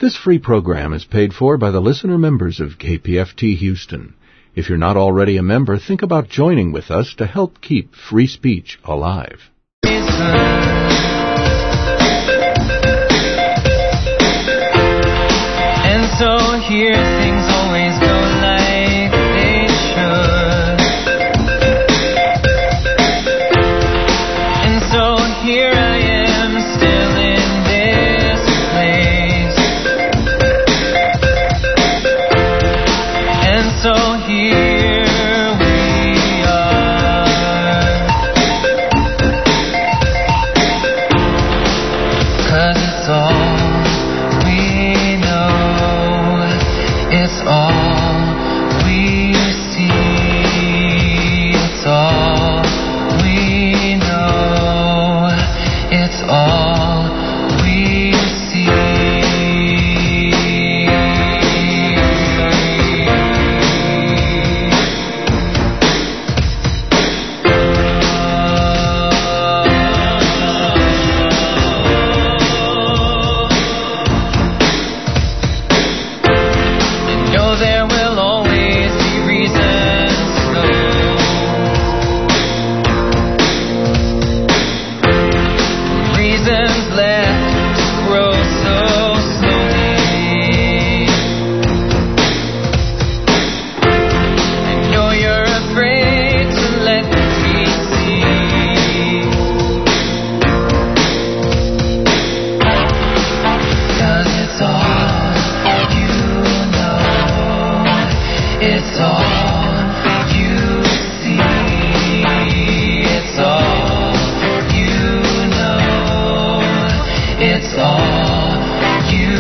This free program is paid for by the listener members of KPFT Houston. If you're not already a member, think about joining with us to help keep free speech alive. And so here things always go like they should. And so here I am still in this place. And so here we are. 'Cause it's all we know. It's all we see. It's all we know. It's all we there will always be reasons to go. Reasons left to grow so slowly. I know you're afraid to let me see. 'Cause it's all you know. It's all you see. It's all you know. It's all you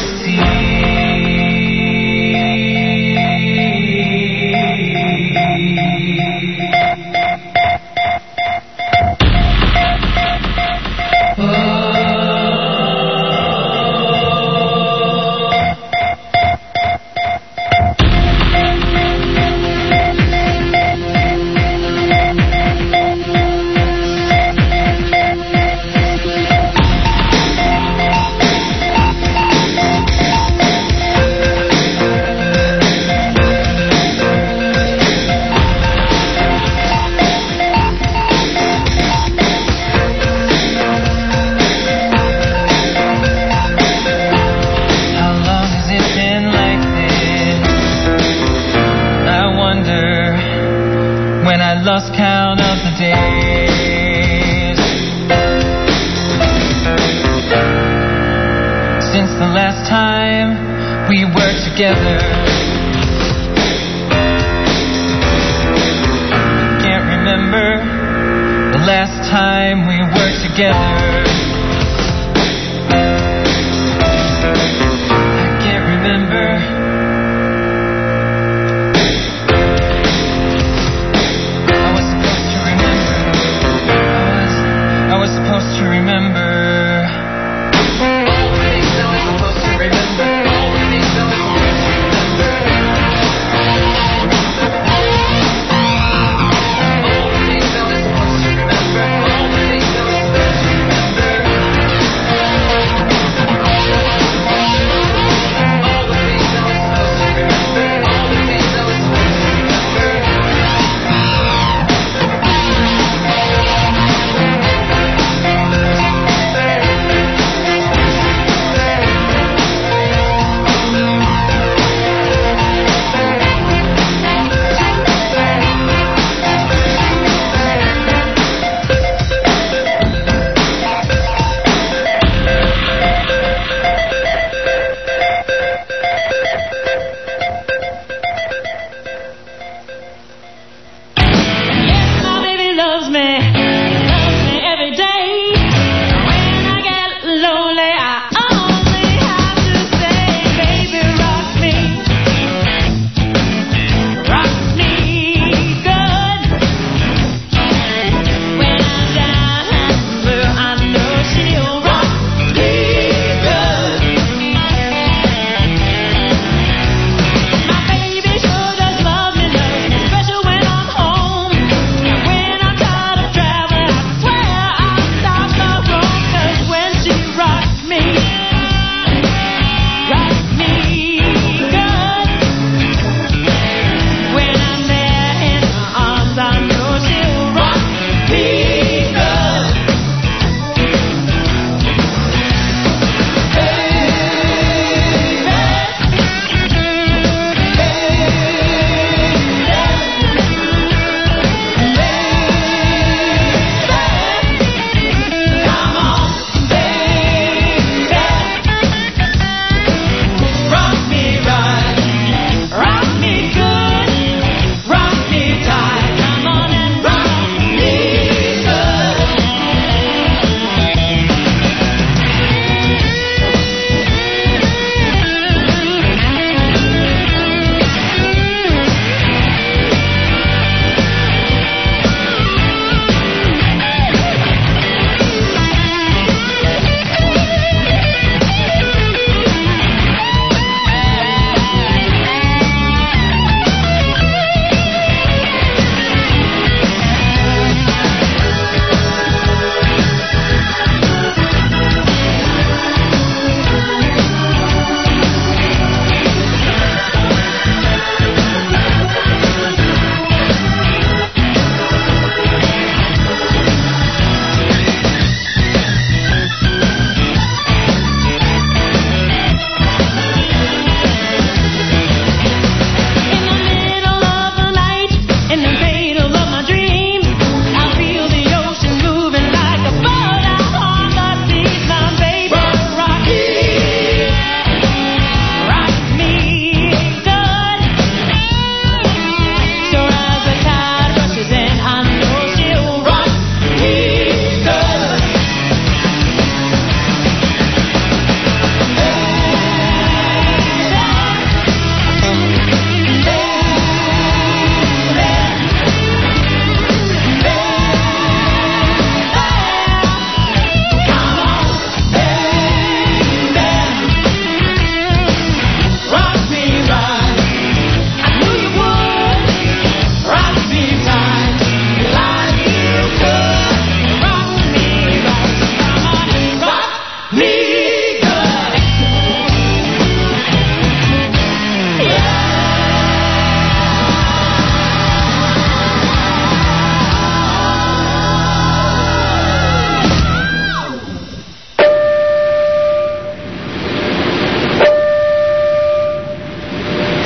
How long has it been like this? I wonder when I lost count of the days. Since the last time we were together. Can't remember the last time we were together. I can't remember. I was supposed to remember. I was supposed to remember. All the things I was supposed to remember. All the things I was supposed to remember. All the things I was supposed to remember. All the things I was supposed to remember.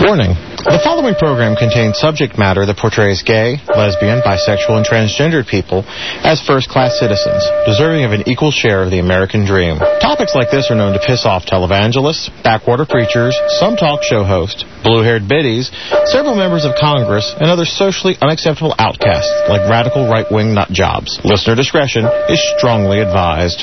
Warning. The following program contains subject matter that portrays gay, lesbian, bisexual, and transgendered people as first-class citizens, deserving of an equal share of the American dream. Topics like this are known to piss off televangelists, backwater preachers, some talk show hosts, blue-haired biddies, several members of Congress, and other socially unacceptable outcasts like radical right-wing nut jobs. Listener discretion is strongly advised.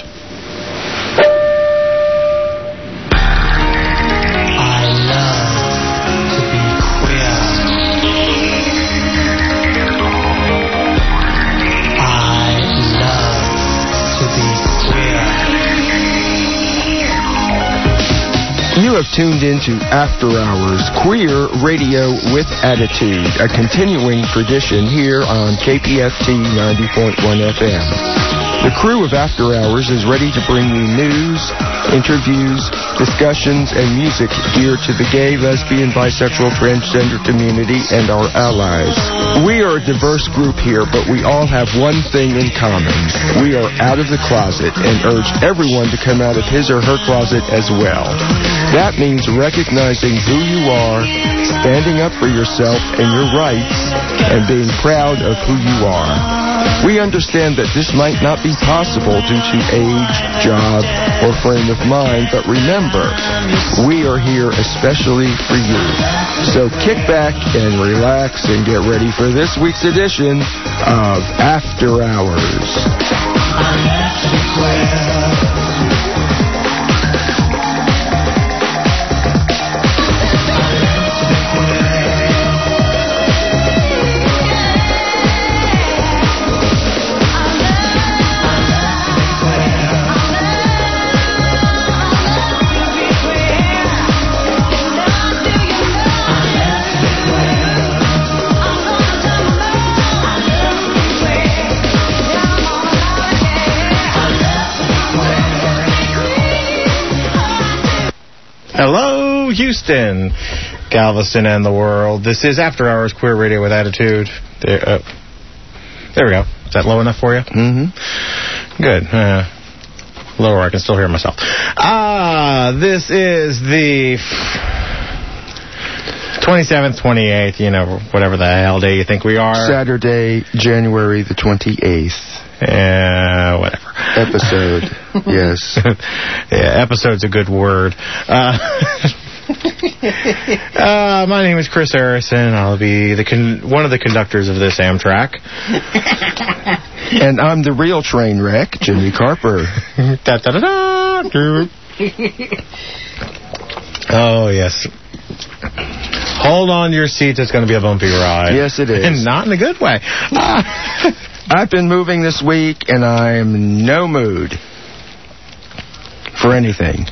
You have tuned into After Hours Queer Radio with Attitude, a continuing tradition here on KPFT 90.1 FM. The crew of After Hours is ready to bring you news, interviews, discussions, and music geared to the gay, lesbian, bisexual, transgender community and our allies. We are a diverse group here, but we all have one thing in common. We are out of the closet and urge everyone to come out of his or her closet as well. That means recognizing who you are, standing up for yourself and your rights, and being proud of who you are. We understand that this might not be possible due to age, job, or frame of mind, but remember, we are here especially for you. So kick back and relax and get ready for this week's edition of After Hours. Hello, Houston, Galveston, and the world. This is After Hours Queer Radio with Attitude. There we go. Is that low enough for you? Mm-hmm. Good. Lower, I can still hear myself. This is the 27th, 28th, whatever the hell day you think we are. Saturday, January the 28th. Whatever. Episode, yes. Yeah, episode's a good word. My name is Chris Harrison. I'll be one of the conductors of this Amtrak. And I'm the real train wreck, Jimmy Carper. Oh, yes. Hold on to your seats. It's going to be a bumpy ride. Yes, it is. And not in a good way. I've been moving this week, and I'm in no mood for anything.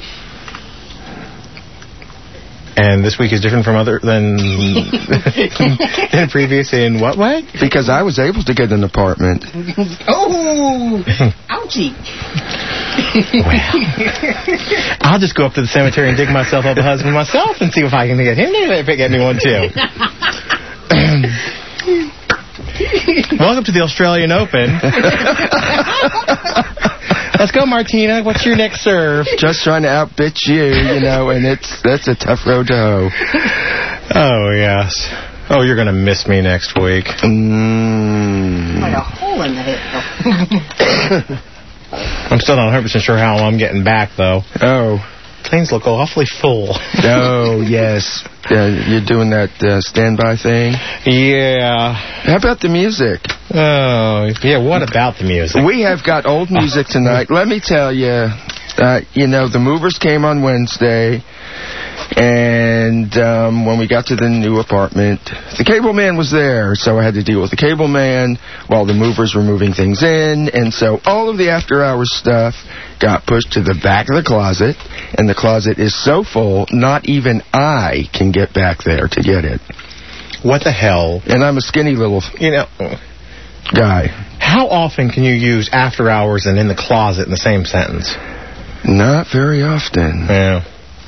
And this week is different from than previous in what way? Because I was able to get an apartment. Oh! Ouchie! Well, I'll just go up to the cemetery and dig myself up a husband myself and see if I can get him to get me one, too. Welcome to the Australian Open. Let's go, Martina. What's your next serve? Just trying to outbit you, and that's a tough road to hoe. Oh, yes. Oh, you're going to miss me next week. Like a hole in the head. I'm still not 100% sure how I'm getting back, though. Oh. Planes look awfully full. Oh, yes. You're doing that standby thing? Yeah. How about the music? Oh, yeah, what about the music? We have got old music tonight. Let me tell you, the Movers came on Wednesday, and when we got to the new apartment, the cable man was there, so I had to deal with the cable man while the Movers were moving things in, and so all of the after-hours stuff got pushed to the back of the closet, and the closet is so full, not even I can get back there to get it. What the hell? And I'm a skinny little guy. How often can you use after hours and in the closet in the same sentence? Not very often. Yeah.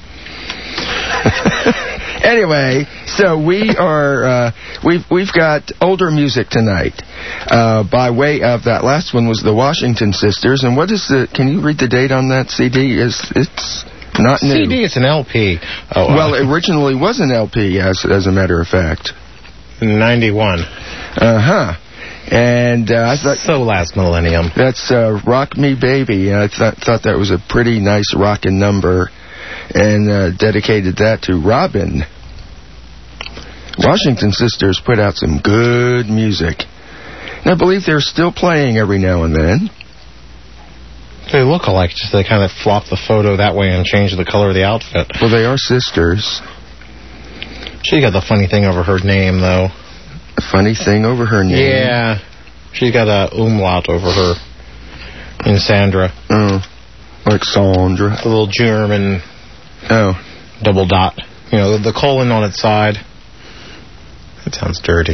Anyway, so we've got older music tonight. By way of that last one was the Washington Sisters, and can you read the date on that CD? It's not new. CD, it's an LP. Oh, Well, it originally was an LP, as a matter of fact. 91. Uh-huh. And I thought... So last millennium. That's Rock Me Baby. I thought that was a pretty nice rockin' number, and dedicated that to Robin. Washington Sisters put out some good music. And I believe they're still playing every now and then. They look alike, just they kind of flop the photo that way and change the color of the outfit. Well, they are sisters. She got the funny thing over her name, though. A funny thing over her name? Yeah. She's got a umlaut over her in Sandra. Oh, like Sandra. The little German double dot. You know, the colon on its side. That sounds dirty.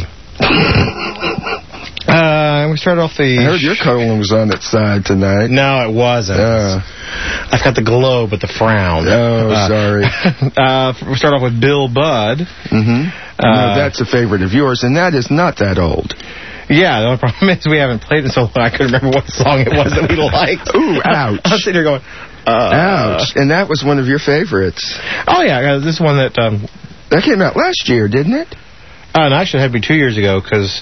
We started off the... I heard your colon was on its side tonight. No, it wasn't. I've got the glow, but the frown. Oh, sorry. We start off with Bill Budd. Mm-hmm. No, that's a favorite of yours, and that is not that old. Yeah, the only problem is we haven't played it so long I couldn't remember what song it was that we liked. Ooh, ouch. I'm sitting here going, ouch. And that was one of your favorites. Oh, yeah, this one that... that came out last year, didn't it? No, actually, it had to be 2 years ago, because...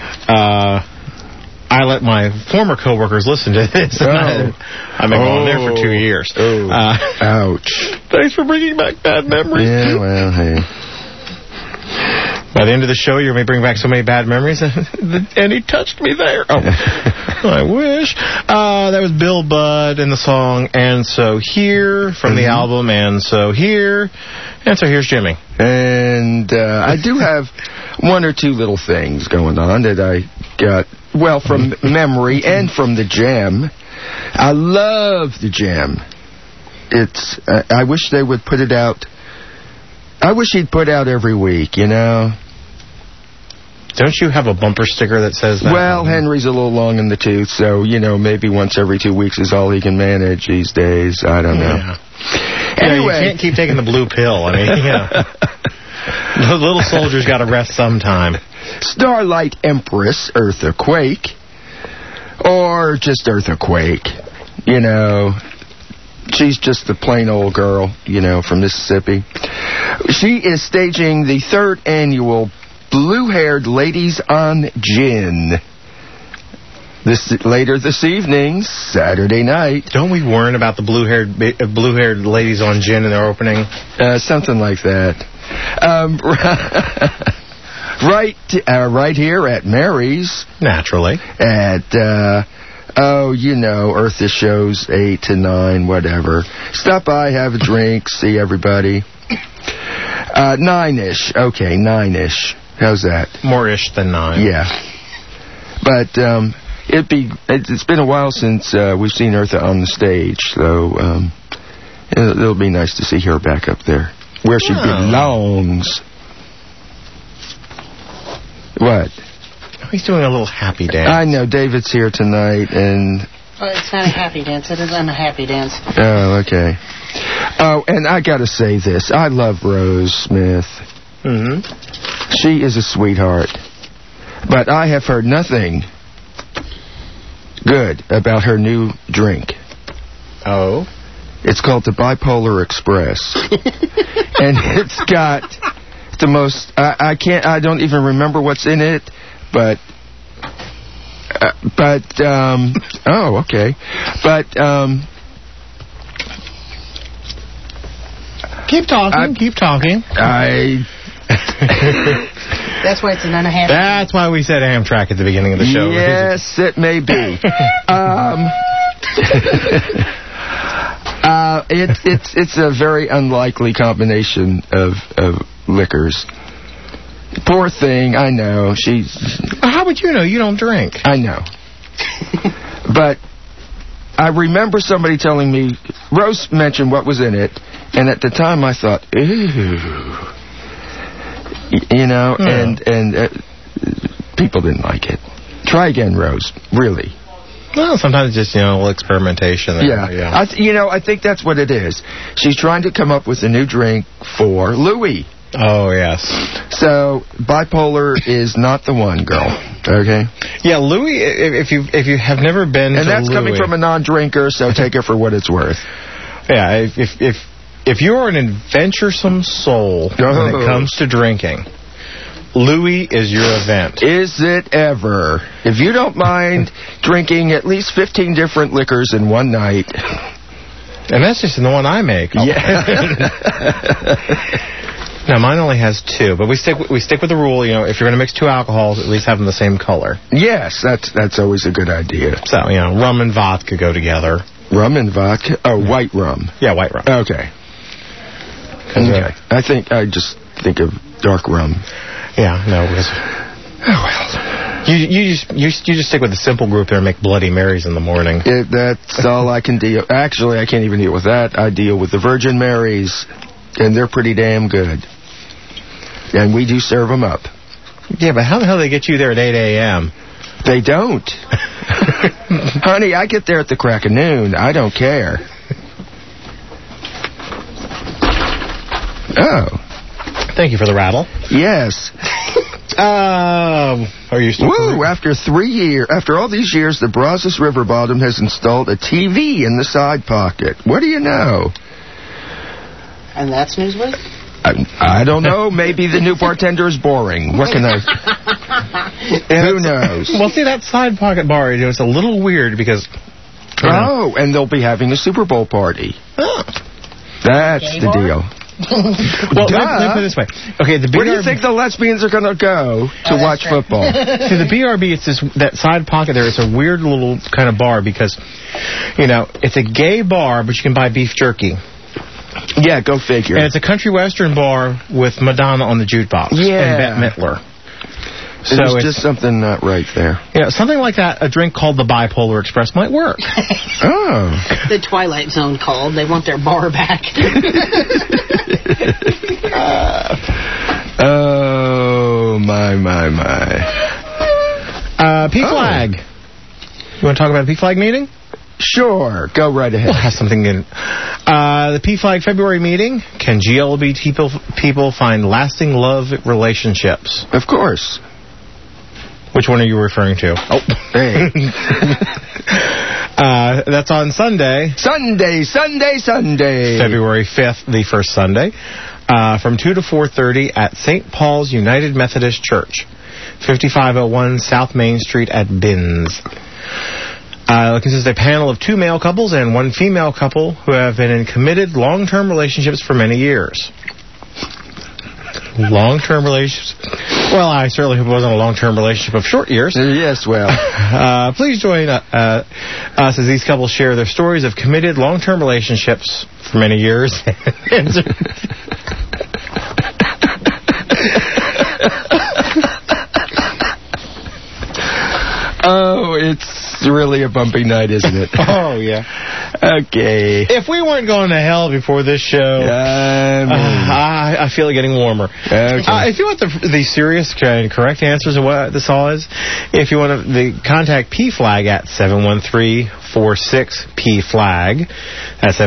I let my former coworkers listen to this. And I've been going there for 2 years. Oh. Ouch. Thanks for bringing back bad memories. Yeah, well, hey. By the end of the show, you may bring back so many bad memories. And he touched me there. Oh, I wish. That was Bill Budd in the song And So Here from the album And So Here. And so here's Jimmy. And I do have one or two little things going on that I got, well, from memory and from the Jam. I love the Jam. It's, I wish they would put it out. I wish he'd put out every week, you know. Don't you have a bumper sticker that says that? Well, Henry's a little long in the tooth, so, you know, maybe once every 2 weeks is all he can manage these days. I don't know. Yeah. Anyway. You can't keep taking the blue pill. I mean, the little soldier's got to rest sometime. Starlight Empress, Eartha Quake, or just Eartha Quake, you know. She's just the plain old girl, you know, from Mississippi. She is staging the 3rd annual Blue-Haired Ladies on Gin. Later this evening, Saturday night. Don't we warn about the blue-haired ladies on gin in their opening? Something like that. Right here at Mary's. Naturally. At, you know, Eartha shows 8 to 9, whatever. Stop by, have a drink, see everybody. 9-ish. Okay, 9-ish. How's that? More ish than 9. Yeah. But, it's been a while since we've seen Eartha on the stage, so it'll be nice to see her back up there, where she belongs. What? He's doing a little happy dance. I know, David's here tonight, and... Well, it's not a happy dance, it is an unhappy dance. Oh, okay. Oh, and I gotta say this, I love Rose Smith. Mm-hmm. She is a sweetheart. But I have heard nothing good about her new drink. Oh? It's called the Bipolar Express. And it's got the most... I don't even remember what's in it, but... oh, okay. But, Keep talking. That's why it's an unhappy... That's why we said Amtrak at the beginning of the show. Yes, it may be. It's a very unlikely combination of liquors. Poor thing, I know. How would you know? You don't drink. I know. But I remember somebody telling me, Rose mentioned what was in it, and at the time I thought, ew. You know, and people didn't like it. Try again, Rose. Really. Well, sometimes just, a little experimentation. Yeah. I think that's what it is. She's trying to come up with a new drink for Louis. Oh, yes. So, bipolar is not the one, girl. Okay? Yeah, Louis, if you have never been to Louis... And that's coming from a non-drinker, so take it for what it's worth. Yeah, if you're an adventuresome soul when it comes to drinking, Louis is your event. Is it ever? If you don't mind drinking at least 15 different liquors in one night. And that's just the one I make. Yeah. No, mine only has 2, but we stick with the rule, if you're going to mix 2 alcohols, at least have them the same color. Yes, that's always a good idea. So, rum and vodka go together. Rum and vodka? Oh, white rum. Yeah, white rum. Okay. I just think of dark rum. Yeah, no. Oh, well. You just stick with the simple group there and make Bloody Marys in the morning. That's all I can deal. Actually, I can't even deal with that. I deal with the Virgin Marys, and they're pretty damn good. And we do serve them up. Yeah, but how the hell do they get you there at 8 a.m.? They don't. Honey, I get there at the crack of noon. I don't care. Oh. Thank you for the rattle. Yes. Are you still... Woo! After all these years, the Brazos River Bottom has installed a TV in the side pocket. What do you know? And that's newsworthy? I don't know. Maybe the new bartender is boring. What can I... Who knows? Well, see, that side pocket bar, it's a little weird because... Oh, and they'll be having a Super Bowl party. Oh. That's the deal. Well, let me put it this way. Okay, the BRB... Where do you think the lesbians are going to go to watch football? See, the BRB, it's that side pocket there. It's a weird little kind of bar because, it's a gay bar, but you can buy beef jerky. Yeah, go figure. And it's a country western bar with Madonna on the jukebox. Yeah. And Bette Midler. So there's just something not right there. Yeah, something like that, a drink called the Bipolar Express might work. Oh. The Twilight Zone called. They want their bar back. Oh, my. P-Flag. You want to talk about a P-Flag meeting? Sure, go right ahead. We'll have something in. The P-Flag February meeting. Can GLBT people find lasting love relationships? Of course. Which one are you referring to? Oh. Hey. That's on Sunday. Sunday. February 5th, the first Sunday. From 2 to 4:30 at St. Paul's United Methodist Church. 5501 South Main Street at Binns. It consists of a panel of 2 male couples and 1 female couple who have been in committed long-term relationships for many years. Long-term relationships? Well, I certainly hope it wasn't a long-term relationship of short years. Yes, well. Please join us as these couples share their stories of committed long-term relationships for many years. Oh, it's really a bumpy night, isn't it? Oh, yeah. Okay. If we weren't going to hell before this show, I feel it getting warmer. Okay. If you want the serious and correct answers of what this all is, if you want to contact P-Flag at 713-46-P-Flag. That's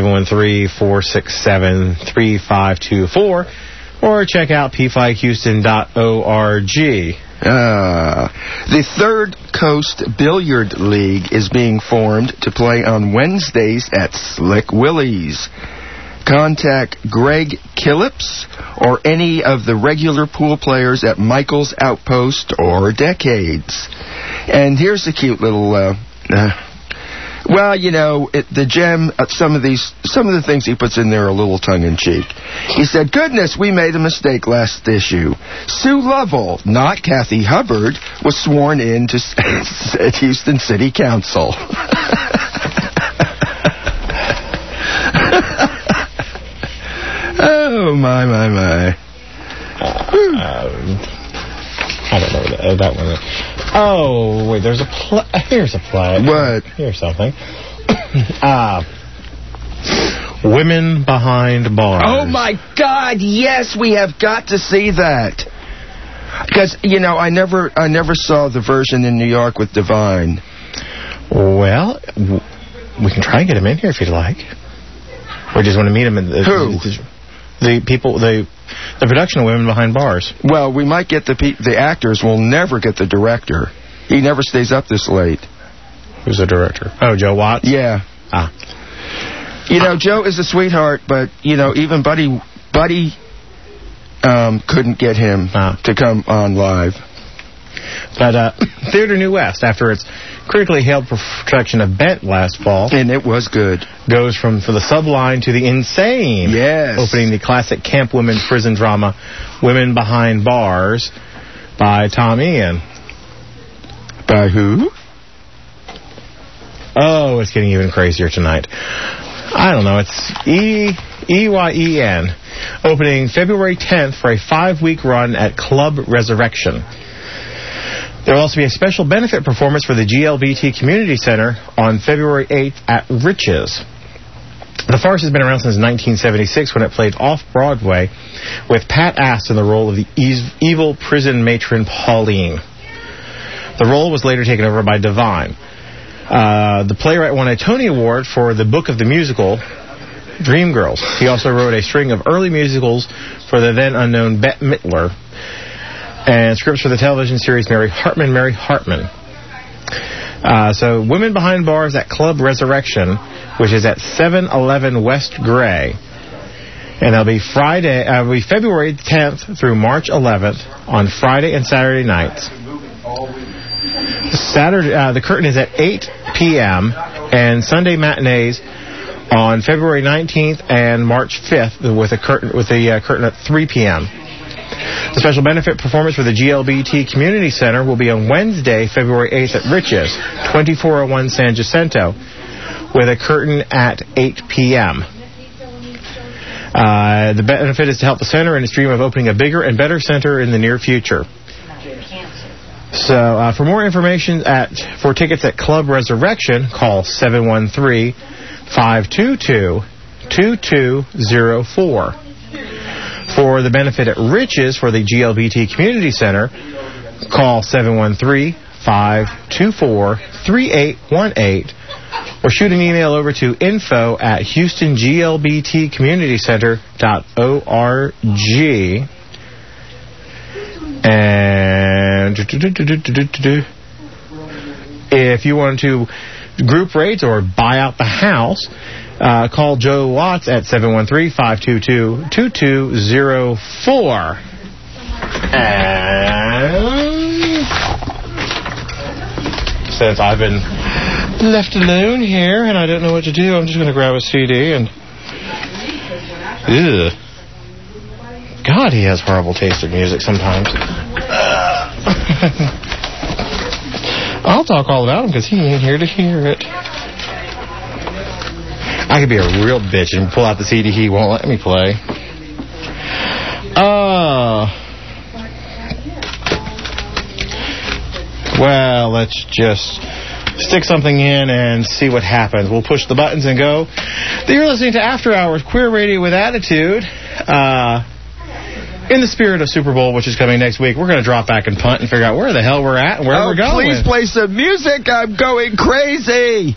713-467-3524. Or check out pflaghouston.org. The Third Coast Billiard League is being formed to play on Wednesdays at Slick Willie's. Contact Greg Killips or any of the regular pool players at Michael's Outpost or Decades. And here's a cute little... Well, the gem, some of the things he puts in there are a little tongue-in-cheek. He said, goodness, we made a mistake last issue. Sue Lovell, not Kathy Hubbard, was sworn in at Houston City Council. Oh, my. I don't know that one. Oh, wait, here's a play. What? Here's something. Women Behind Bars. Oh, my God, yes, we have got to see that. Because, I never saw the version in New York with Divine. Well, we can try and get him in here if you'd like. Or just want to meet him in Who? The people, the production of Women Behind Bars. Well, we might get the actors. We'll never get the director. He never stays up this late. Who's the director? Oh, Joe Watts? Yeah. Joe is a sweetheart, but, even Buddy couldn't get him to come on live. But Theater New West, after its critically hailed production of Bent last fall, and it was good, goes from the sublime to the insane. Yes. Opening the classic camp women's prison drama, Women Behind Bars, by Tom Ian. By who? Oh, it's getting even crazier tonight. I don't know. It's EYEN. Opening February 10th for a 5-week run at Club Resurrection. There will also be a special benefit performance for the GLBT Community Center on February 8th at Riches. The farce has been around since 1976 when it played off-Broadway with Pat Ass in the role of the evil prison matron Pauline. The role was later taken over by Divine. The playwright won a Tony Award for the book of the musical, Dreamgirls. He also wrote a string of early musicals for the then unknown Bette Midler, and scripts for the television series Mary Hartman. So Women Behind Bars at Club Resurrection, which is at 711 West Gray. And that'll be February 10th through March 11th on Friday and Saturday nights. The curtain is at 8 p.m. and Sunday matinees on February 19th and March 5th with a curtain at 3 p.m. The special benefit performance for the GLBT Community Center will be on Wednesday, February 8th at Riches, 2401 San Jacinto, with a curtain at 8 p.m. The benefit is to help the center in its dream of opening a bigger and better center in the near future. So, for more information for tickets at Club Resurrection, call 713-522-2204. For the benefit at Riches for the GLBT Community Center, call 713-524-3818 or shoot an email over to info@HoustonGLBTCommunityCenter.org. And if you want to group rates or buy out the house, call Joe Watts at 713-522-2204. And since I've been left alone here and I don't know what to do, I'm just going to grab a CD and... Ugh. God, he has horrible taste in music sometimes. I'll talk all about him because he ain't here to hear it. I could be a real bitch and pull out the CD he won't let me play. Well, let's just stick something in and see what happens. We'll push the buttons and go. You're listening to After Hours Queer Radio with Attitude. In the spirit of Super Bowl, which is coming next week, we're going to drop back and punt and figure out where the hell we're at and where we're going. Please play some music. I'm going crazy.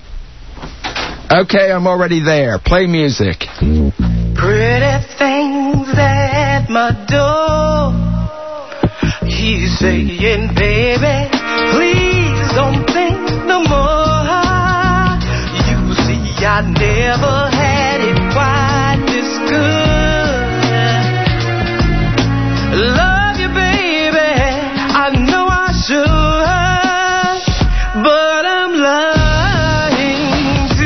Okay, I'm already there. Play music. Pretty things at my door. He's saying, baby, please don't think no more. You see, I never had it quite this good. Love you, baby. I know I should, but I'm lying to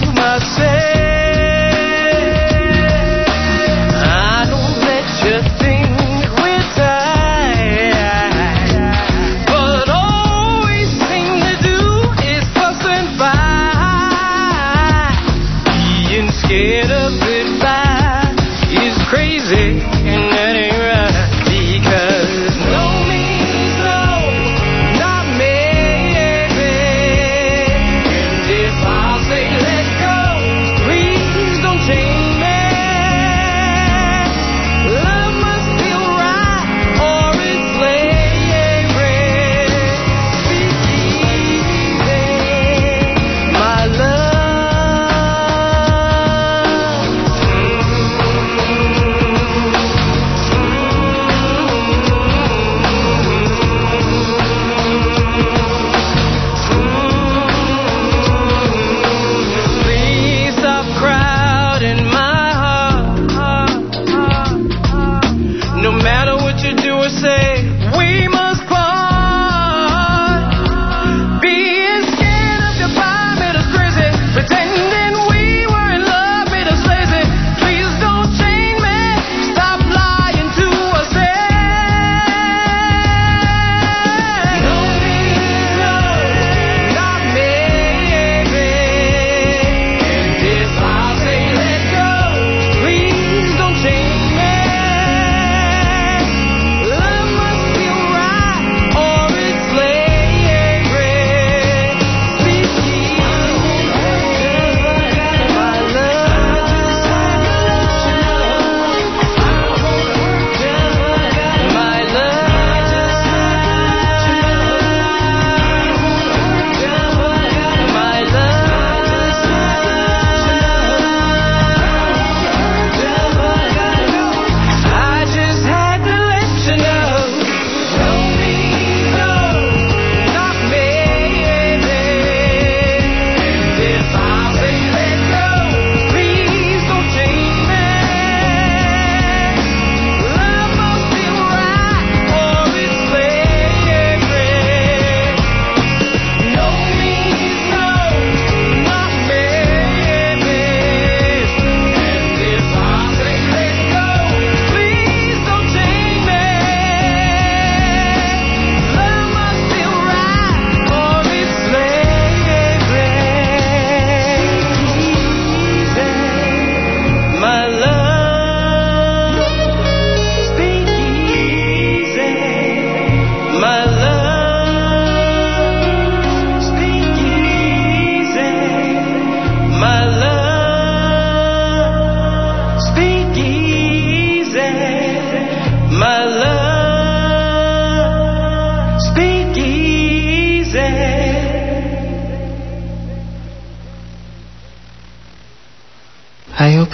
myself. I don't let you think we're tired, but all we seem to do is fuss and fight. Being scared of goodbye is crazy, and that ain't right.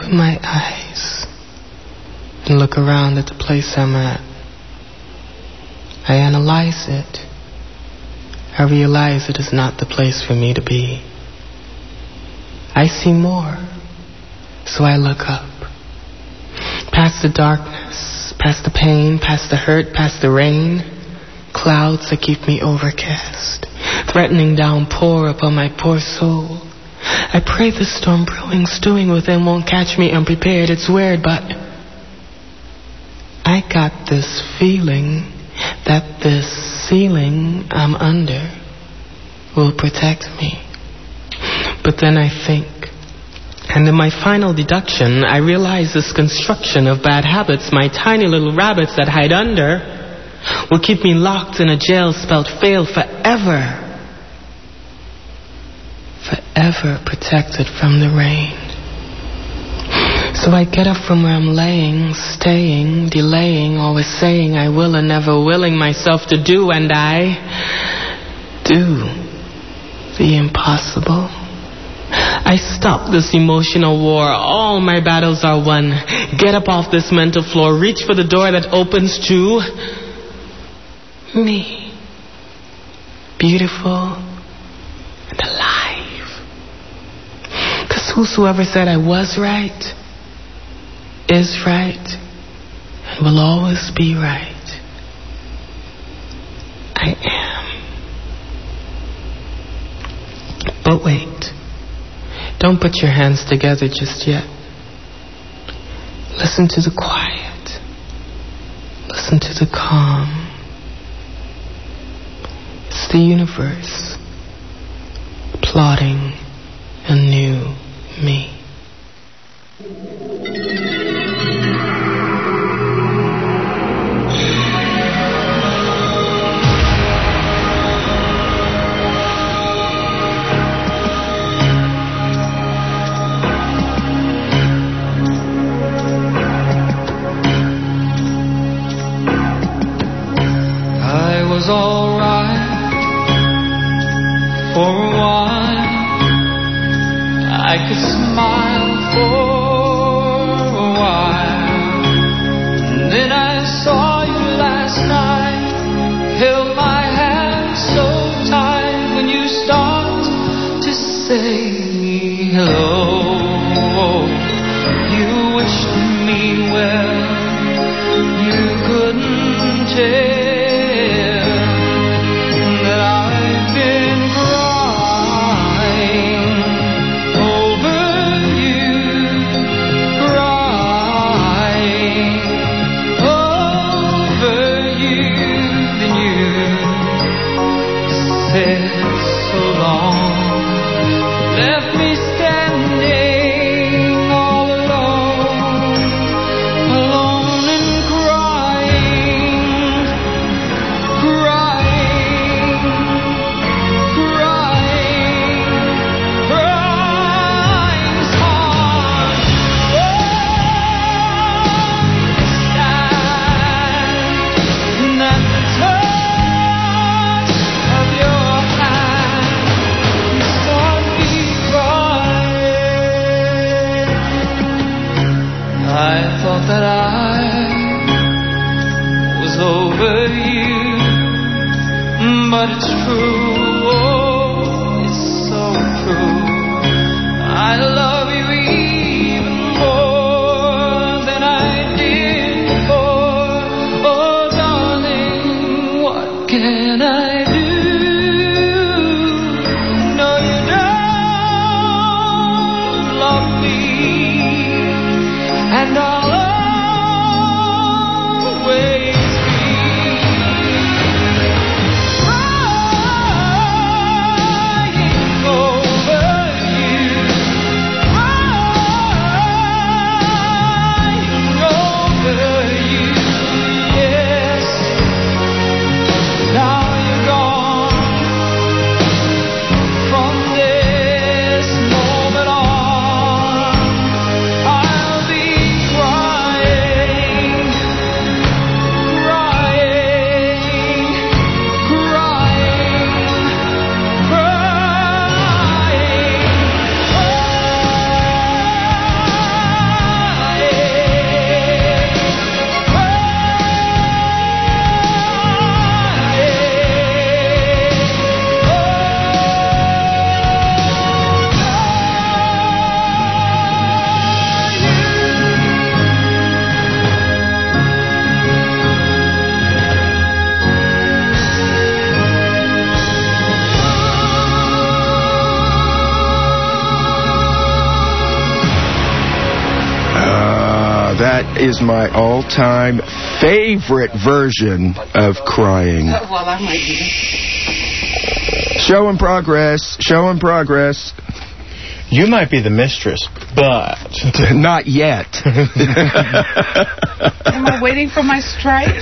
open my eyes and look around at the place I'm at, I analyze it. I realize it is not the place for me to be. I see more, so I look up. Past the darkness, past the pain, past the hurt, past the rain, clouds that keep me overcast, threatening downpour upon my poor soul. I pray the storm brewing, stewing within won't catch me unprepared. It's weird, but I got this feeling that this ceiling I'm under will protect me. But then I think, and in my final deduction, I realize this construction of bad habits, my tiny little rabbits that hide under, will keep me locked in a jail spelled fail forever. Forever protected from the rain. So I get up from where I'm laying, staying, delaying, always saying I will and never willing myself to do, and I do the impossible. I stop this emotional war. All my battles are won. Get up off this mental floor. Reach for the door that opens to me. Beautiful and alive. 'Cause whosoever said I was right is right and will always be right. I am. But wait. Don't put your hands together just yet. Listen to the quiet. Listen to the calm. It's the universe plotting a new me. Was all right for a while. I could smile for a while. And then I saw you last night, held my hand so tight. When you start to say hello, you wished me well. You couldn't tell that I was over you, but it's true, oh, it's so true. I love you even more than I did before. Oh, darling, what can I do? No, you don't love me, and I'll always be. is my all-time favorite version of Crying. Well, I might be. Show in progress. Show in progress. You might be the mistress, but... Not yet. Am I waiting for my strike?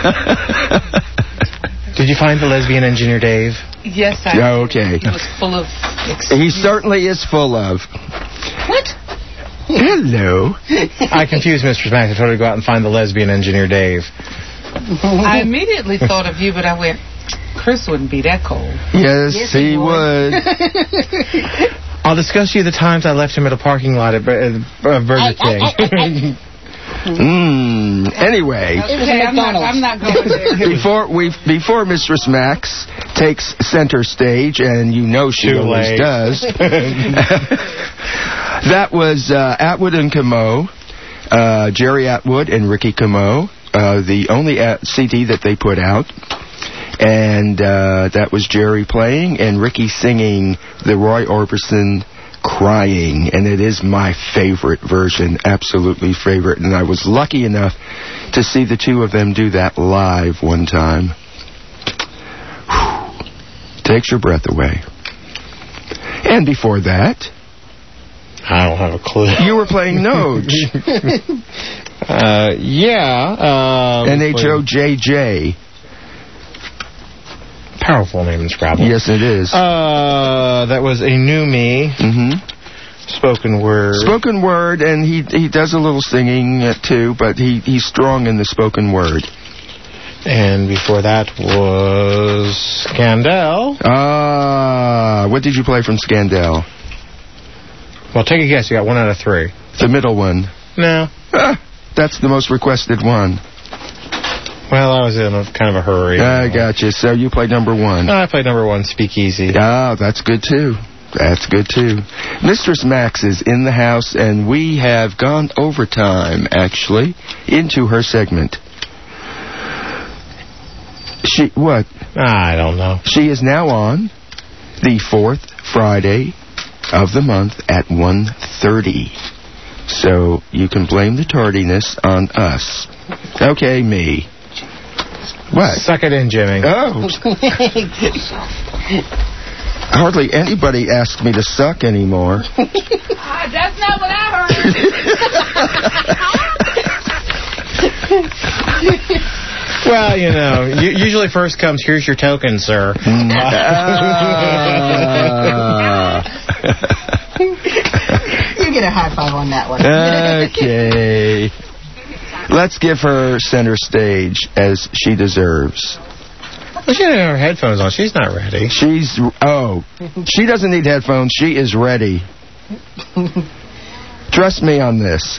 Did you find the lesbian engineer, Dave? Yes, I Oh, okay. He was full of... He certainly is full of. What? Hello. I confused Mr. Max. I told her to go out and find the lesbian engineer, Dave. I immediately thought of you, but I went, Chris wouldn't be that cold. Yes, he would. I'll discuss you the times I left him at a parking lot at Burger King. Anyway, Okay, I'm not going there. before Mistress Max takes center stage, and you know she Too always late. does. That was Atwood and Camo, Jerry Atwood and Ricky Camo, the only CD that they put out. And that was Jerry playing and Ricky singing the Roy Orbison Crying. And it is my favorite version, absolutely favorite. And I was lucky enough to see the two of them do that live one time. Whew. Takes your breath away. And before that... I don't have a clue. You were playing Noge. NHOJJ. Powerful name in Scrabble. Yes, it is. That was a new me. Mm-hmm. Spoken word. Spoken word, and he does a little singing too, but he's strong in the spoken word. And before that was Scandal. What did you play from Scandal? Well, take a guess. You got 1 out of 3. The middle one. No. That's the most requested one. Well, I was in kind of a hurry. I gotcha. So you played number 1. I played number 1, Speakeasy. That's good too. That's good too. Mistress Max is in the house, and we have gone overtime, actually, into her segment. What? I don't know. She is now on the 4th Friday of the month at 1:30. So you can blame the tardiness on us. Okay, me. What? Suck it in, Jimmy. Oh. Hardly anybody asks me to suck anymore. That's not what I heard. Well, you know, usually first comes, here's your token, sir. You get a high five on that one. Okay. Let's give her center stage as she deserves. Well, she doesn't have her headphones on. She's not ready. She doesn't need headphones. She is ready. Trust me on this.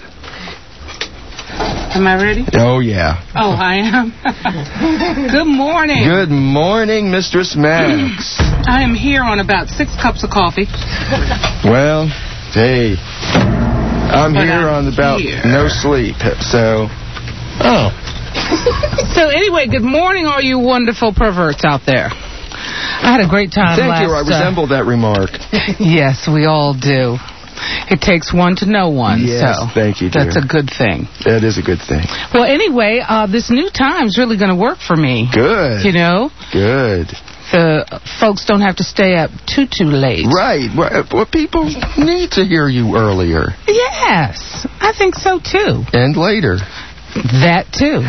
Am I ready? Oh, yeah. Oh, I am. Good morning. Good morning, Mistress Max. I am here on about 6 cups of coffee. Well, hey, I'm But here I'm on about here. no sleep, so... Oh. So anyway, good morning, all you wonderful perverts out there. I had a great time Thank you, I resemble that remark. Yes, we all do. It takes one to know one, Yes, so thank you, dear. that's a good thing. That is a good thing. Well, anyway, this new time's really going to work for me. Good. You know, Good. the folks don't have to stay up too late. Right. Well, people need to hear you earlier. Yes, I think so too. And later. That too.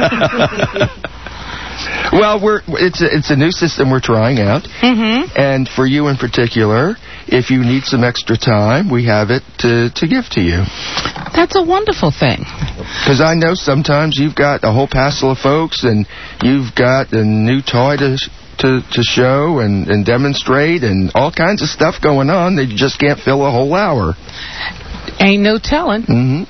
Well, it's a new system we're trying out. Mm-hmm. And for you in particular, if you need some extra time, we have it to give to you. That's a wonderful thing. Because I know sometimes you've got a whole passel of folks, and you've got a new toy to show and demonstrate, and all kinds of stuff going on that you just can't fill a whole hour. Ain't no telling. Mm-hmm.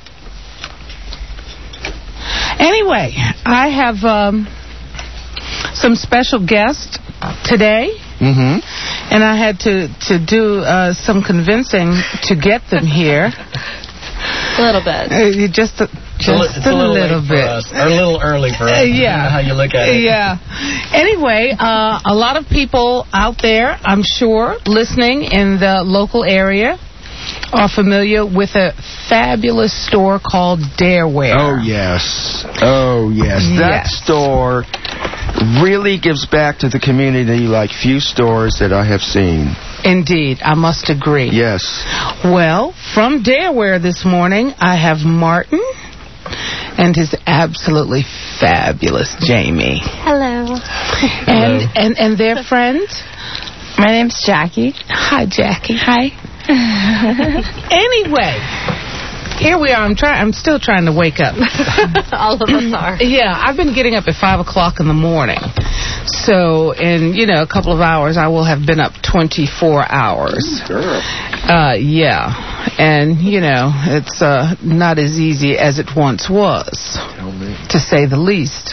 Anyway, I have some special guests today. Mm-hmm. And I had to do some convincing to get them here. A little bit. Just a little bit. Or a little early for us. Yeah. How you look at it. Yeah. Anyway, a lot of people out there, I'm sure, listening in the local area are familiar with a fabulous store called Dareware. Oh, yes. Oh, yes. That store really gives back to the community like few stores that I have seen. Indeed, I must agree. Yes. Well, from Dareware this morning, I have Martin and his absolutely fabulous Jamie. Hello. And their friend? My name's Jackie. Hi, Jackie. Hi. Anyway, here we are. I'm still trying to wake up. All of us are. Yeah, I've been getting up at 5 o'clock in the morning. So in, a couple of hours, I will have been up 24 hours. Yeah. And, it's not as easy as it once was, to say the least.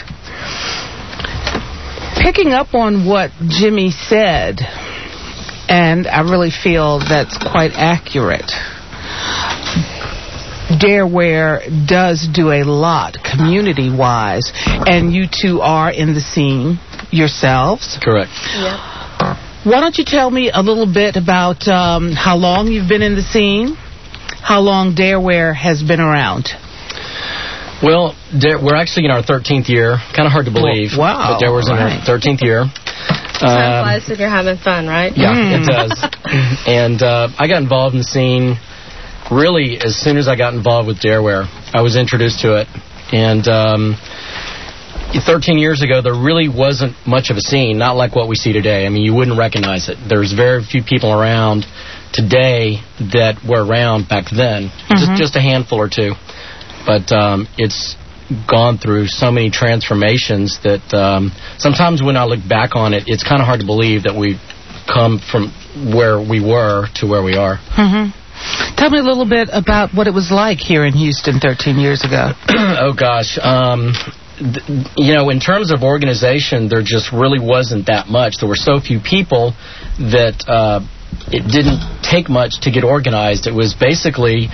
Picking up on what Jimmy said, and I really feel that's quite accurate. Dareware does do a lot community-wise, and you two are in the scene yourselves. Correct. Yep. Why don't you tell me a little bit about how long you've been in the scene, how long Dareware has been around? Well, we're actually in our 13th year. Kind of hard to believe. Wow. But Dareware's in our 13th year. Time flies if you're having fun, right? Yeah, it does. And I got involved in the scene really as soon as I got involved with Dareware. I was introduced to it. And 13 years ago, there really wasn't much of a scene, not like what we see today. I mean, you wouldn't recognize it. There's very few people around today that were around back then. Just a handful or two. But it's gone through so many transformations that sometimes when I look back on it, it's kind of hard to believe that we've come from where we were to where we are. Tell me a little bit about what it was like here in Houston 13 years ago. Oh, gosh. In terms of organization, there just really wasn't that much. There were so few people that it didn't take much to get organized. It was basically...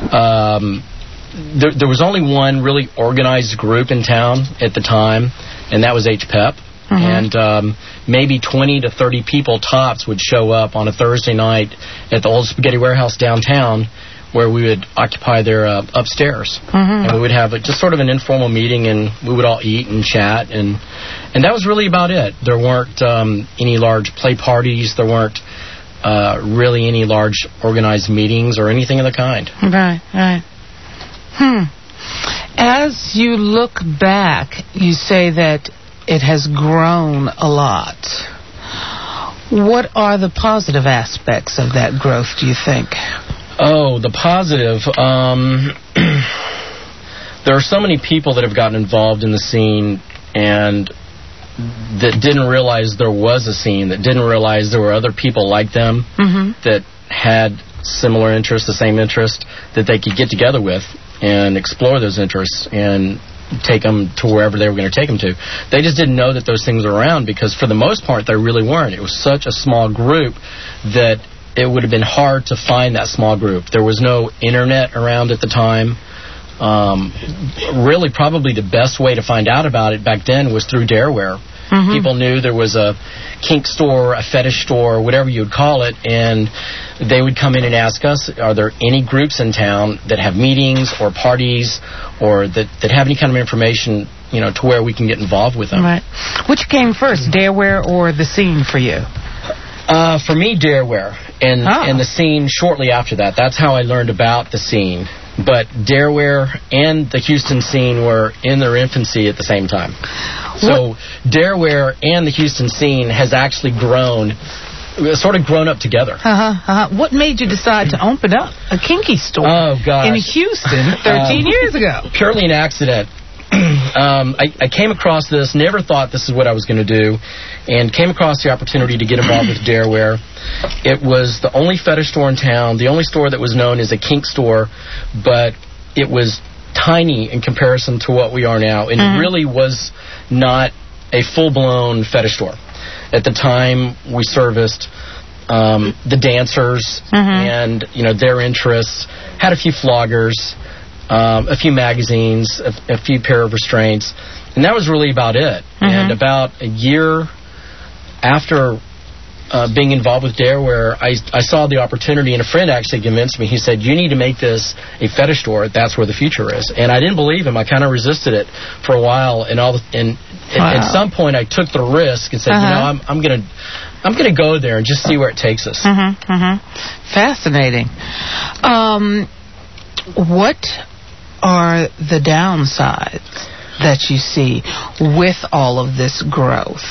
There was only one really organized group in town at the time, and that was HPEP. And maybe 20 to 30 people tops would show up on a Thursday night at the old Spaghetti Warehouse downtown, where we would occupy their upstairs. And we would have just sort of an informal meeting, and we would all eat and chat, and that was really about it. There weren't any large play parties. There weren't really any large organized meetings or anything of the kind. Right. As you look back, you say that it has grown a lot. What are the positive aspects of that growth, do you think? Oh, the positive. There are so many people that have gotten involved in the scene and that didn't realize there was a scene, that didn't realize there were other people like them that had similar interests, the same interest, that they could get together with and explore those interests and take them to wherever they were going to take them to. They just didn't know that those things were around because, for the most part, they really weren't. It was such a small group that it would have been hard to find that small group. There was no internet around at the time. Really, probably the best way to find out about it back then was through Dareware. People knew there was a kink store, a fetish store, whatever you would call it, and they would come in and ask us, are there any groups in town that have meetings or parties or that have any kind of information, to where we can get involved with them. Right. Which came first, Dareware or the scene for you? For me, Dareware, and the scene shortly after that. That's how I learned about the scene. But Dareware and the Houston scene were in their infancy at the same time. So Dareware and the Houston scene has actually grown up together. What made you decide to open up a kinky store in Houston 13 years ago? Purely an accident. I came across this, never thought this is what I was going to do, and came across the opportunity to get involved with Dareware. It was the only fetish store in town, the only store that was known as a kink store, but it was tiny in comparison to what we are now, and it really was not a full-blown fetish store. At the time, we serviced the dancers and their interests, had a few floggers, a few magazines, a few pair of restraints, and that was really about it. And about a year after being involved with Dare, where I saw the opportunity, and a friend actually convinced me. He said, "You need to make this a fetish store. That's where the future is." And I didn't believe him. I kind of resisted it for a while, and at some point I took the risk and said, I'm gonna go there and just see where it takes us. Fascinating. What are the downsides that you see with all of this growth?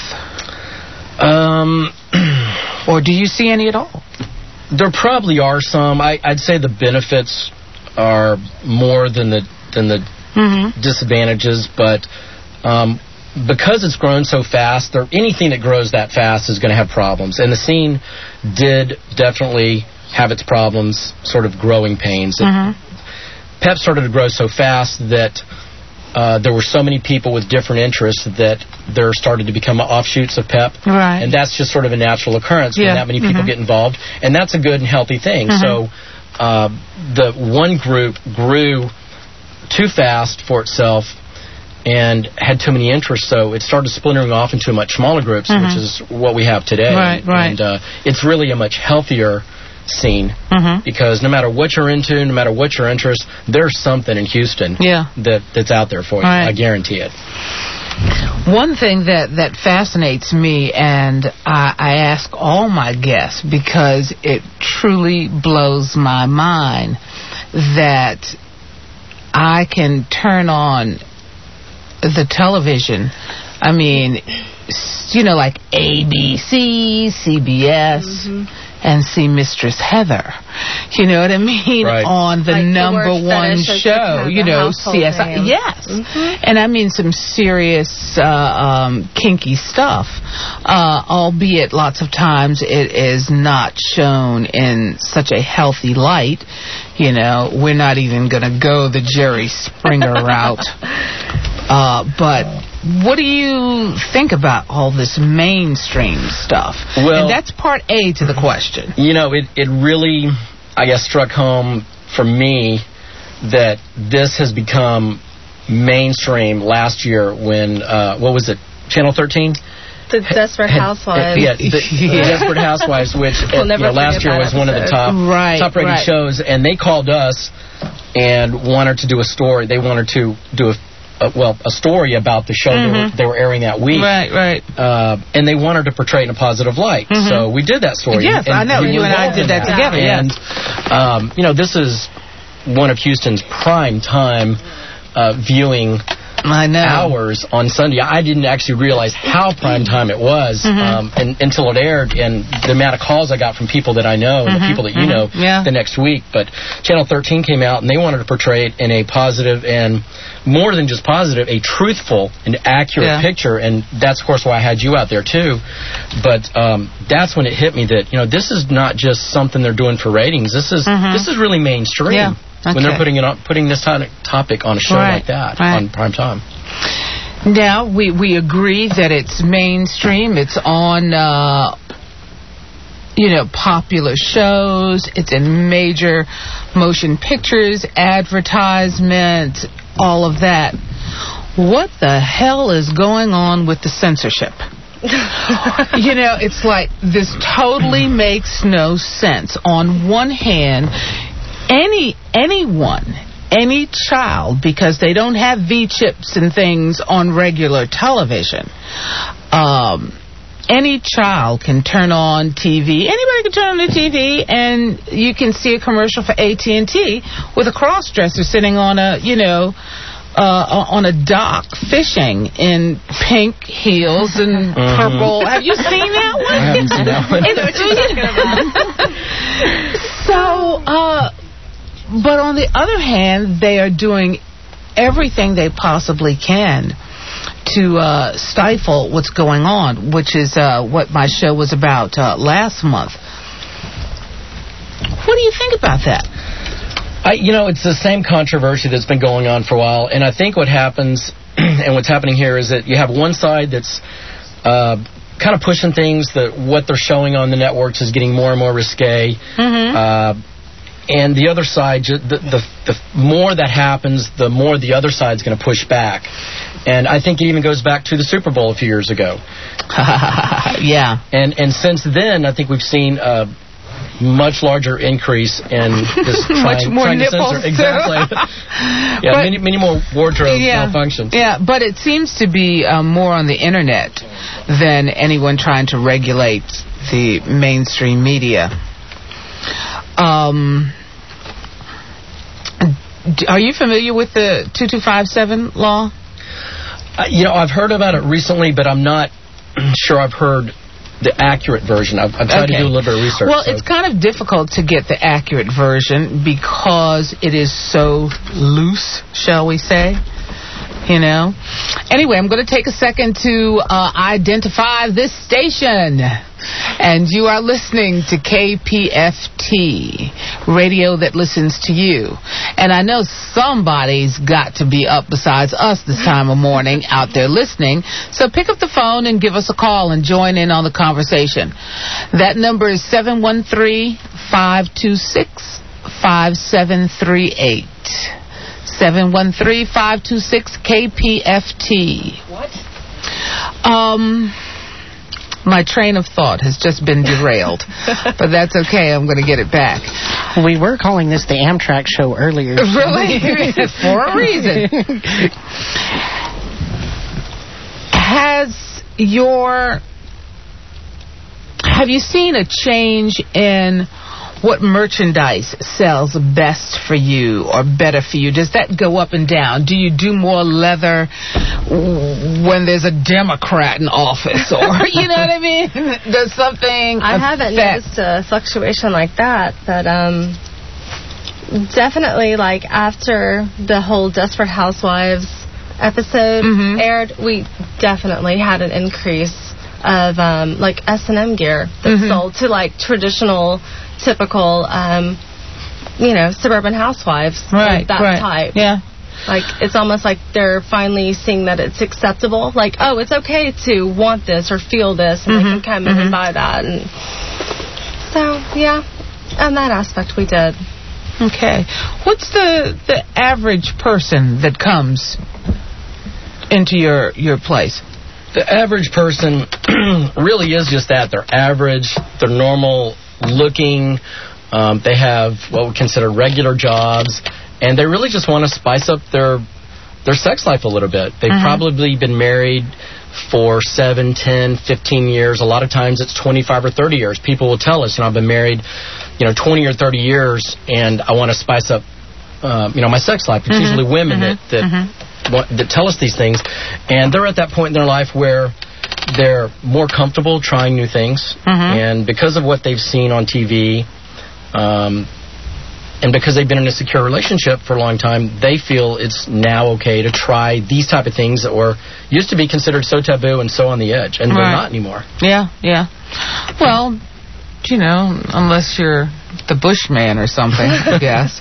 Or do you see any at all? There probably are some. I'd say the benefits are more than the disadvantages, but because it's grown so fast, anything that grows that fast is going to have problems. And the scene did definitely have its problems, sort of growing pains. PEP started to grow so fast that there were so many people with different interests that there started to become offshoots of PEP. Right. And that's just sort of a natural occurrence when that many people get involved. And that's a good and healthy thing. So the one group grew too fast for itself and had too many interests, so it started splintering off into much smaller groups, which is what we have today. Right. And it's really a much healthier scene because no matter what you're into, no matter what your interest, there's something in Houston that's out there for you. I guarantee it. One thing that fascinates me, and I ask all my guests because it truly blows my mind, that I can turn on the television. I mean, like ABC, CBS, and see Mistress Heather. You know what I mean? Right. On the like number the one show, CSI. Thing. Yes. And I mean some serious kinky stuff, albeit lots of times it is not shown in such a healthy light. We're not even going to go the Jerry Springer route. But what do you think about all this mainstream stuff? Well, and that's part A to the question. It really, I guess, struck home for me that this has become mainstream last year when, what was it, Channel 13? The Desperate Housewives. The Desperate Housewives, which last year was one of the top rated shows, and they called us and wanted to do a story. They wanted to do a story about the show they were airing that week. Right. And they wanted to portray it in a positive light. So we did that story. Yes, I know. You and I did that together. And, this is one of Houston's prime time viewing hours on Sunday. I didn't actually realize how prime time it was until it aired, and the amount of calls I got from people that I know and the people that you know the next week. But Channel 13 came out, and they wanted to portray it in a positive and more than just positive, a truthful and accurate picture, and that's, of course, why I had you out there, too. But that's when it hit me that, this is not just something they're doing for ratings. This is really mainstream. Yeah. Okay. When they're putting this topic on a show like that on prime time. Now, we agree that it's mainstream. It's on, popular shows. It's in major motion pictures, advertisements, all of that. What the hell is going on with the censorship? It's like this totally makes no sense. On one hand, any child, because they don't have V-chips and things on regular television, any child can turn on TV. Anybody can turn on the TV, and you can see a commercial for AT&T with a cross-dresser sitting on a dock fishing in pink heels and purple. Have you seen that one? I haven't seen that one. But on the other hand, they are doing everything they possibly can to stifle what's going on, which is what my show was about last month. What do you think about that? It's the same controversy that's been going on for a while, and I think what happens and what's happening here is that you have one side that's kind of pushing things, that what they're showing on the networks is getting more and more risque. And the other side, the more that happens, the more the other side's going to push back. And I think it even goes back to the Super Bowl a few years ago. Yeah. And since then, I think we've seen a much larger increase in this Much more trying to nipples, censor. Exactly. Yeah, But- many more wardrobe malfunctions. Yeah, but it seems to be more on the internet than anyone trying to regulate the mainstream media. Are you familiar with the 2257 law? I've heard about it recently, but I'm not sure I've heard the accurate version. I've tried to do a little bit of research. Well, it's kind of difficult to get the accurate version because it is so loose, shall we say. Anyway, I'm going to take a second to identify this station. And you are listening to KPFT, radio that listens to you. And I know somebody's got to be up besides us this time of morning out there listening. So pick up the phone and give us a call and join in on the conversation. That number is 713-526-5738. 713-526-KPFT. What? My train of thought has just been derailed, but that's okay. I'm going to get it back. We were calling this the Amtrak show earlier. Really? For a reason. Have you seen a change in what merchandise sells best for you or better for you? Does that go up and down? Do you do more leather when there's a Democrat in office? Or, you know what I mean? Does something I haven't noticed a fluctuation like that, but definitely, like, after the whole Desperate Housewives episode aired, we definitely had an increase of, like, S&M gear that sold to, like, traditional, typical, suburban housewives. Right, that type. Yeah. Like, it's almost like they're finally seeing that it's acceptable. Like, oh, it's okay to want this or feel this, and they can come in and buy that. And so, yeah, on that aspect, we did. Okay. What's the average person that comes into your place? The average person really is just that. They're average. They're normal looking. They have what we consider regular jobs, and they really just want to spice up their sex life a little bit. They've probably been married for 7, 10, 15 years. A lot of times it's 25 or 30 years. People will tell us, I've been married, 20 or 30 years, and I want to spice up, my sex life. It's usually women that tell us these things, and they're at that point in their life where they're more comfortable trying new things, and because of what they've seen on TV, and because they've been in a secure relationship for a long time, they feel it's now okay to try these type of things that were used to be considered so taboo and so on the edge, and they're not anymore. Yeah. Well, unless you're the Bushman or something, I guess.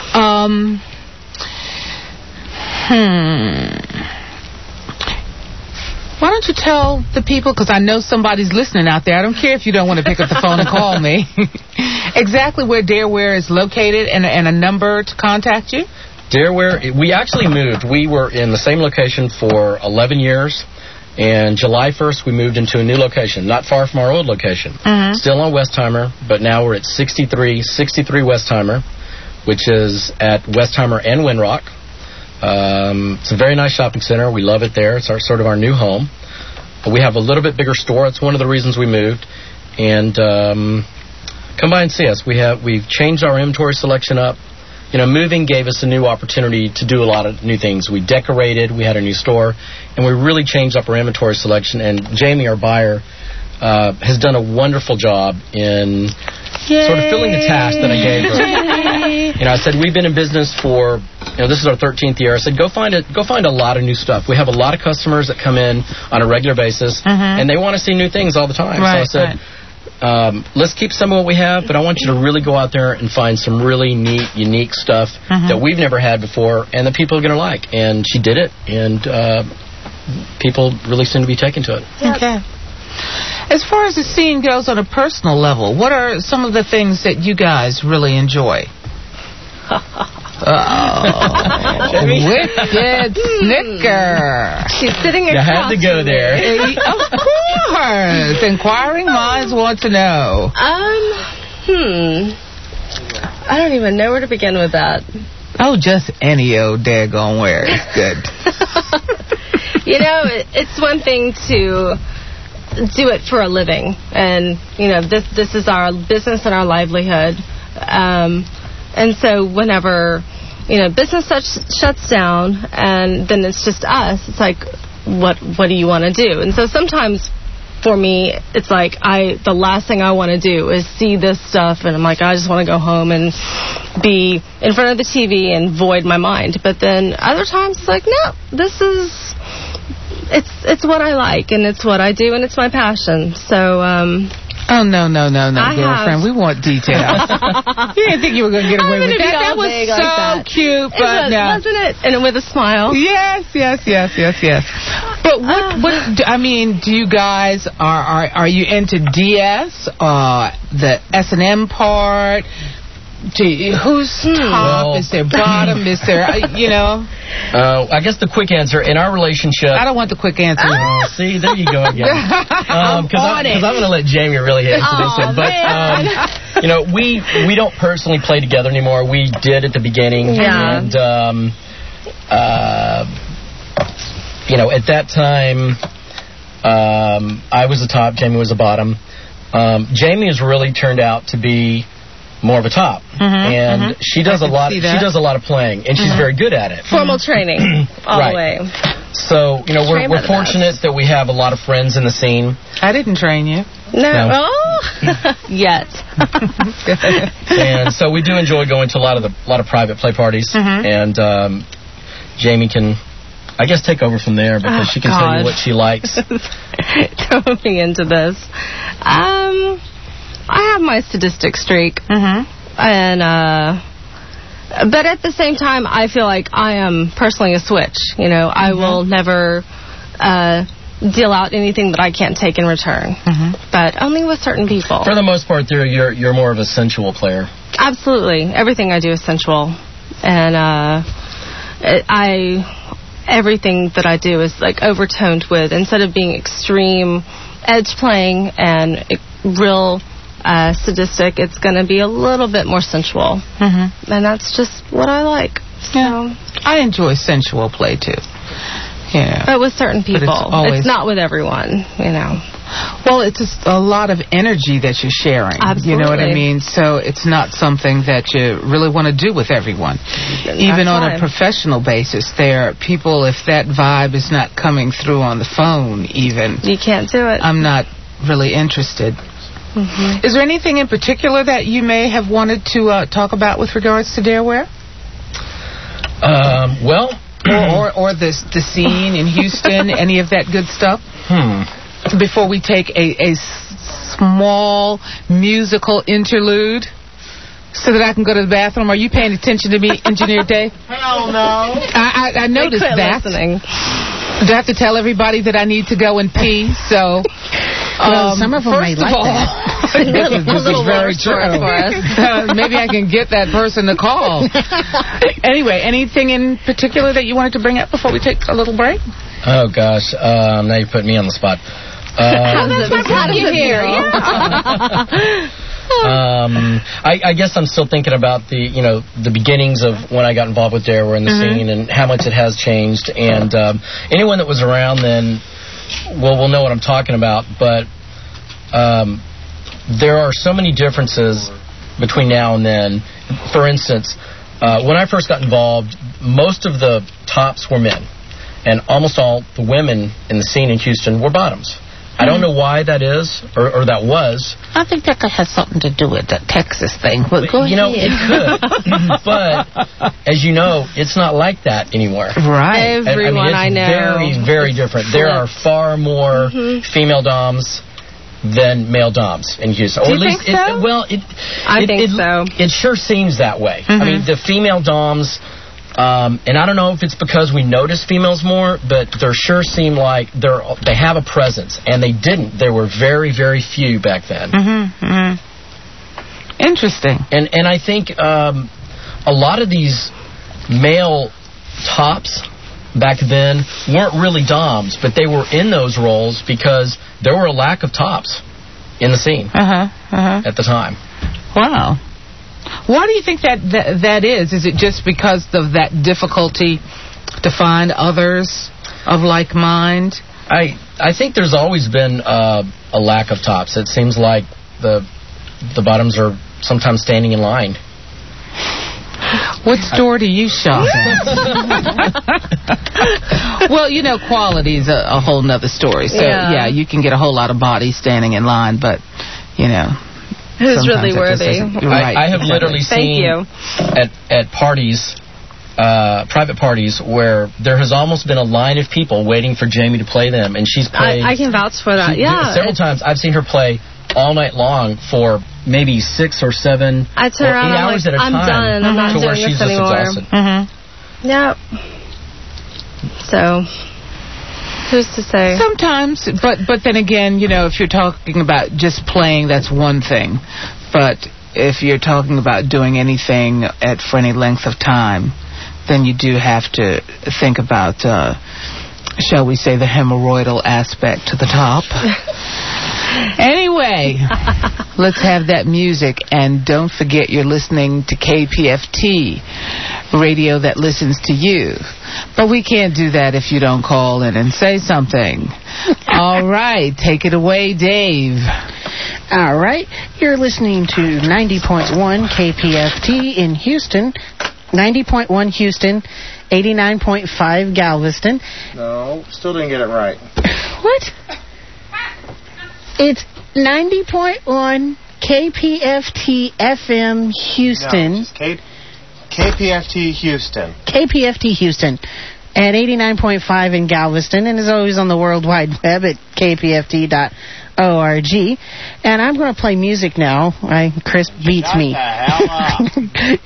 Why don't you tell the people, because I know somebody's listening out there, I don't care if you don't want to pick up the phone and call me, exactly where Dareware is located and a number to contact you? Dareware, we actually moved. We were in the same location for 11 years, and July 1st we moved into a new location, not far from our old location. Still on Westheimer, but now we're at 6363 Westheimer, which is at Westheimer and Windrock. It's a very nice shopping center. We love it there. It's sort of our new home. We have a little bit bigger store. It's one of the reasons we moved. And come by and see us. We've changed our inventory selection up. Moving gave us a new opportunity to do a lot of new things. We decorated. We had a new store, and we really changed up our inventory selection. And Jamie, our buyer, has done a wonderful job in sort of filling the task that I gave her. I said, we've been in business for, this is our 13th year. I said, go find a lot of new stuff. We have a lot of customers that come in on a regular basis, and they want to see new things all the time. Right, so I said, let's keep some of what we have, but I want you to really go out there and find some really neat, unique stuff that we've never had before and that people are going to like. And she did it, and people really seem to be taken to it. Okay. As far as the scene goes on a personal level, what are some of the things that you guys really enjoy? Wicked Snicker. She's sitting You across had to go from me. there. Of course. Inquiring minds want to know. I don't even know where to begin with that. Oh, just any old daggone where is good. You know, it's one thing to do it for a living, and you know, this is our business and our livelihood. And so whenever, you know, business shuts down and then it's just us, it's like, what do you want to do? And so sometimes for me, it's like the last thing I want to do is see this stuff, and I'm like, I just want to go home and be in front of the TV and void my mind. But then other times it's like, no, this is, it's what I like, and it's what I do, and it's my passion. So, oh, no, girlfriend. We want details. You didn't think you were going to get away with that. That was so like cute, but no. Wasn't it? And with a smile. Yes. But what I mean, do you guys, are you into DS, the S&M part? Who's top? Is there bottom? Is there, you know? I guess the quick answer, in our relationship... I don't want the quick answer. See, there you go again. Because I'm going to let Jamie really answer this one. But, you know, we don't personally play together anymore. We did at the beginning. Yeah. And, you know, at that time, I was the top, Jamie was the bottom. Jamie has really turned out to be more of a top, and she does a lot. She does a lot of playing, and she's very good at it. Formal training, all the way. So you know, we're fortunate that we have a lot of friends in the scene. I didn't train you. No. Oh, yet. And so we do enjoy going to a lot of private play parties, and Jamie can, I guess, take over from there because she can tell you what she likes. Throw me into this. I have my sadistic streak, and but at the same time, I feel like I am personally a switch. You know, I will never deal out anything that I can't take in return, but only with certain people. For the most part, you're more of a sensual player. Absolutely, everything I do is sensual, and everything that I do is like overtoned with, instead of being extreme edge playing and real sadistic, it's going to be a little bit more sensual, and that's just what I like. So. Yeah, I enjoy sensual play too. Yeah, but with certain people, it's not with everyone. You know. Well, it's just a lot of energy that you're sharing. Absolutely. You know what I mean? So it's not something that you really want to do with everyone. Even on a professional basis, there are people, if that vibe is not coming through on the phone even, you can't do it. I'm not really interested. Is there anything in particular that you may have wanted to talk about with regards to Dareware? Well... or the scene in Houston, any of that good stuff? Before we take a small musical interlude so that I can go to the bathroom. Are you paying attention to me, Engineer Dave? Hell no. I noticed that. Listening. Do I have to tell everybody that I need to go and pee? So, some of them may like that. This is very true. Maybe I can get that person to call. Anyway, anything in particular that you wanted to bring up before we take a little break? Oh, gosh. Now you're putting me on the spot. That's my part of it here. I guess I'm still thinking about the beginnings of when I got involved with Dareware in the scene and how much it has changed. And anyone that was around then will know what I'm talking about. But there are so many differences between now and then. For instance, when I first got involved, most of the tops were men, and almost all the women in the scene in Houston were bottoms. I don't know why that is, or that was. I think that has something to do with the Texas thing. But go ahead. It could. But, as you know, it's not like that anymore. Right. Everyone I know. Very, very different. There are far more female doms than male doms in Houston. Do you think so? I think so. It sure seems that way. I mean, the female doms... and I don't know if it's because we notice females more, but there sure seem like they have a presence, and they didn't. There were very, very few back then. Interesting. And I think a lot of these male tops back then weren't really doms, but they were in those roles because there were a lack of tops in the scene at the time. Wow. Why do you think that is? Is it just because of that difficulty to find others of like mind? I think there's always been a lack of tops. It seems like the bottoms are sometimes standing in line. What store do you shop at? Well, you know, quality is a whole nother story. So, yeah, you can get a whole lot of bodies standing in line, but, you know. Who's really worthy? Right. I have literally seen at parties, private parties, where there has almost been a line of people waiting for Jamie to play them, and she's played. I can vouch for that. Several times I've seen her play all night long for maybe 6 or 7 I turn or 8 around, hours I'm at a time. I'm done. I'm not to where doing she's this anymore. just exhausted. Yep. So, who's to say? Sometimes, but then again, you know, if you're talking about just playing, that's one thing. But if you're talking about doing anything for any length of time, then you do have to think about, shall we say, the hemorrhoidal aspect to the top. Anyway, let's have that music, and don't forget you're listening to KPFT, radio that listens to you. But we can't do that if you don't call in and say something. All right, take it away, Dave. All right, you're listening to 90.1 KPFT in Houston, 90.1 Houston, 89.5 Galveston. No, still didn't get it right. What? It's 90.1 KPFT FM Houston. No, just KPFT Houston. KPFT Houston at 89.5 in Galveston, and is always on the World Wide Web at kpft.org. And I'm going to play music now. Chris beats me. Shut the hell up.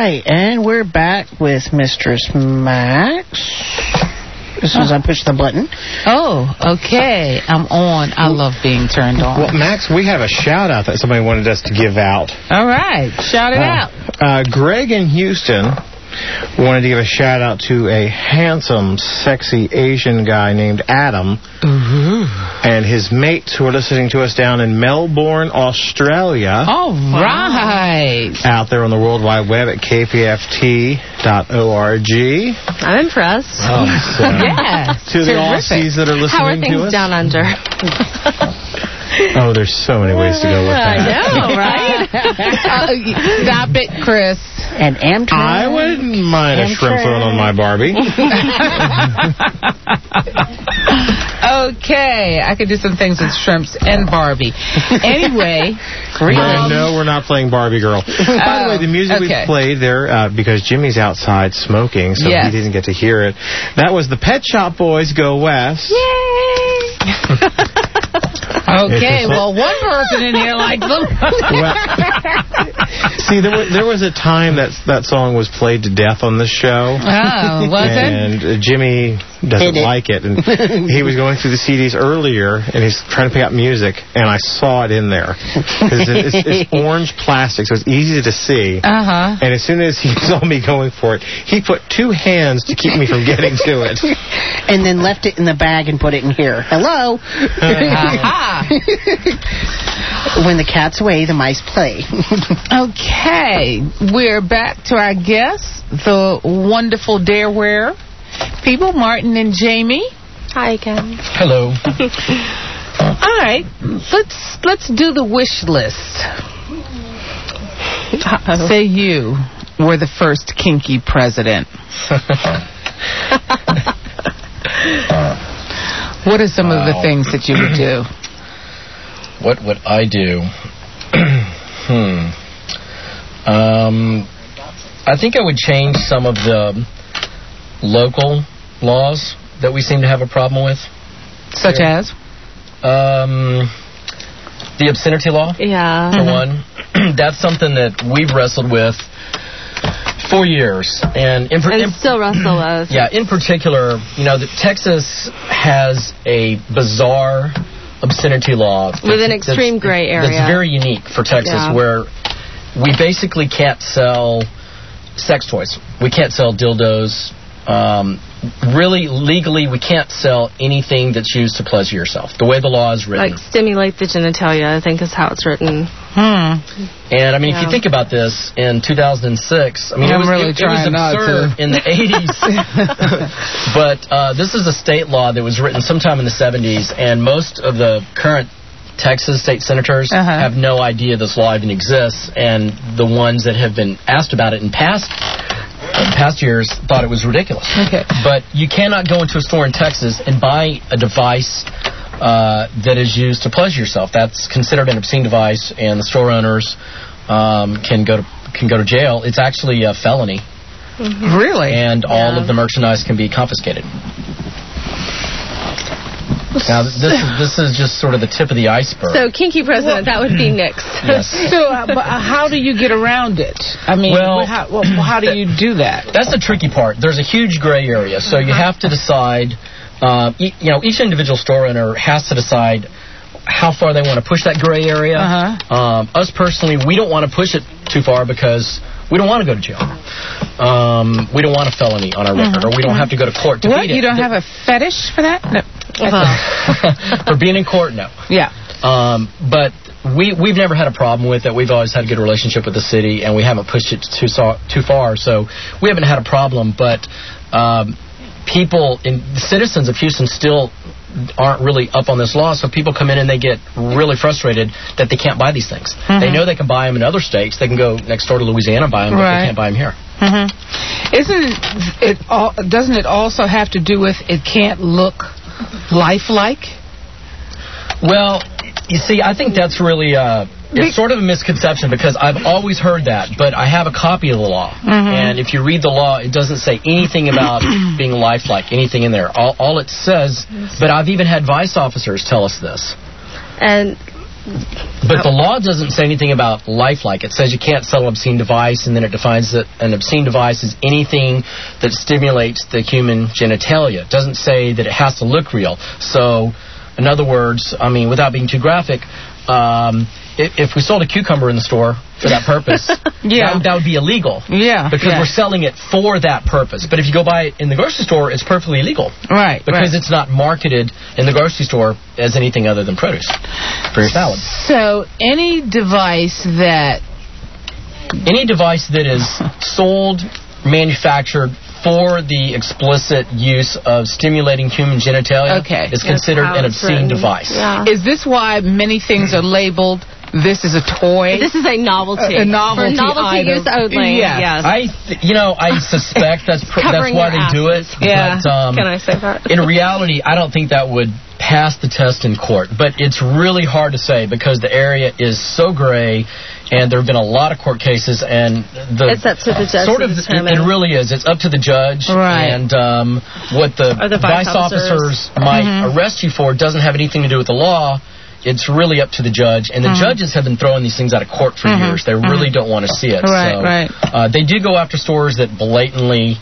right, and we're back with Mistress Max. As soon as I push the button. Oh, okay. I'm on. I love being turned on. Well, Max, we have a shout-out that somebody wanted us to give out. All right. Shout it out. Greg in Houston wanted to give a shout-out to a handsome, sexy Asian guy named Adam and his mates who are listening to us down in Melbourne, Australia. All right. Out there on the World Wide Web at kpft.org. I'm impressed. Yeah. To the Aussies that are listening to us. How are things down under? Oh, there's so many ways to go with that. I know, right? Stop it, Chris. And Amtrak. I wouldn't mind a shrimp thrown on my Barbie. Okay, I could do some things with shrimps and Barbie. Anyway, no, we're not playing Barbie Girl. By the way, the music we played there, because Jimmy's outside smoking, so he didn't get to hear it. That was the Pet Shop Boys Go West. Yay! Okay, well, one person in here likes them. See, there was a time that song was played to death on this show. Oh, was it? And Jimmy doesn't like it. And he was going through the CDs earlier, and he's trying to pick up music, and I saw it in there. Because it's orange plastic, so it's easy to see. Uh-huh. And as soon as he saw me going for it, he put two hands to keep me from getting to it. And then left it in the bag and put it in here. Hello. When the cat's away, the mice play. Okay, we're back to our guests, the wonderful Dareware people, Martin and Jamie. Hi, Ken. Hello. All right, let's do the wish list. Say you were the first kinky president. What are some of the things that you would do? What would I do? I think I would change some of the local laws that we seem to have a problem with. Such as? The obscenity law, Yeah. for one. That's something that we've wrestled with for years. And still wrestle with. Yeah, in particular, Texas has a bizarre obscenity law with an extreme gray area. That's very unique for Texas, where we basically can't sell sex toys. We can't sell dildos. Really, legally, we can't sell anything that's used to pleasure yourself. The way the law is written. Like stimulate the genitalia, I think is how it's written. And, I mean, if you think about this, in 2006, I mean, it was absurd in the 80s. But this is a state law that was written sometime in the 70s, and most of the current Texas state senators have no idea this law even exists, and the ones that have been asked about it in past years thought it was ridiculous. Okay. But you cannot go into a store in Texas and buy a device that is used to pleasure yourself. That's considered an obscene device, and the store owners can go to jail. It's actually a felony. Really? And all of the merchandise can be confiscated. Now, this is just sort of the tip of the iceberg. So, kinky president, that would be next. Yes. So, but how do you get around it? I mean, how do you do that? That's the tricky part. There's a huge gray area, so you have to decide. Each individual store owner has to decide how far they want to push that gray area. Us personally, we don't want to push it too far because we don't want to go to jail. We don't want a felony on our record, or we don't have to go to court to beat it. You don't have a fetish for that? No. For being in court, no. Yeah. But we've never had a problem with it. We've always had a good relationship with the city, and we haven't pushed it too far, so we haven't had a problem. But citizens of Houston still aren't really up on this law, so people come in and they get really frustrated that they can't buy these things. They know they can buy them in other states. They can go next door to Louisiana and buy them, but they can't buy them here. Doesn't it also have to do with it can't look lifelike? Well, you see, I think that's really it's sort of a misconception because I've always heard that, but I have a copy of the law. And if you read the law, it doesn't say anything about being lifelike, anything in there. All it says, but I've even had vice officers tell us this. And But the law doesn't say anything about lifelike. It says you can't sell an obscene device, and then it defines that an obscene device is anything that stimulates the human genitalia. It doesn't say that it has to look real. So, in other words, I mean, without being too graphic, if we sold a cucumber in the store for that purpose, that would be illegal. Yeah. Because we're selling it for that purpose. But if you go buy it in the grocery store, it's perfectly legal. Right. Because it's not marketed in the grocery store as anything other than produce for your salad. So any device that is sold, manufactured for the explicit use of stimulating human genitalia is considered an obscene device. Yeah. Is this why many things are labeled, this is a toy? This is a novelty. A novelty for novelty item. use only. Yes. I suspect that's why they do it. Yeah. But, can I say that? In reality, I don't think that would pass the test in court. But it's really hard to say because the area is so gray, and there have been a lot of court cases, and it's up to the judge to determine. It really is. It's up to the judge, and what the vice officers might arrest you for doesn't have anything to do with the law. It's really up to the judge, and the judges have been throwing these things out of court for years. They really don't want to see it. They do go after stores that blatantly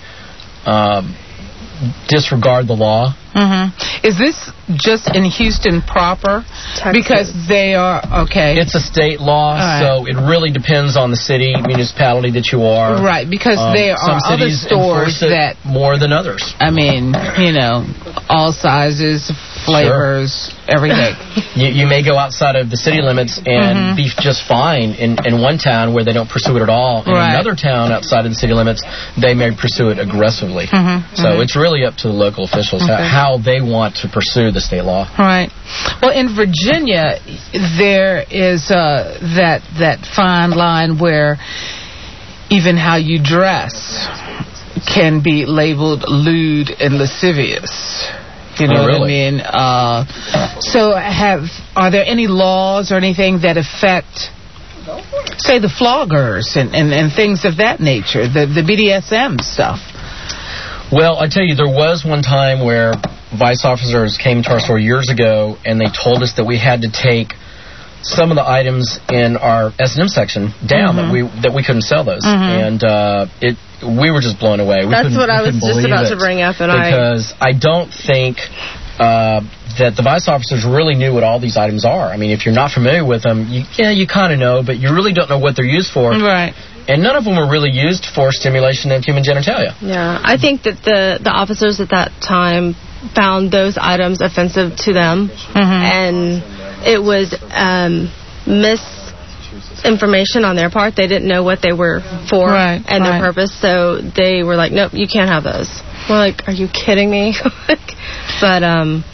disregard the law. Is this just in Houston proper? Texas. Because they are, It's a state law, so it really depends on the city, municipality that you are. Right, because there are other stores that more than others. I mean, all sizes, flavors, everything. You may go outside of the city limits and be just fine in one town where they don't pursue it at all. In another town outside of the city limits, they may pursue it aggressively. So it's really up to the local officials how they want to pursue the state law. Right. Well, in Virginia, there is that fine line where even how you dress can be labeled lewd and lascivious. You know what I mean? So are there any laws or anything that affect, say, the floggers and things of that nature, the BDSM stuff? Well, I tell you, there was one time where vice officers came to our store years ago, and they told us that we had to take some of the items in our S&M section down, that we couldn't sell those. And we were just blown away. That's what I was just about to bring up. Because I don't think that the vice officers really knew what all these items are. I mean, if you're not familiar with them, you kind of know, but you really don't know what they're used for. Right. And none of them were really used for stimulation of human genitalia. Yeah, I think that the officers at that time found those items offensive to them, and it was misinformation on their part. They didn't know what they were for and their purpose, so they were like, nope, you can't have those. We're like, are you kidding me? But,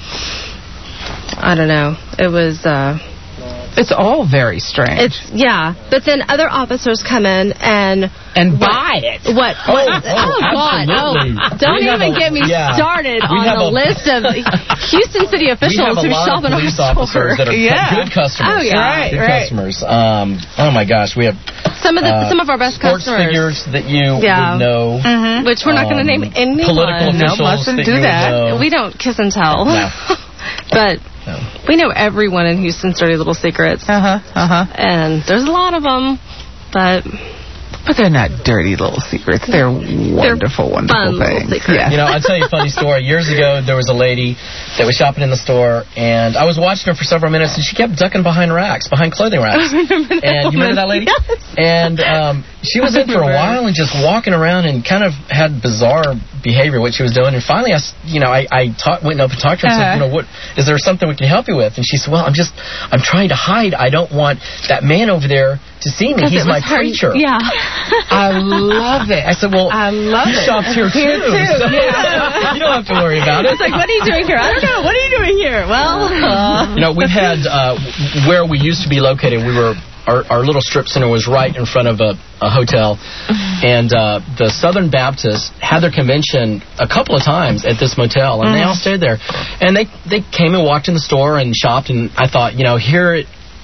I don't know. It was... It's all very strange. But then other officers come in and buy it. What? God! Don't even get me started on the list of Houston city officials who shop in our store. That are good customers. Oh yeah, good customers. Oh my gosh, we have some of our best sports customers. figures that you would know. Which we're not going to name anyone. Political officials that you would know. We don't kiss and tell. No. But we know everyone in Houston's dirty little secrets. And there's a lot of them, but they're not dirty little secrets. They're wonderful, wonderful things. Yeah. I'll tell you a funny story. Years ago, there was a lady that was shopping in the store, and I was watching her for several minutes, and she kept ducking behind clothing racks. And you remember that lady? Yes. And she was in for a while and just walking around and kind of had bizarre behavior, what she was doing. And finally, I went up and talked to her and said, what is there something we can help you with? And she said, well, I'm trying to hide. I don't want that man over there to see me. He's my preacher. Yeah. I love it. I said, well, I love he shops here too. So you don't have to worry about it. It's like, what are you doing here? I don't know. What are you doing here? Well, we've had where we used to be located. Our little strip center was right in front of a hotel, and the Southern Baptists had their convention a couple of times at this motel, and they all stayed there. And they came and walked in the store and shopped, and I thought, here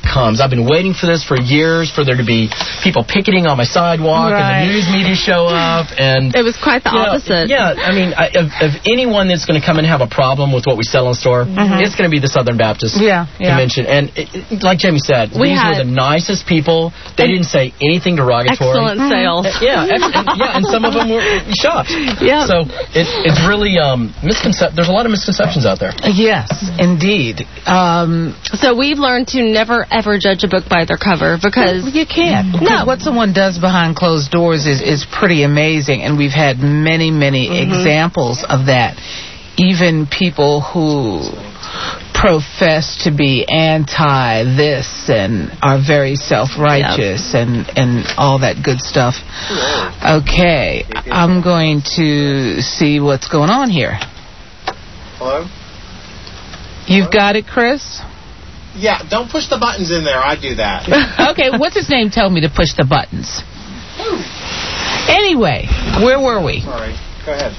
comes. I've been waiting for this for years, for there to be people picketing on my sidewalk and the news media show up. And it was quite the opposite. Yeah, I mean, of anyone that's going to come and have a problem with what we sell in store, it's going to be the Southern Baptist Convention. And like Jamie said, these were the nicest people. They didn't say anything derogatory. Excellent sales. And some of them were shocked. Yeah. So it's really there's a lot of misconceptions out there. Yes, indeed. So we've learned to never ever judge a book by their cover, because you can't. Because what someone does behind closed doors is pretty amazing, and we've had many examples of that. Even people who profess to be anti this and are very self-righteous and all that good stuff. Okay, I'm going to see what's going on here. Hello? You've got it, Chris? Yeah, don't push the buttons in there. I do that. Okay, what's his name told me to push the buttons? Anyway, where were we? Sorry, go ahead.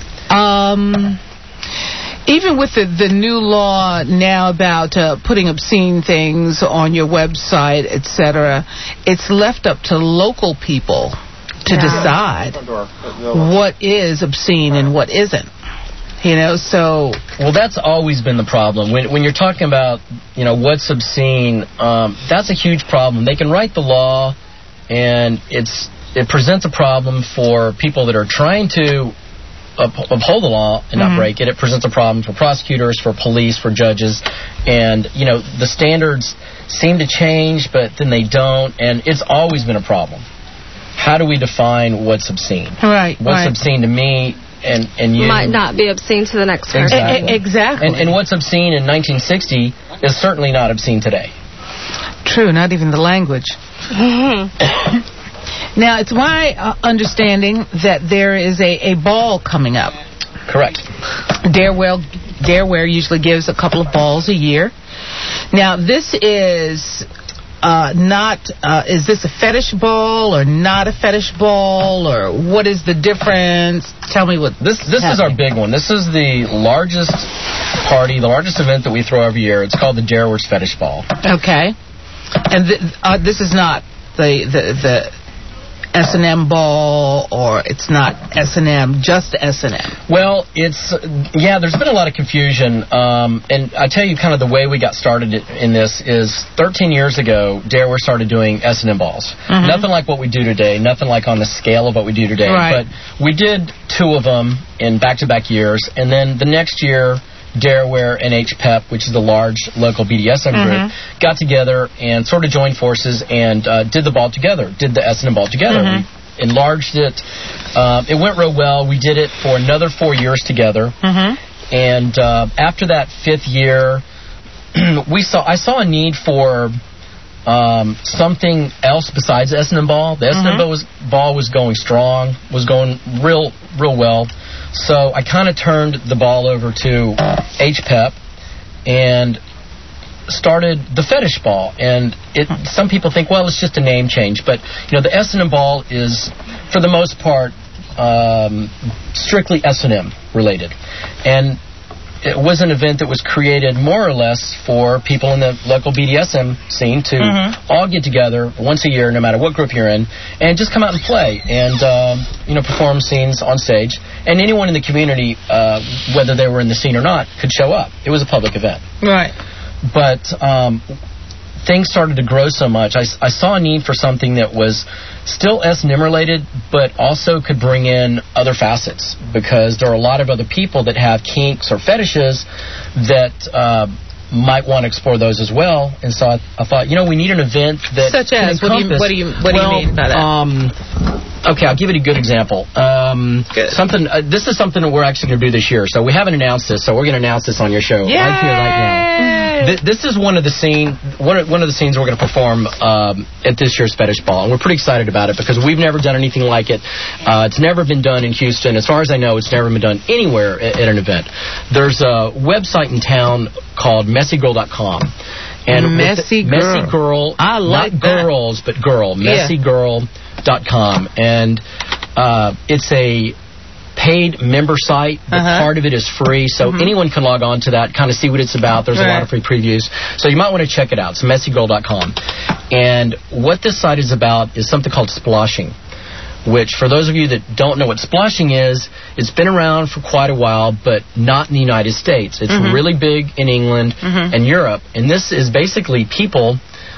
Even with the new law now about putting obscene things on your website, etc., it's left up to local people to decide what is obscene and what isn't. You know, so... Well, that's always been the problem. When you're talking about, what's obscene, that's a huge problem. They can write the law, and it presents a problem for people that are trying to uphold the law and not break it. It presents a problem for prosecutors, for police, for judges. And, the standards seem to change, but then they don't. And it's always been a problem. How do we define what's obscene? Right. What's obscene to me and you might not be obscene to the next person. Exactly. And what's obscene in 1960 is certainly not obscene today. True, not even the language. Now, it's my understanding that there is a ball coming up. Correct. Dareware usually gives a couple of balls a year. Now, this is is this a fetish ball or not a fetish ball, or what is the difference? Tell me what this is our big one. This is the largest party, the largest event that we throw every year. It's called the Dareware's Fetish Ball. Okay. And this is not the S&M ball, or it's not S&M, just S&M? Well, there's been a lot of confusion, and I tell you kind of the way we got started in this is 13 years ago, Dareware started doing S&M balls. Nothing like what we do today, nothing like on the scale of what we do today, but we did 2 of them in back-to-back years, and then the next year, Dareware and HPEP, which is the large local BDSM group, got together and sort of joined forces and did the ball together, did the S&M ball together. We enlarged it. It went real well. We did it for another 4 years together. And after that 5th year, I saw a need for something else besides the S&M ball. The S&M ball was going strong, was going real well. So I kind of turned the ball over to HPEP and started the fetish ball. And some people think, well, it's just a name change. But, the S&M ball is, for the most part, strictly S&M related. And it was an event that was created more or less for people in the local BDSM scene to all get together once a year, no matter what group you're in, and just come out and play and perform scenes on stage. And anyone in the community, whether they were in the scene or not, could show up. It was a public event. Right. But things started to grow so much. I saw a need for something that was still S&M related, but also could bring in other facets, because there are a lot of other people that have kinks or fetishes that might want to explore those as well. And so I thought, we need an event that such as what do you mean by that? Okay, I'll give it a good example. This is something that we're actually going to do this year. So we haven't announced this, so we're going to announce this on your show right here, right now. This is one of the scenes we're going to perform at this year's Fetish Ball, and we're pretty excited about it because we've never done anything like it. It's never been done in Houston. As far as I know, it's never been done anywhere at an event. There's a website in town called messygirl.com. And Messy Girl. I like not that. girls, but girl. Messygirl.com. And it's a paid member site, but part of it is free, so anyone can log on to that, kind of see what it's about. There's a lot of free previews. So you might want to check it out. It's messygirl.com. And what this site is about is something called sploshing, which, for those of you that don't know what sploshing is, it's been around for quite a while, but not in the United States. It's really big in England and Europe. And this is basically people,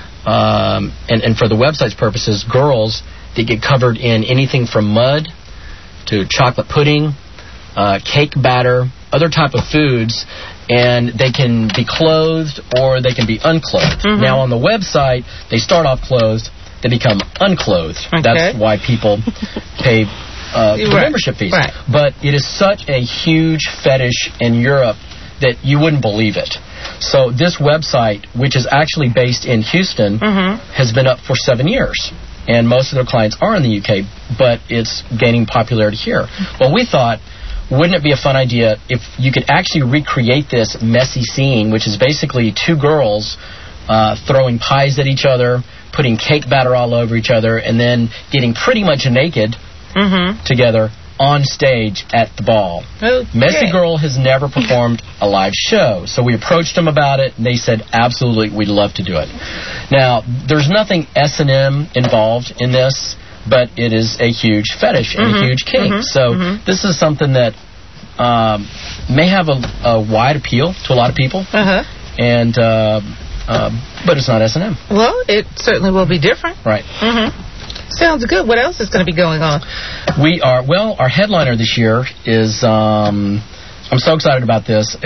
and for the website's purposes, girls that get covered in anything from mud to chocolate pudding, cake batter, other type of foods, and they can be clothed or they can be unclothed. Now, on the website, they start off clothed, they become unclothed. That's why people pay the membership fees. But it is such a huge fetish in Europe that you wouldn't believe it. So this website, which is actually based in Houston, has been up for 7 years. And most of their clients are in the UK, but it's gaining popularity here. Well, we thought, wouldn't it be a fun idea if you could actually recreate this messy scene, which is basically two girls throwing pies at each other, putting cake batter all over each other, and then getting pretty much naked together on stage at the ball. Messy Girl has never performed a live show, so we approached them about it, and they said, absolutely, we'd love to do it. Now, there's nothing S&M involved in this, but it is a huge fetish and a huge kink. So this is something that may have a wide appeal to a lot of people, and but it's not S&M. Well, it certainly will be different. Right. Sounds good. What else is going to be going on? Our headliner this year is, I'm so excited about this.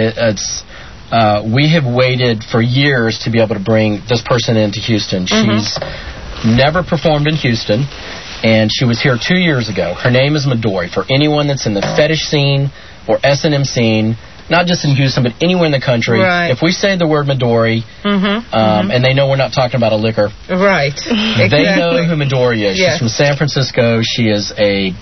We have waited for years to be able to bring this person into Houston. She's never performed in Houston, and she was here 2 years ago. Her name is Midori. For anyone that's in the fetish scene or S&M scene, not just in Houston, but anywhere in the country, if we say the word Midori, and they know we're not talking about a liquor, they know who Midori is. She's from San Francisco. She is a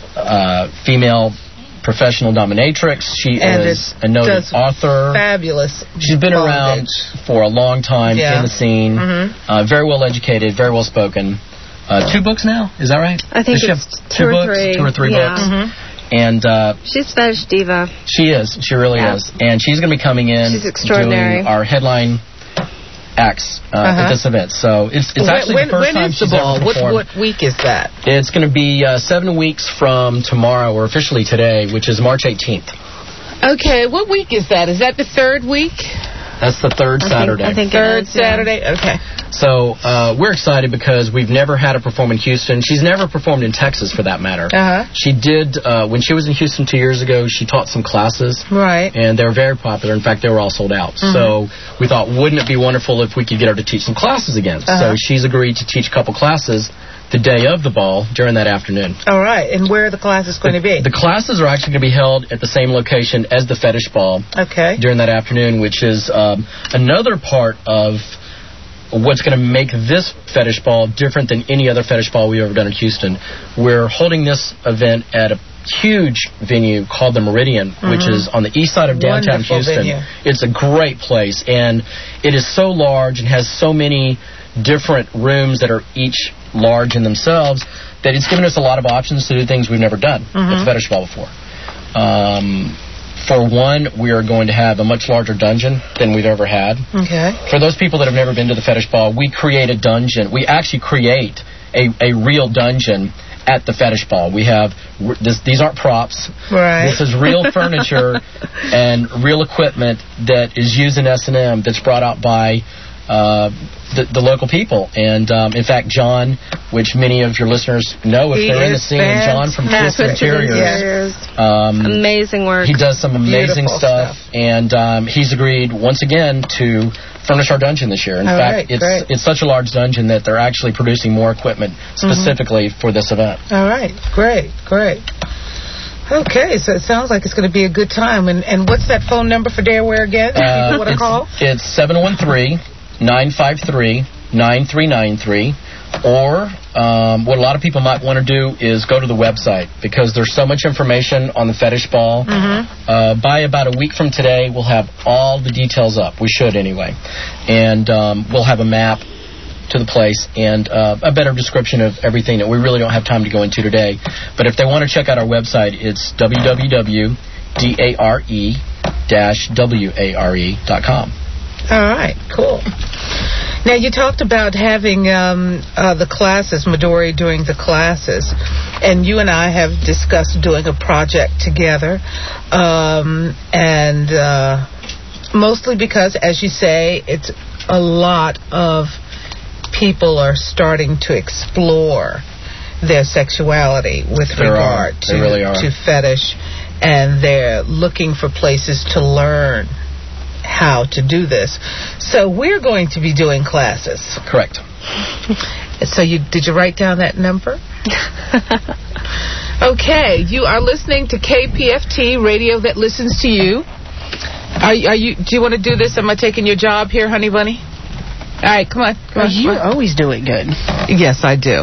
female professional dominatrix. She is a noted author. Fabulous. She's been around for a long time in the scene. Very well educated, very well spoken. 2 books now, is that right? I think it's 2 or 3 books. And she's fetish diva. She is. She really is. And she's going to be coming in. She's extraordinary. Doing our headline acts at this event. So it's actually the first time she's ever performed. What week is that? It's going to be 7 weeks from tomorrow, or officially today, which is March 18th. Okay, what week is that? Is that the 3rd week? That's the 3rd Saturday. I think 3rd Saturday? Okay. So we're excited because we've never had her perform in Houston. She's never performed in Texas, for that matter. She did, when she was in Houston 2 years ago, she taught some classes. And they were very popular. In fact, they were all sold out. So we thought, wouldn't it be wonderful if we could get her to teach some classes again? So she's agreed to teach a couple classes the day of the ball during that afternoon. All right. And where are the classes going to be? The classes are actually going to be held at the same location as the fetish ball during that afternoon, which is another part of what's going to make this fetish ball different than any other fetish ball we've ever done in Houston. We're holding this event at a huge venue called the Meridian, which is on the east side of downtown Houston. It's a great place, and it is so large and has so many different rooms that are each large in themselves that it's given us a lot of options to do things we've never done at the fetish ball before. For one, we are going to have a much larger dungeon than we've ever had. For those people that have never been to the fetish ball, we create a dungeon. We actually create a real dungeon at the fetish ball. We have these aren't props. This is real furniture and real equipment that is used in S&M that's brought out by the local people. And in fact, John, which many of your listeners know if they're in the scene, John from Twisted Interiors, amazing work. He does some amazing stuff, and he's agreed once again to furnish our dungeon this year. In fact, it's such a large dungeon that they're actually producing more equipment specifically for this event. All right, great. Okay, so it sounds like it's going to be a good time. And what's that phone number for Dareware again? People want to call? It's 713-953-9393. Or what a lot of people might want to do is go to the website, because there's so much information on the fetish ball. By about a week from today, we'll have all the details up. We should anyway. And we'll have a map to the place and a better description of everything that we really don't have time to go into today. But if they want to check out our website, it's www.dare-ware.com. All right, cool. Now, you talked about having the classes, Midori doing the classes, and you and I have discussed doing a project together, and mostly because, as you say, it's a lot of people are starting to explore their sexuality with regard to fetish, and they're looking for places to learn how to do this. So we're going to be doing classes. Correct. So did you write down that number? Okay, you are listening to KPFT, radio that listens to you. Do you want to do this? Am I taking your job here, honey bunny? All right, come on. You always do it good. Yes, I do.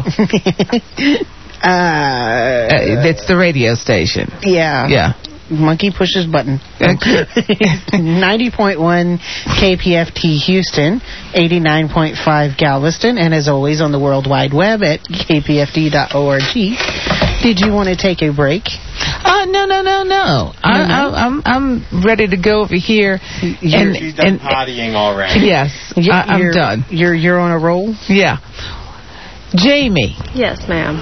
It's the radio station. Yeah. Monkey pushes button. 90.1 KPFT Houston, 89.5 Galveston, and as always on the World Wide Web at kpft.org. Did you want to take a break? No. I'm ready to go over here. She's done pottying already. Yes, I'm done. You're on a roll? Yeah. Jamie. Yes, ma'am.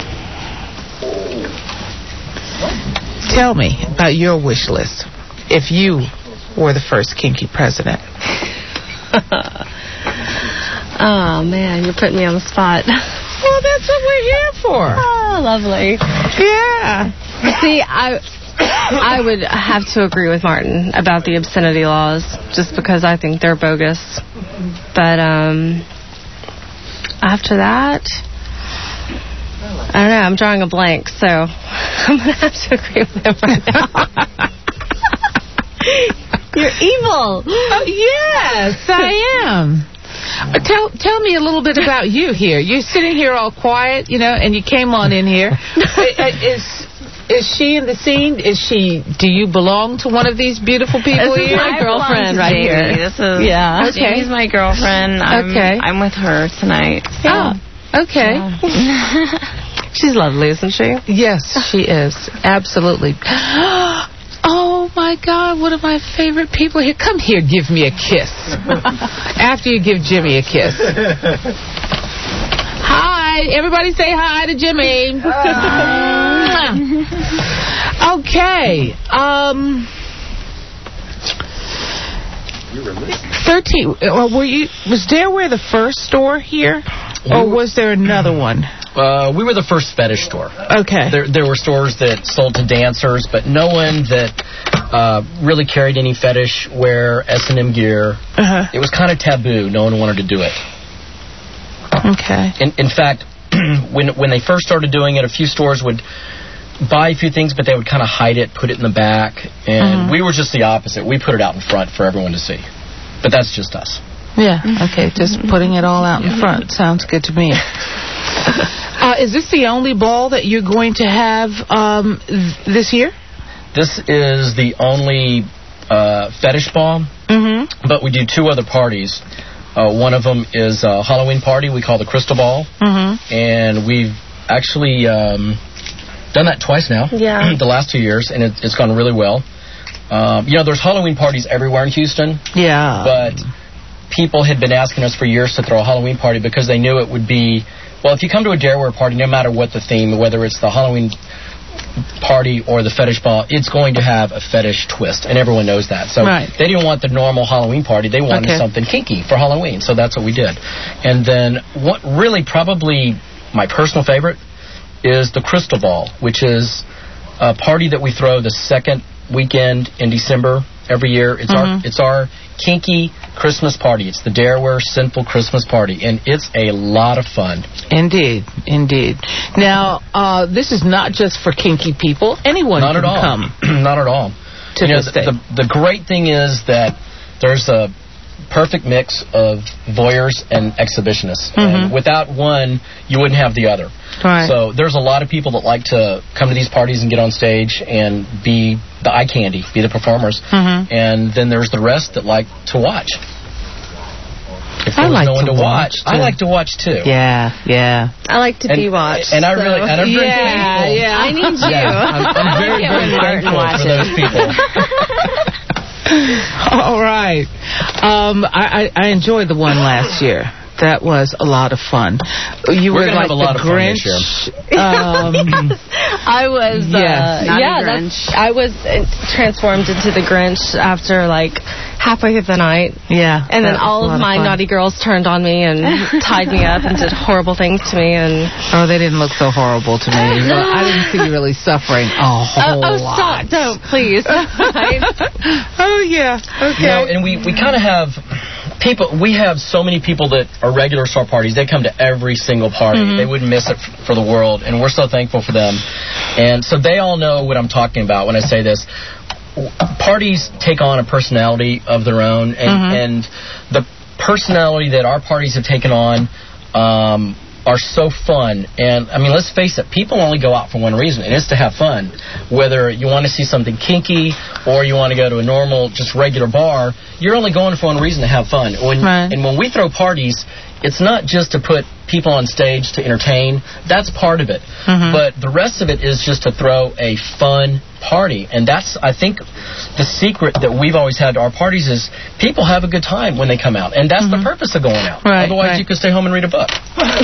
Tell me about your wish list if you were the first kinky president. Oh, man, you're putting me on the spot. Well, that's what we're here for. Oh, lovely. Yeah. See, I would have to agree with Martin about the obscenity laws just because I think they're bogus. But after that, I don't know, I'm drawing a blank, so I'm going to have to agree with him right now. You're evil. Oh, yes, I am. Tell me a little bit about you here. You're sitting here all quiet, and you came on in here. Is she in the scene? Do you belong to one of these beautiful people here? This is my girlfriend right here. This is Okay. Jamie's my girlfriend. I'm with her tonight. So. Oh, okay. Yeah. She's lovely, isn't she? Yes, she is. Absolutely. Oh, my God, one of my favorite people here. Come here, give me a kiss. After you give Jimmy a kiss. Hi. Everybody say hi to Jimmy. Okay. 13. Was Dareware the first store here? Or was there another one? We were the first fetish store. Okay. There were stores that sold to dancers, but no one that really carried any fetish wear, S&M gear. Uh-huh. It was kind of taboo. No one wanted to do it. Okay. In fact, when they first started doing it, a few stores would buy a few things, but they would kind of hide it, put it in the back, and we were just the opposite. We put it out in front for everyone to see. But that's just us. Yeah, okay, just putting it all out in front. Sounds good to me. Is this the only ball that you're going to have this year? This is the only fetish ball, but we do two other parties. One of them is a Halloween party we call the Crystal Ball, and we've actually done that twice now, the last 2 years, and it's gone really well. There's Halloween parties everywhere in Houston, but people had been asking us for years to throw a Halloween party because they knew it would be, well, if you come to a Dareware party, no matter what the theme, whether it's the Halloween party or the fetish ball, it's going to have a fetish twist, and everyone knows that. So they didn't want the normal Halloween party. They wanted something kinky for Halloween, so that's what we did. And then what really probably my personal favorite is the Crystal Ball, which is a party that we throw the second weekend in December every year. It's our kinky Christmas party. It's the Dareware Sinful Christmas Party, and it's a lot of fun. Indeed. Now, this is not just for kinky people. Anyone can come. Not at all. The great thing is that there's a perfect mix of voyeurs and exhibitionists. And without one, you wouldn't have the other. Right. So there's a lot of people that like to come to these parties and get on stage and be the eye candy, be the performers. And then there's the rest that like to watch. if there was no one to watch. I like to watch too. Yeah. I like to be watched. And I'm very thankful. I need you. I'm very, very thankful for those people. All right. I enjoyed the one last year. That was a lot of fun. You We're were gonna have a lot of fun this year. I was, I was transformed into the Grinch after like halfway through the night. Yeah. And then all of my naughty girls turned on me and tied me up and did horrible things to me. And they didn't look so horrible to me. I didn't see you really suffering a whole lot. Stop! Don't, please. Oh yeah. Okay. And we kind of have people. We have so many people that are regulars to our parties. They come to every single party. They wouldn't miss it for the world, and we're so thankful for them. And so they all know what I'm talking about when I say this. Parties take on a personality of their own, and the personality that our parties have taken on are so fun. And, I mean, let's face it, people only go out for one reason, and it's to have fun. Whether you want to see something kinky or you want to go to a normal, just regular bar, you're only going for one reason, to have fun. And when we throw parties, it's not just to put people on stage to entertain. That's part of it. But the rest of it is just to throw a fun party. And that's, I think, the secret that we've always had to our parties is people have a good time when they come out. And that's the purpose of going out. Otherwise, you could stay home and read a book.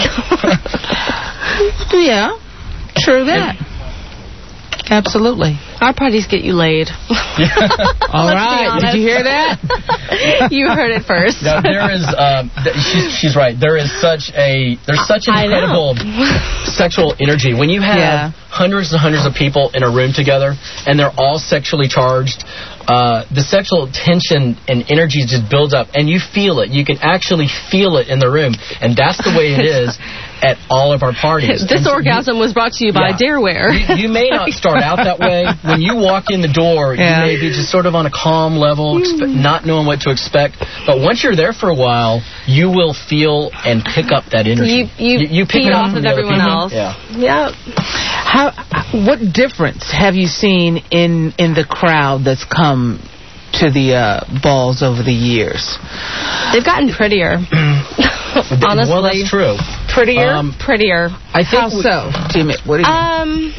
Yeah, true that. Absolutely. Our parties get you laid. All right. Did you hear that? You heard it first. Now, there is, she's right. There's such incredible sexual energy. When you have hundreds and hundreds of people in a room together and they're all sexually charged, the sexual tension and energy just builds up, and you feel it. You can actually feel it in the room, and that's the way it is at all of our parties. This orgasm was brought to you by Dareware. You may not start out that way. When you walk in the door, you may be just sort of on a calm level, not knowing what to expect. But once you're there for a while, you will feel and pick up that energy. You pick it off of everyone else. Yeah. What difference have you seen in the crowd that's come to the balls over the years? They've gotten prettier. Honestly. Well, that's true. Prettier? Prettier. I think. How so? Jimmy, what do you mean?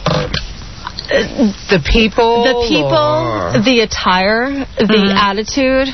The people, the attire, the attitude,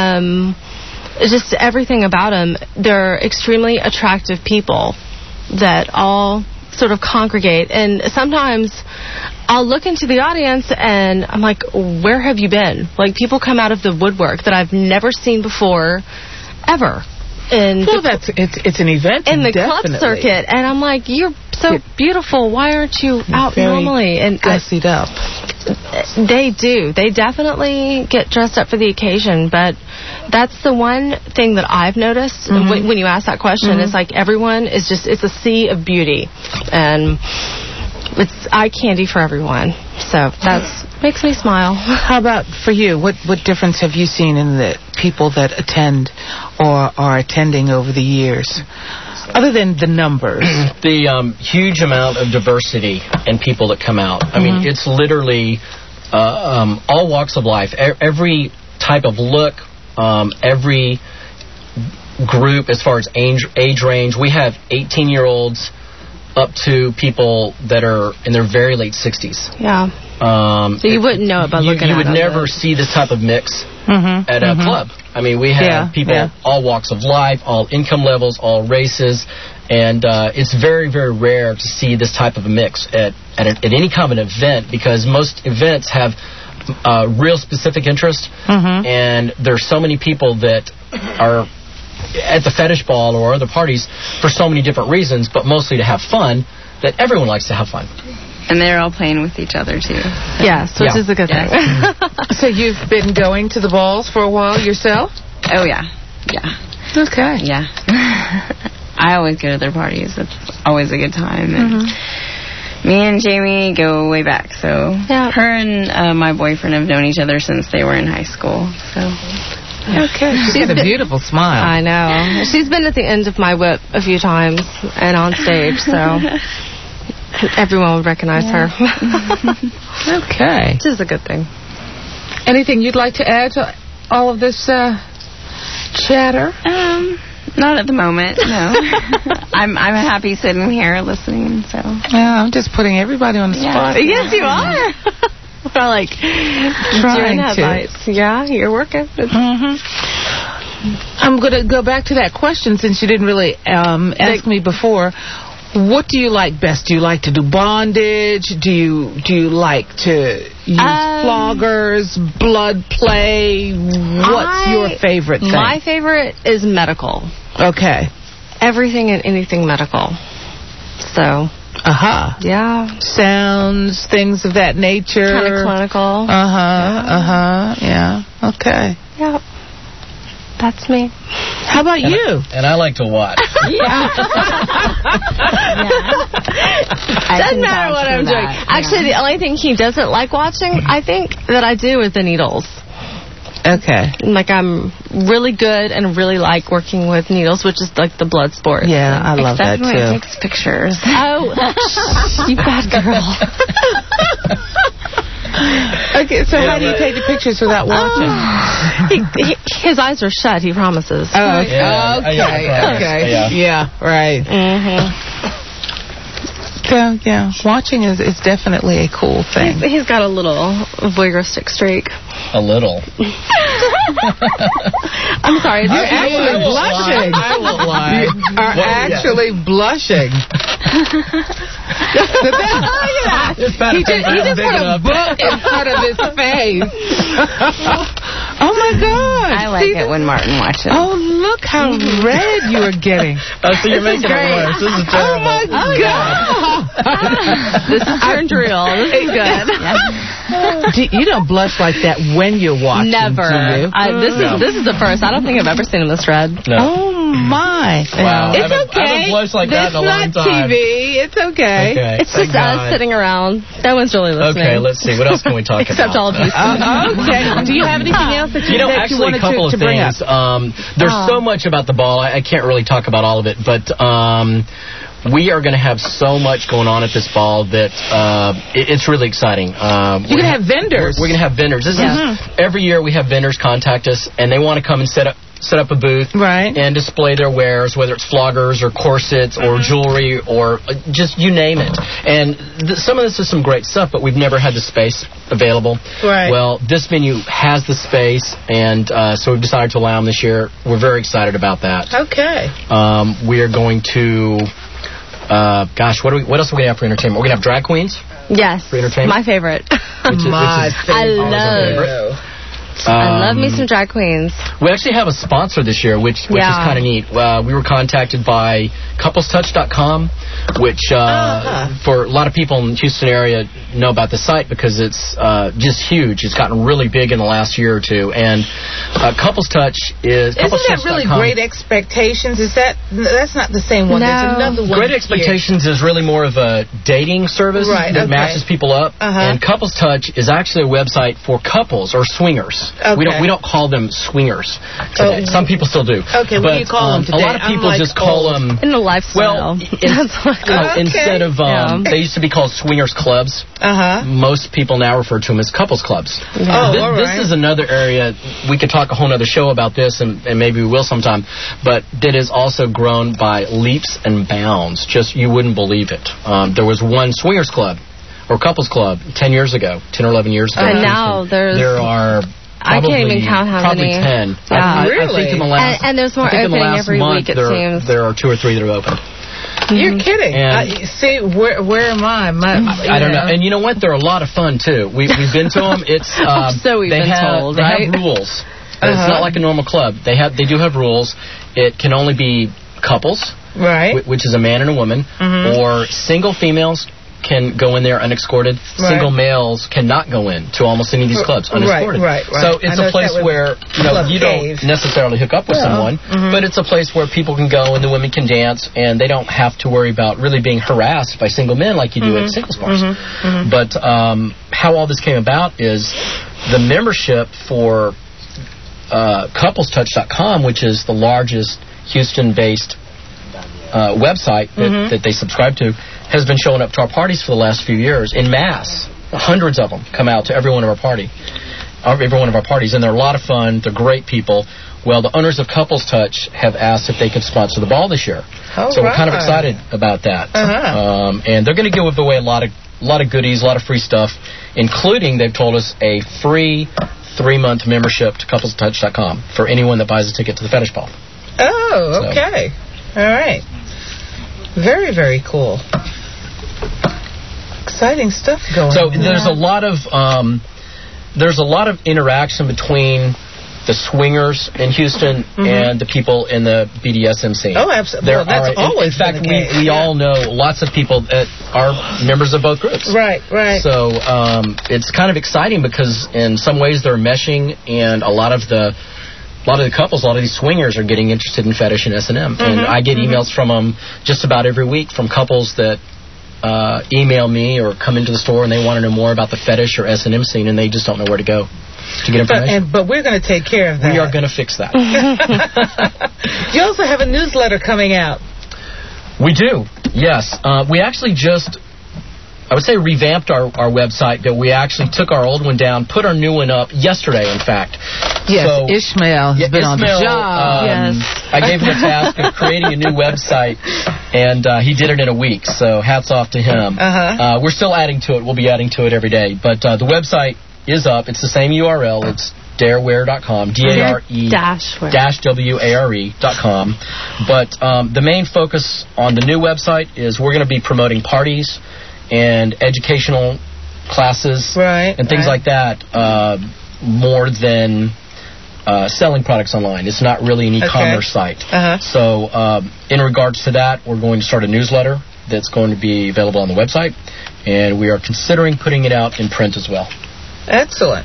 just everything about them. They're extremely attractive people that all sort of congregate. And sometimes I'll look into the audience and I'm like, where have you been? Like, people come out of the woodwork that I've never seen before, ever. And it's an event in the club circuit, and I'm like, you're so beautiful. Why aren't you out normally? And gussied up. They do. They definitely get dressed up for the occasion. But that's the one thing that I've noticed when you ask that question. It's like everyone is it's a sea of beauty, and it's eye candy for everyone. So that's makes me smile. How about for you? What difference have you seen in the people that attend or are attending over the years, other than the numbers? The huge amount of diversity in people that come out. I mean, it's literally all walks of life, every type of look, every group as far as age range. We have 18-year-olds up to people that are in their very late 60s. Yeah. So you wouldn't know it by looking at it. You would never see this type of mix at a club. I mean, we have people all walks of life, all income levels, all races, and it's very, very rare to see this type of a mix at any kind of an event, because most events have real specific interest, and there's so many people that are at the fetish ball or other parties for so many different reasons, but mostly to have fun, that everyone likes to have fun. And they're all playing with each other, too. Yes, which is a good thing. So you've been going to the balls for a while yourself? Oh, yeah. Yeah. Okay. Yeah. I always go to their parties. It's always a good time. And me and Jamie go way back. So her and my boyfriend have known each other since they were in high school. So... Okay. She has a beautiful smile. I know. She's been at the end of my whip a few times and on stage, so everyone would recognize her. Okay. Which is a good thing. Anything you'd like to add to all of this chatter? Not at the moment, no. I'm happy sitting here listening, so. Yeah, I'm just putting everybody on the spot. Yes, you are. We're like trying to. Yeah, you're working. I'm going to go back to that question since you didn't really ask me before. What do you like best? Do you like to do bondage? Do you like to use floggers, blood play? What's your favorite thing? My favorite is medical. Okay. Everything and anything medical. So. Yeah. Sounds, things of that nature. Kind of clinical. Yeah. Okay. Yep. That's me. How about you? And I like to watch. Doesn't matter what I'm doing. Actually, the only thing he doesn't like watching, I think, that I do is the needles. Okay. Like, I'm really good and really like working with needles, which is like the blood sport. Yeah, I love that, when too. it takes pictures. Oh, you bad girl. Okay, so how do you take the pictures without watching? His eyes are shut, he promises. Oh, okay. Yeah, right. So, yeah, watching is definitely a cool thing. He's got a little voyeuristic streak. A little. I'm sorry. You're actually blushing. I won't lie. You are actually blushing. Look at that. He just put a book in front of his face. Oh, my God. I like it when Martin watches. Oh, look how red you are getting. Oh, so you're making it worse. This is terrible. Oh, my God. This is turned real. This is good. You don't blush like that when you're watching. Never. Do you? This is the first. I don't think I've ever seen him this red. No. Oh, my. Wow. It's okay. I haven't blushed like that in a long time. It's not TV. It's okay. It's just us sitting around. No one's really listening. Okay, let's see. What else can we talk Except about? all of you. Okay. Do you have anything else that you actually, wanted a couple to of bring up? things. There's so much about the ball. I can't really talk about all of it, but we are going to have so much going on at this ball that it's really exciting. You're going to have vendors. We're going to have vendors. This is every year we have vendors contact us, and they want to come and set up a booth and display their wares, whether it's floggers or corsets or jewelry or just you name it. And some of this is some great stuff, but we've never had the space available. Right. Well, this venue has the space, and so we've decided to allow them this year. We're very excited about that. Okay. We are going to... what else are we going to have for entertainment? We're going to have drag queens. Yes. For entertainment. My favorite. I love me some drag queens. We actually have a sponsor this year, which is kind of neat. We were contacted by CouplesTouch.com, which for a lot of people in the Houston area know about the site because it's just huge. It's gotten really big in the last year or two. And Couples Touch is... Isn't that really Great Expectations? That's not the same one. No. There's another one. Great Expectations is really more of a dating service that matches people up. And Couples Touch is actually a website for couples or swingers. We don't call them swingers today. Some people still do. Okay, what do you call them today? A lot of people just call them... In the lifestyle. Instead of... They used to be called swingers clubs. Most people now refer to them as couples clubs. This is another area... We could talk a whole other show about this, and maybe we will sometime, but that is also grown by leaps and bounds. Just, you wouldn't believe it. There was one swingers club or couples club 10 years ago, 10 or 11 years ago. And now there are... I can't even count how probably many. 10. Yeah. I think in the last... And there's more opening every week, it seems. There are 2 or 3 that are open. You're kidding. See, where am I? I don't know. And you know what? They're a lot of fun, too. We've been to them. It's so we've been told, right? They have rules. It's not like a normal club. They do have rules. It can only be couples, which is a man and a woman, or single females can go in there unescorted. Single males cannot go in to almost any of these clubs unescorted. So it's a place where you don't necessarily hook up with someone, but it's a place where people can go and the women can dance, and they don't have to worry about really being harassed by single men like you do at singles bars. But how all this came about is the membership for CouplesTouch.com, which is the largest Houston-based website that they subscribe to, has been showing up to our parties for the last few years in mass. Hundreds of them come out to every one of our party. every one of our parties, and they're a lot of fun. They're great people. Well, the owners of Couples Touch have asked if they could sponsor the ball this year. So we're kind of excited about that. And they're going to give away a lot of goodies, a lot of free stuff, including, they've told us, a free 3-month membership to couplestouch.com for anyone that buys a ticket to the fetish ball. Oh, okay. All right. Very, very cool. Exciting stuff going on. So there's a lot of interaction between the swingers in Houston and the people in the BDSM scene. Oh, absolutely. Well, that's always in fact, we all know lots of people that are members of both groups. Right. So it's kind of exciting because in some ways they're meshing, and a lot of the couples, a lot of these swingers are getting interested in fetish and S&M. And I get emails from them just about every week from couples that email me or come into the store and they want to know more about the fetish or S&M scene, and they just don't know where to go to get information. But we're going to take care of that. We are going to fix that. You also have a newsletter coming out. We do, yes. We actually just, I would say, revamped our website, but we actually took our old one down, put our new one up yesterday, in fact. Yes, so, Ishmael has been on the job. I gave him a task of creating a new website, and he did it in a week, so hats off to him. We're still adding to it. We'll be adding to it every day. But the website is up. It's the same URL. It's dareware.com, DARE-WARE.com. But the main focus on the new website is we're going to be promoting parties and educational classes and things like that more than selling products online. It's not really an e-commerce site. So in regards to that, we're going to start a newsletter that's going to be available on the website, and we are considering putting it out in print as well. Excellent.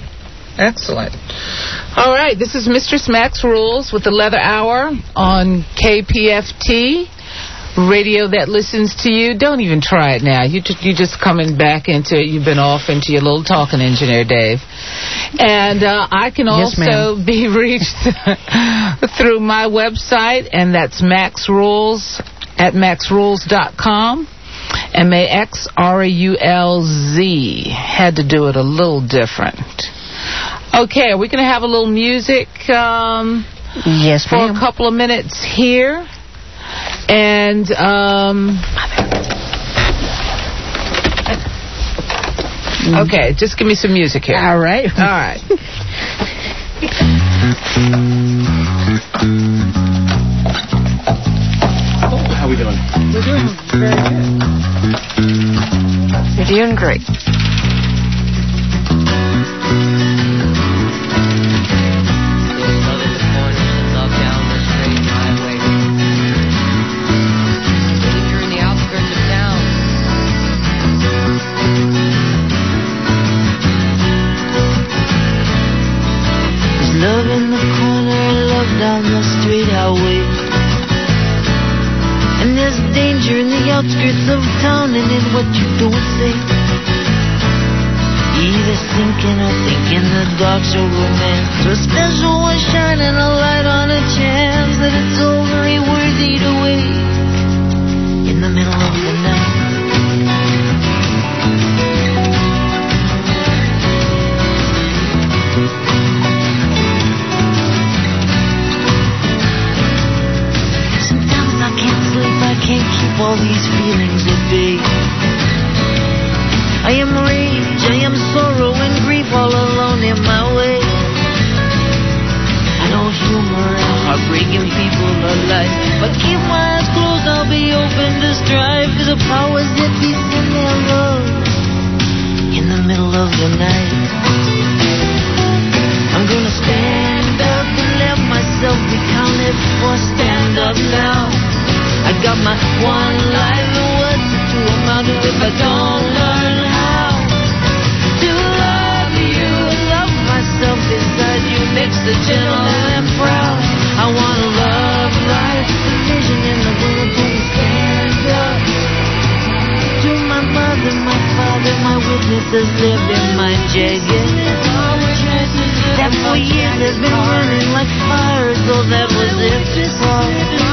All right, this is Mistress Max Rules with the Leather Hour on KPFT. Radio that listens to you. Don't even try it now. You just coming back into it. You've been off into your little talking engineer, Dave. And I can also be reached through my website, and that's Max Rules at maxrules.com. MAXRULZ. Had to do it a little different. Okay, are we going to have a little music yes, for a couple of minutes here? And okay, just give me some music here. All right. How are we doing? We're doing very good. You're doing great. Love in the corner, love down the street highway. And there's danger in the outskirts of town and in what you don't say. Either sinking or thinking the dark's your romance. So special one shining a light on a chance that it's so very worthy to wait in the middle of the night. Can't keep all these feelings at bay. I am rage, I am sorrow and grief all alone in my way. I know humor and heartbreaking people are life, but keep my eyes closed, I'll be open to strive. Cause the powers that be send their love in the middle of the night. I'm gonna stand up and let myself be counted for. Stand up now. I got my one life, and what's it to amount to if I don't learn how to love you and love myself inside you makes the gentle and proud. I want to love life, the vision in the world, gonna stand up to my mother, my father, my witnesses lived in my jagged that for years has been burning like fire, so that was it before.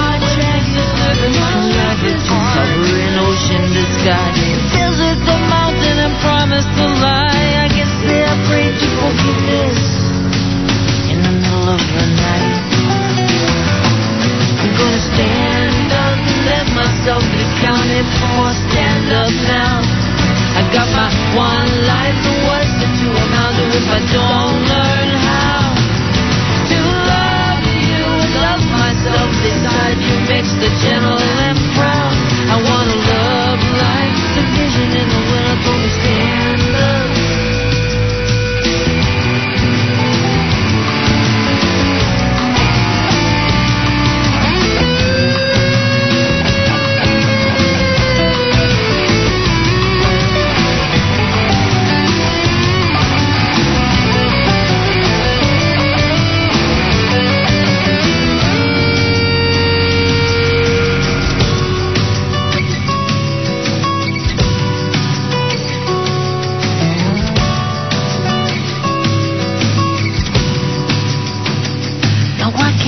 Life is to cover an ocean to sky, desert to mountain and promise to lie. I guess they're afraid to forgiveness.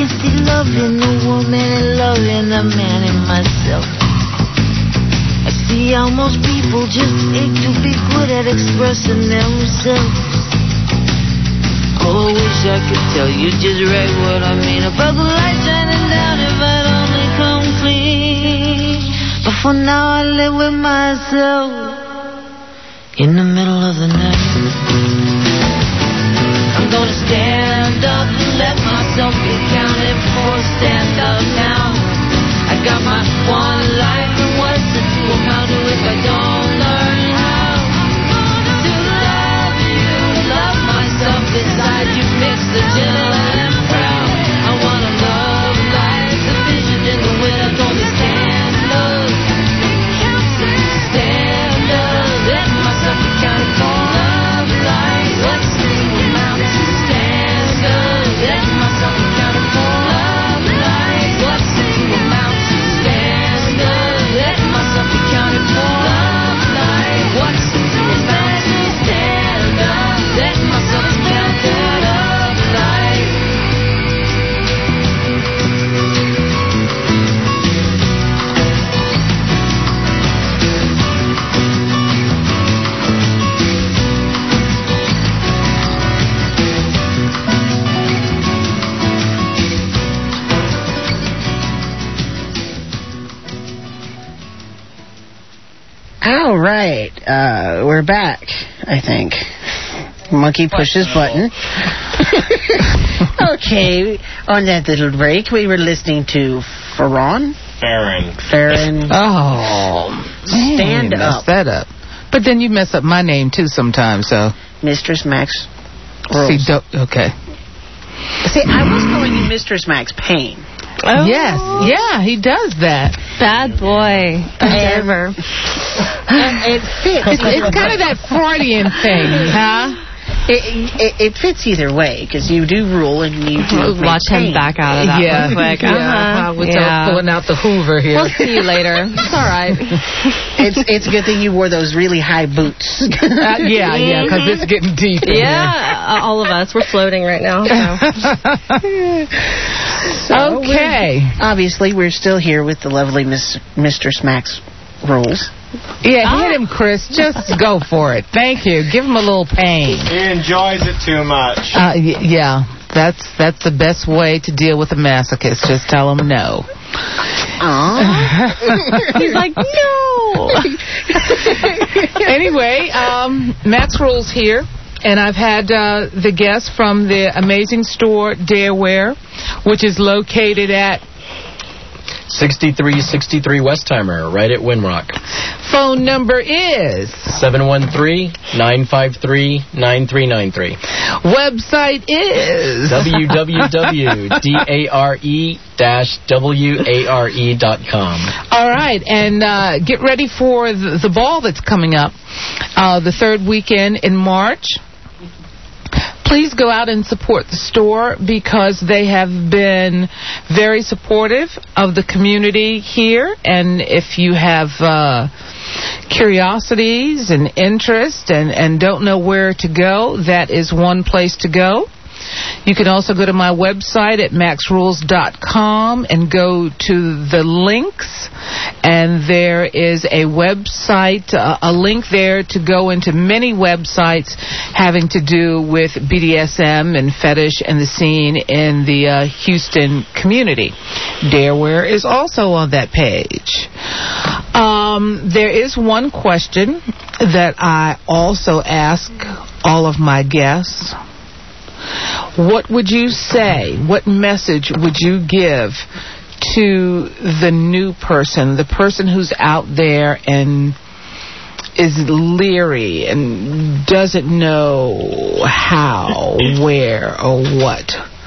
can see love in a woman and love in a man in myself. I see how most people just ache to be good at expressing themselves. Oh, I wish I could tell you just right what I mean about the light shining down if I'd only come clean. But for now I live with myself in the middle of the night. I'm gonna stand up and let myself be counted for. Stand up now. I got my one life, and what's it to amount to if I don't learn how to love you, love myself inside you, mix the gentle and proud. I wanna love like the vision in the wind. I told me stand up, let myself be counted for. Love like what's it to amount to. Stand up, let myself be counted for. Love like what's it to amount to. Stand up, let myself be counted for. Love like what's it to amount to. Stand up, let myself be counted for. Love like. All right, we're back, I think. Monkey pushes button. Okay, on that little break, we were listening to Farron. Oh, Stand you Up. messed that up. But then you mess up my name too sometimes, so. Mistress Max See, Rules. okay. See, I was calling you Mistress Max Payne. Oh. Yes, yeah, he does that. Bad boy. Observer. It fits. It's kind of that Freudian thing, huh? It fits either way, because you do rule and you do Watch him back out of that Yeah. real quick. Pulling out the Hoover here. We'll see you later. It's all right. It's a good thing you wore those really high boots. Yeah, because it's getting deep. in Yeah, all of us. We're floating right now. So. Okay. Obviously, we're still here with the lovely Mistress Max Rules. Yeah, hit him, Chris. Just go for it. Thank you. Give him a little pain. He enjoys it too much. Yeah, that's the best way to deal with a masochist. Just tell him no. He's like, no. Anyway, Max Rules here. And I've had the guest from the amazing store, Dareware, which is located at 6363 Westheimer, right at Winrock. Phone number is 713-953-9393. Website is www.dare-ware.com. All right, and get ready for the ball that's coming up the third weekend in March. Please go out and support the store because they have been very supportive of the community here. And if you have curiosities and interest and don't know where to go, that is one place to go. You can also go to my website at maxrules.com and go to the links, and there is a website, a link there to go into many websites having to do with BDSM and fetish and the scene in the Houston community. Dareware is also on that page. There is one question that I also ask all of my guests. What would you say? What message would you give to the new person, the person who's out there and is leery and doesn't know how, where, or what?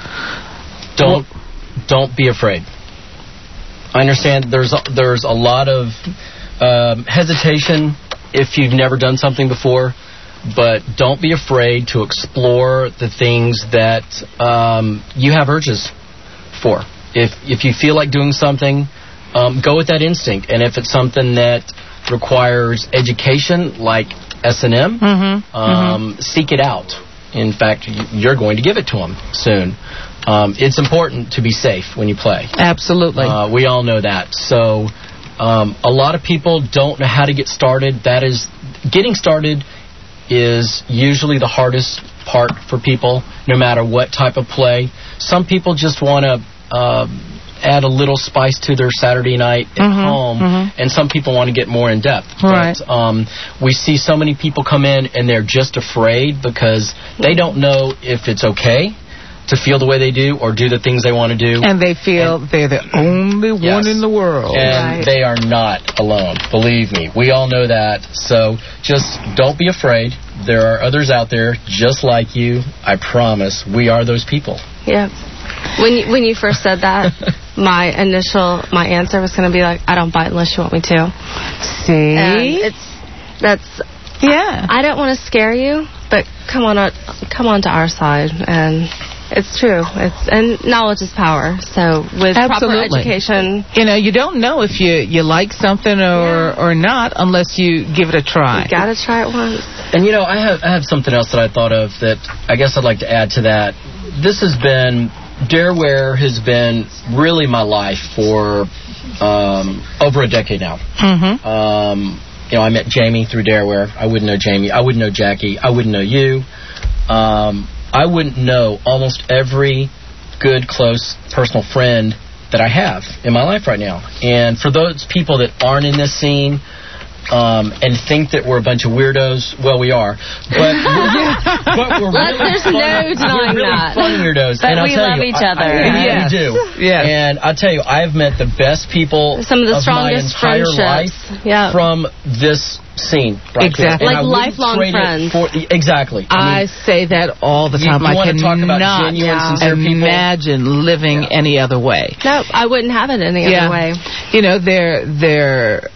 Don't be afraid. I understand there's a lot of hesitation if you've never done something before. But don't be afraid to explore the things that you have urges for. If you feel like doing something, go with that instinct. And if it's something that requires education, like S&M, seek it out. In fact, you're going to give it to them soon. it's important to be safe when you play. Absolutely. We all know that. So a lot of people don't know how to get started. Getting started is usually the hardest part for people, no matter what type of play. Some people just want to add a little spice to their Saturday night at home, and some people want to get more in depth. Right. But we see so many people come in and they're just afraid because they don't know if it's okay to feel the way they do or do the things they want to do. And they feel they're the only one in the world. And they are not alone. Believe me. We all know that. So just don't be afraid. There are others out there just like you. I promise. We are those people. Yeah. When you first said that, my answer was going to be like, I don't bite unless you want me to. See? And I don't want to scare you, but come on to our side. And it's true. And knowledge is power. So with proper education, you don't know if you like something or not unless you give it a try. You gotta try it once. And I have something else that I thought of that I guess I'd like to add to that. Dareware has been really my life for over a decade now. I met Jamie through Dareware. I wouldn't know Jamie. I wouldn't know Jackie. I wouldn't know you. I wouldn't know almost every good, close, personal friend that I have in my life right now. And for those people that aren't in this scene and think that we're a bunch of weirdos, well, we are. But we're really fun weirdos. But and we love each other. We do. Yes. And I'll tell you, I've met the best people some of the my strongest entire life from this scene. Right exactly. Like lifelong friends. Exactly. I say that all the time. I cannot imagine living any other way. No, I wouldn't have it any other way. They're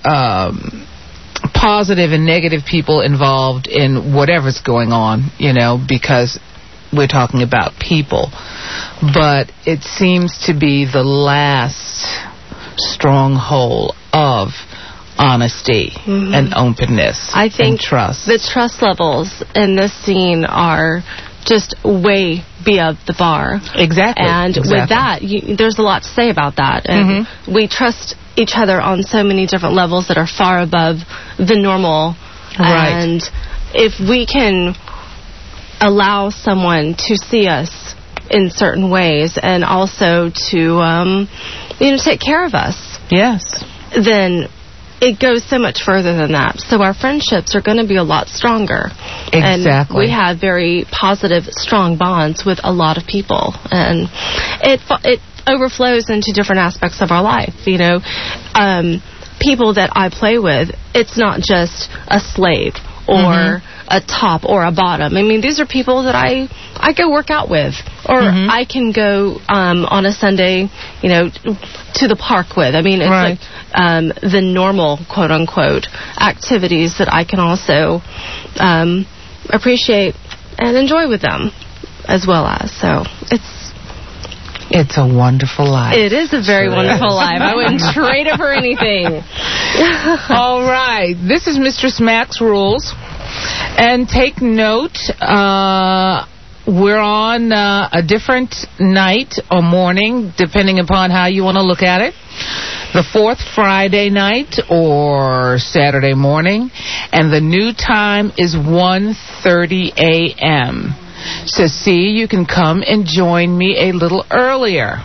positive and negative people involved in whatever's going on, because we're talking about people. But it seems to be the last stronghold of honesty and openness. I think and trust. The trust levels in this scene are just way beyond the bar. Exactly. And with that, there's a lot to say about that. And we trust each other on so many different levels that are far above the normal. Right. And if we can allow someone to see us in certain ways and also to, take care of us. Yes. Then it goes so much further than that. So our friendships are going to be a lot stronger. Exactly. And we have very positive, strong bonds with a lot of people. And it overflows into different aspects of our life. People that I play with, it's not just a slave or a top or a bottom. I mean, these are people that I go work out with, or I can go on a Sunday, to the park with. I mean, it's like the normal, quote unquote, activities that I can also appreciate and enjoy with them, as well as. So it's a wonderful life. It is a very wonderful life. I wouldn't trade it for anything. All right. This is Mistress Mac's rules. And take note, we're on a different night or morning, depending upon how you want to look at it. The fourth Friday night or Saturday morning. And the new time is 1:30 a.m. So you can come and join me a little earlier.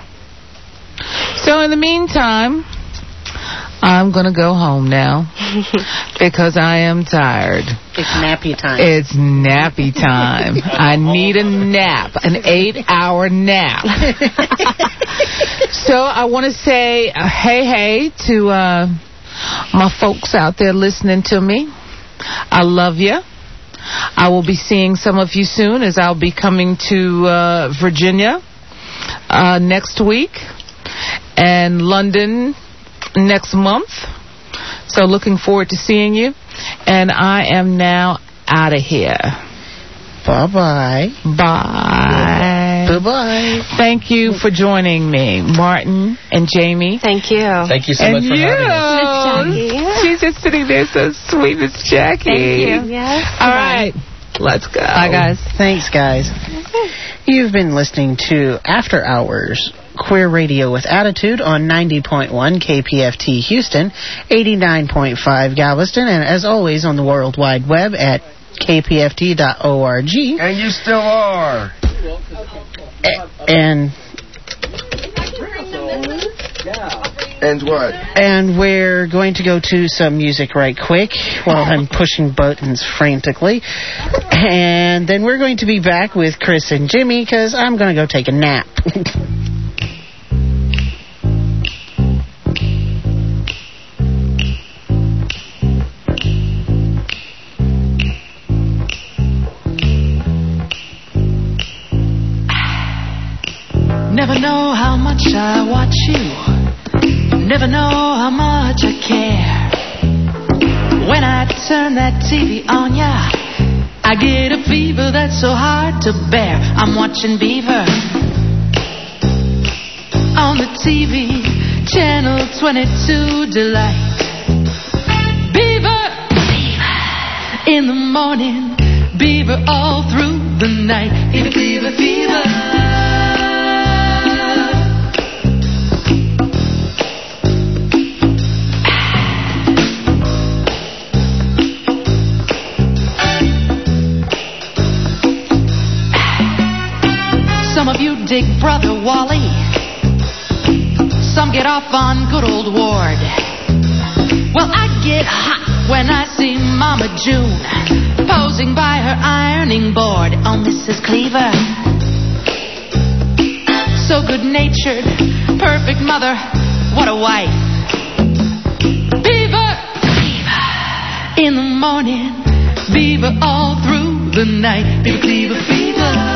So in the meantime, I'm going to go home now because I am tired. It's nappy time. It's nappy time. I need a nap, an 8-hour nap. So I want to say hey to my folks out there listening to me. I love you. I will be seeing some of you soon as I'll be coming to Virginia next week and London next month. So looking forward to seeing you. And I am now out of here. Bye-bye. Bye. Bye-bye. Thank you for joining me, Martin and Jamie. Thank you. Thank you so much for having us. Miss Jackie. She's just sitting there so sweet, Miss Jackie. Thank you. Yes. All right. Let's go. Bye, guys. Thanks, guys. You've been listening to After Hours Queer Radio with Attitude on 90.1 KPFT Houston, 89.5 Galveston, and as always on the World Wide Web at kpft.org. And you still are. And what? And we're going to go to some music right quick while I'm pushing buttons frantically. And then we're going to be back with Chris and Jimmy because I'm going to go take a nap. Never know how much I watch you. Never know how much I care. When I turn that TV on, yeah, I get a fever that's so hard to bear. I'm watching Beaver on the TV, channel 22 Delight. Beaver, Beaver in the morning, Beaver all through the night. Beaver, Beaver, Beaver. Some of you dig Brother Wally. Some get off on good old Ward. Well, I get hot when I see Mama June posing by her ironing board. Oh, Mrs. Cleaver, so good-natured, perfect mother, what a wife. Beaver, Beaver in the morning, Beaver all through the night. Beaver, Cleaver, Beaver.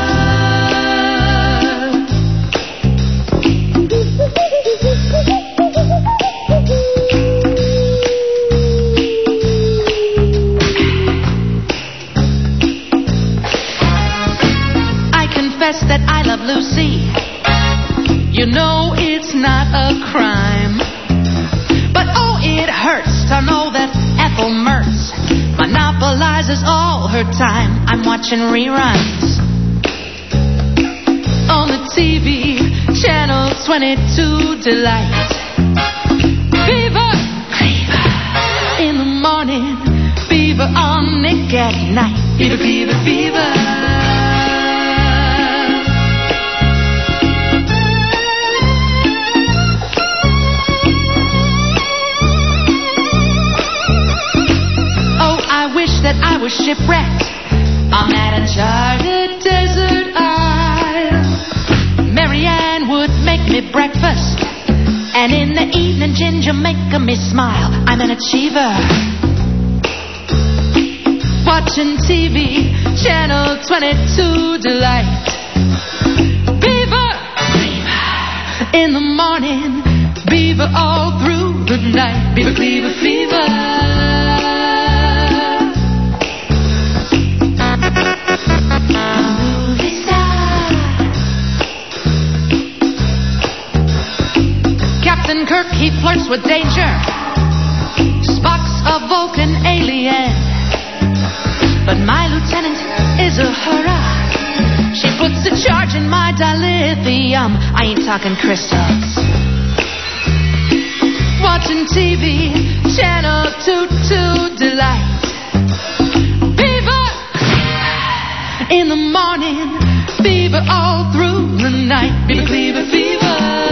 That I love Lucy. You know it's not a crime, but oh, it hurts to know that Ethel Mertz monopolizes all her time. I'm watching reruns on the TV, channel 22 Delight. Beaver, Beaver in the morning, Beaver on Nick at night. Beaver, Beaver, Beaver. That I was shipwrecked on that uncharted desert isle. Marianne would make me breakfast, and in the evening Ginger making me smile. I'm an achiever, watching TV, channel 22 Delight. Beaver, Beaver in the morning, Beaver all through the night. Beaver, Cleaver, Fever. Captain Kirk, he flirts with danger. Spock's a Vulcan alien, but my lieutenant is a hurrah. She puts a charge in my dilithium. I ain't talking crystals. Watching TV, channel 22 Delight. Beaver, in the morning, Beaver all through the night. Beaver, Cleaver, Fever.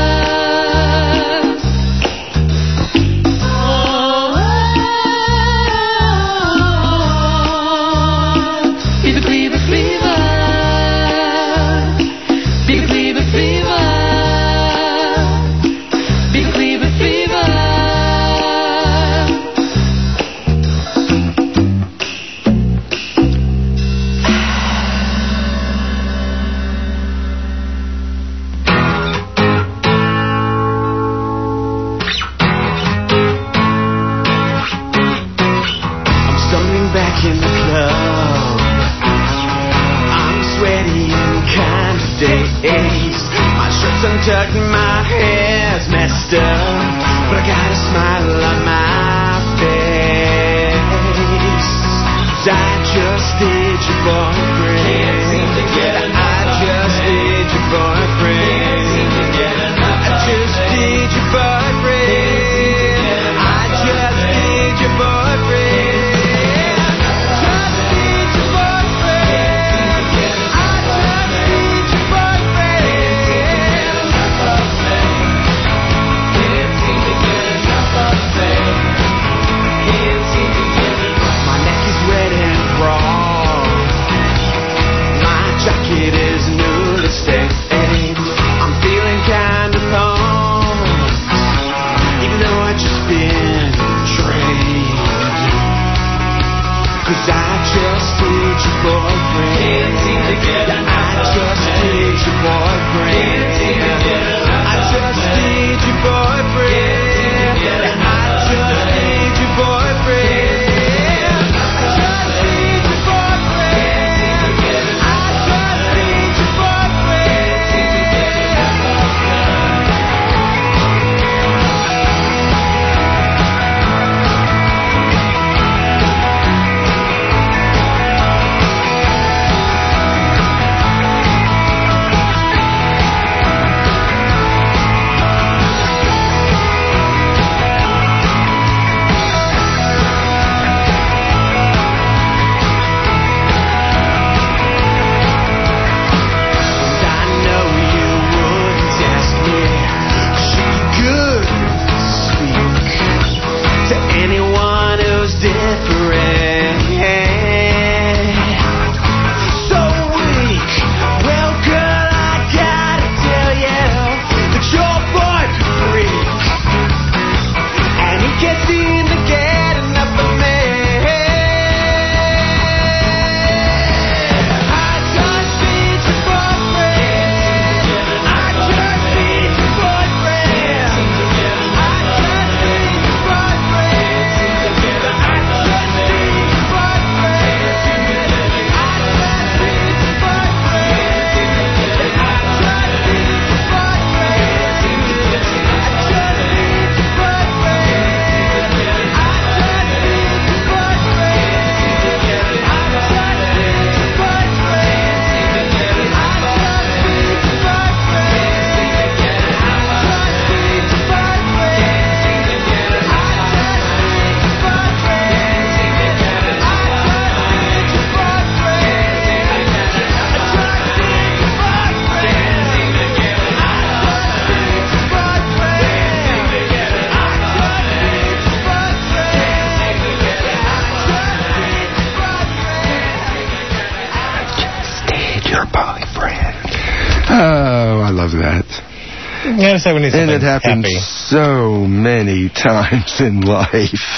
Tucked, my hair's messed up, but I got a smile on my face. I just need your boyfriend. Can't seem to get enough. I just need your boyfriend. Can't seem to get enough. I just need your boyfriend. I just need your boyfriend. Jacket is new to stay. I'm feeling kinda lost, even though I just been trained. 'Cause I just need your boyfriend. Can't seem to get enough. I just need your boyfriend. Can't seem to get enough. I just need your boyfriend. I just need your boyfriend. And it happens so many times in life.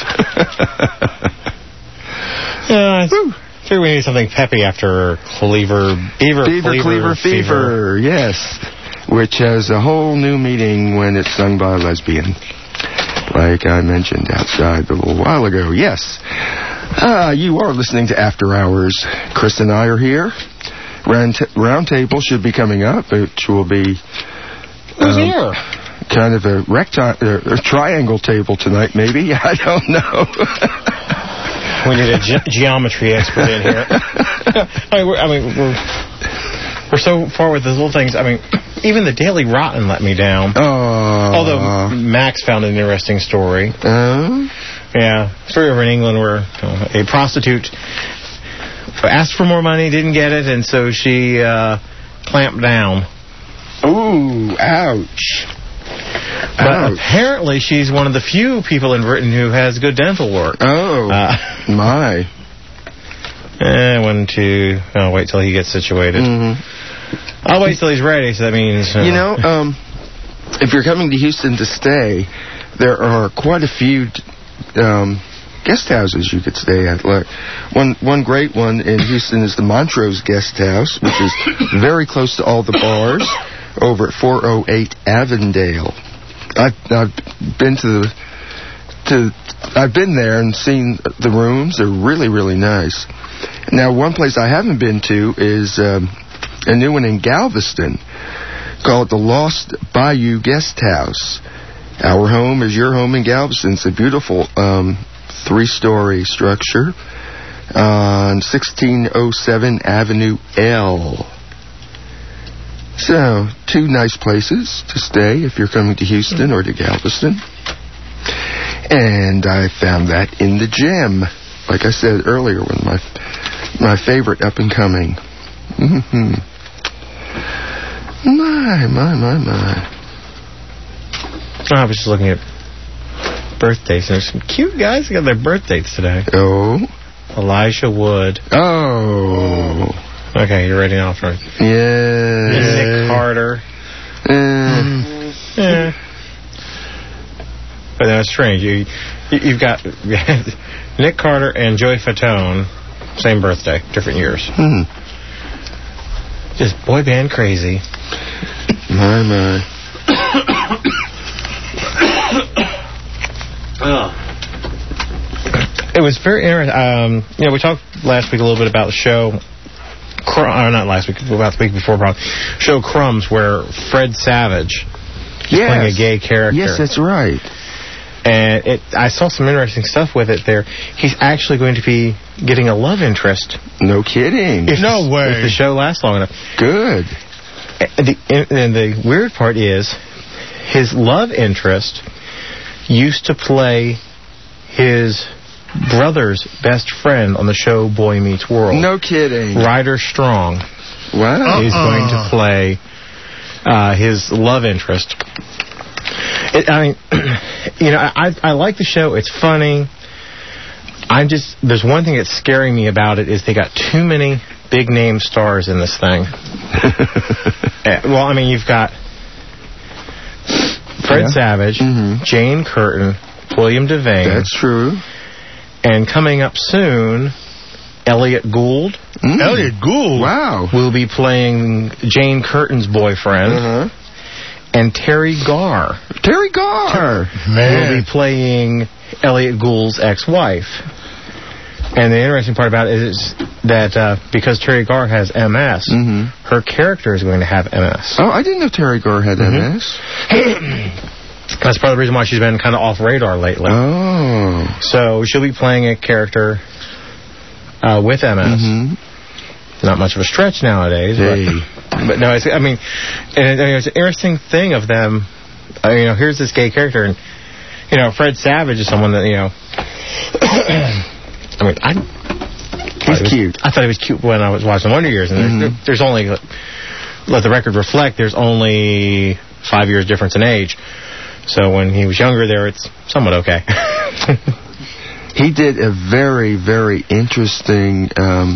I figure we need something peppy after Beaver Cleaver Fever. Yes, which has a whole new meaning when it's sung by a lesbian, like I mentioned outside a little while ago. Yes, you are listening to After Hours. Chris and I are here. Round table should be coming up, which will be who's here? Kind of a triangle table tonight, maybe. I don't know. We need a geometry expert in here. We're so far with these little things. I mean, even the Daily Rotten let me down. Although Max found an interesting story. Yeah, story over in England where a prostitute asked for more money, didn't get it, and so she clamped down. Ooh, ouch. But apparently she's one of the few people in Britain who has good dental work. My. I'll wait till he gets situated. Mm-hmm. I'll wait till he's ready, so that means... if you're coming to Houston to stay, there are quite a few guest houses you could stay at. Like one great one in Houston is the Montrose Guest House, which is very close to all the bars over at 408 Avondale. I've been I've been there and seen the rooms. They're really, really nice. Now, one place I haven't been to is a new one in Galveston called the Lost Bayou Guest House. Our home is your home in Galveston. It's a beautiful 3-story structure. on 1607 Avenue L. So, 2 nice places to stay if you're coming to Houston or to Galveston. And I found that in the Gem. Like I said earlier, one of my favorite up and coming. Mm-hmm. My. I was just looking at birthdays. There's some cute guys that got their birthdays today. Oh. Elijah Wood. Oh. Okay, you're ready now for it. Yeah. Nick Carter. Yeah. But that's strange. You've got Nick Carter and Joey Fatone, same birthday, different years. Just boy band crazy. My. It was very interesting. We talked last week a little bit about the show. Not last week, about the week before, probably. Show Crumbs, where Fred Savage is playing a gay character. Yes, that's right. And I saw some interesting stuff with it there. He's actually going to be getting a love interest. No kidding. No way. If the show lasts long enough. Good. And the weird part is, his love interest used to play his brother's best friend on the show Boy Meets World. No kidding. Ryder Strong. Wow. Is going to play his love interest. I like the show. It's funny. There's one thing that's scaring me about it is they got too many big name stars in this thing. You've got Fred Savage, Jane Curtin, William Devane. That's true. And coming up soon, Elliot Gould. Elliot Gould? Wow. Will be playing Jane Curtin's boyfriend. And Terry Garr. Terry Garr! Will be playing Elliot Gould's ex-wife. And the interesting part about it is that because Terry Garr has MS, her character is going to have MS. Oh, I didn't know Terry Garr had MS. That's part of the reason why she's been kind of off radar lately. Oh. So she'll be playing a character with MS. Not much of a stretch nowadays. But no, it's an interesting thing of them. Here's this gay character, and Fred Savage is someone that he's cute. I thought he was cute when I was watching Wonder Years, and there's only, let the record reflect, there's only 5 years difference in age. So when he was younger there, it's somewhat okay. He did a very, very interesting,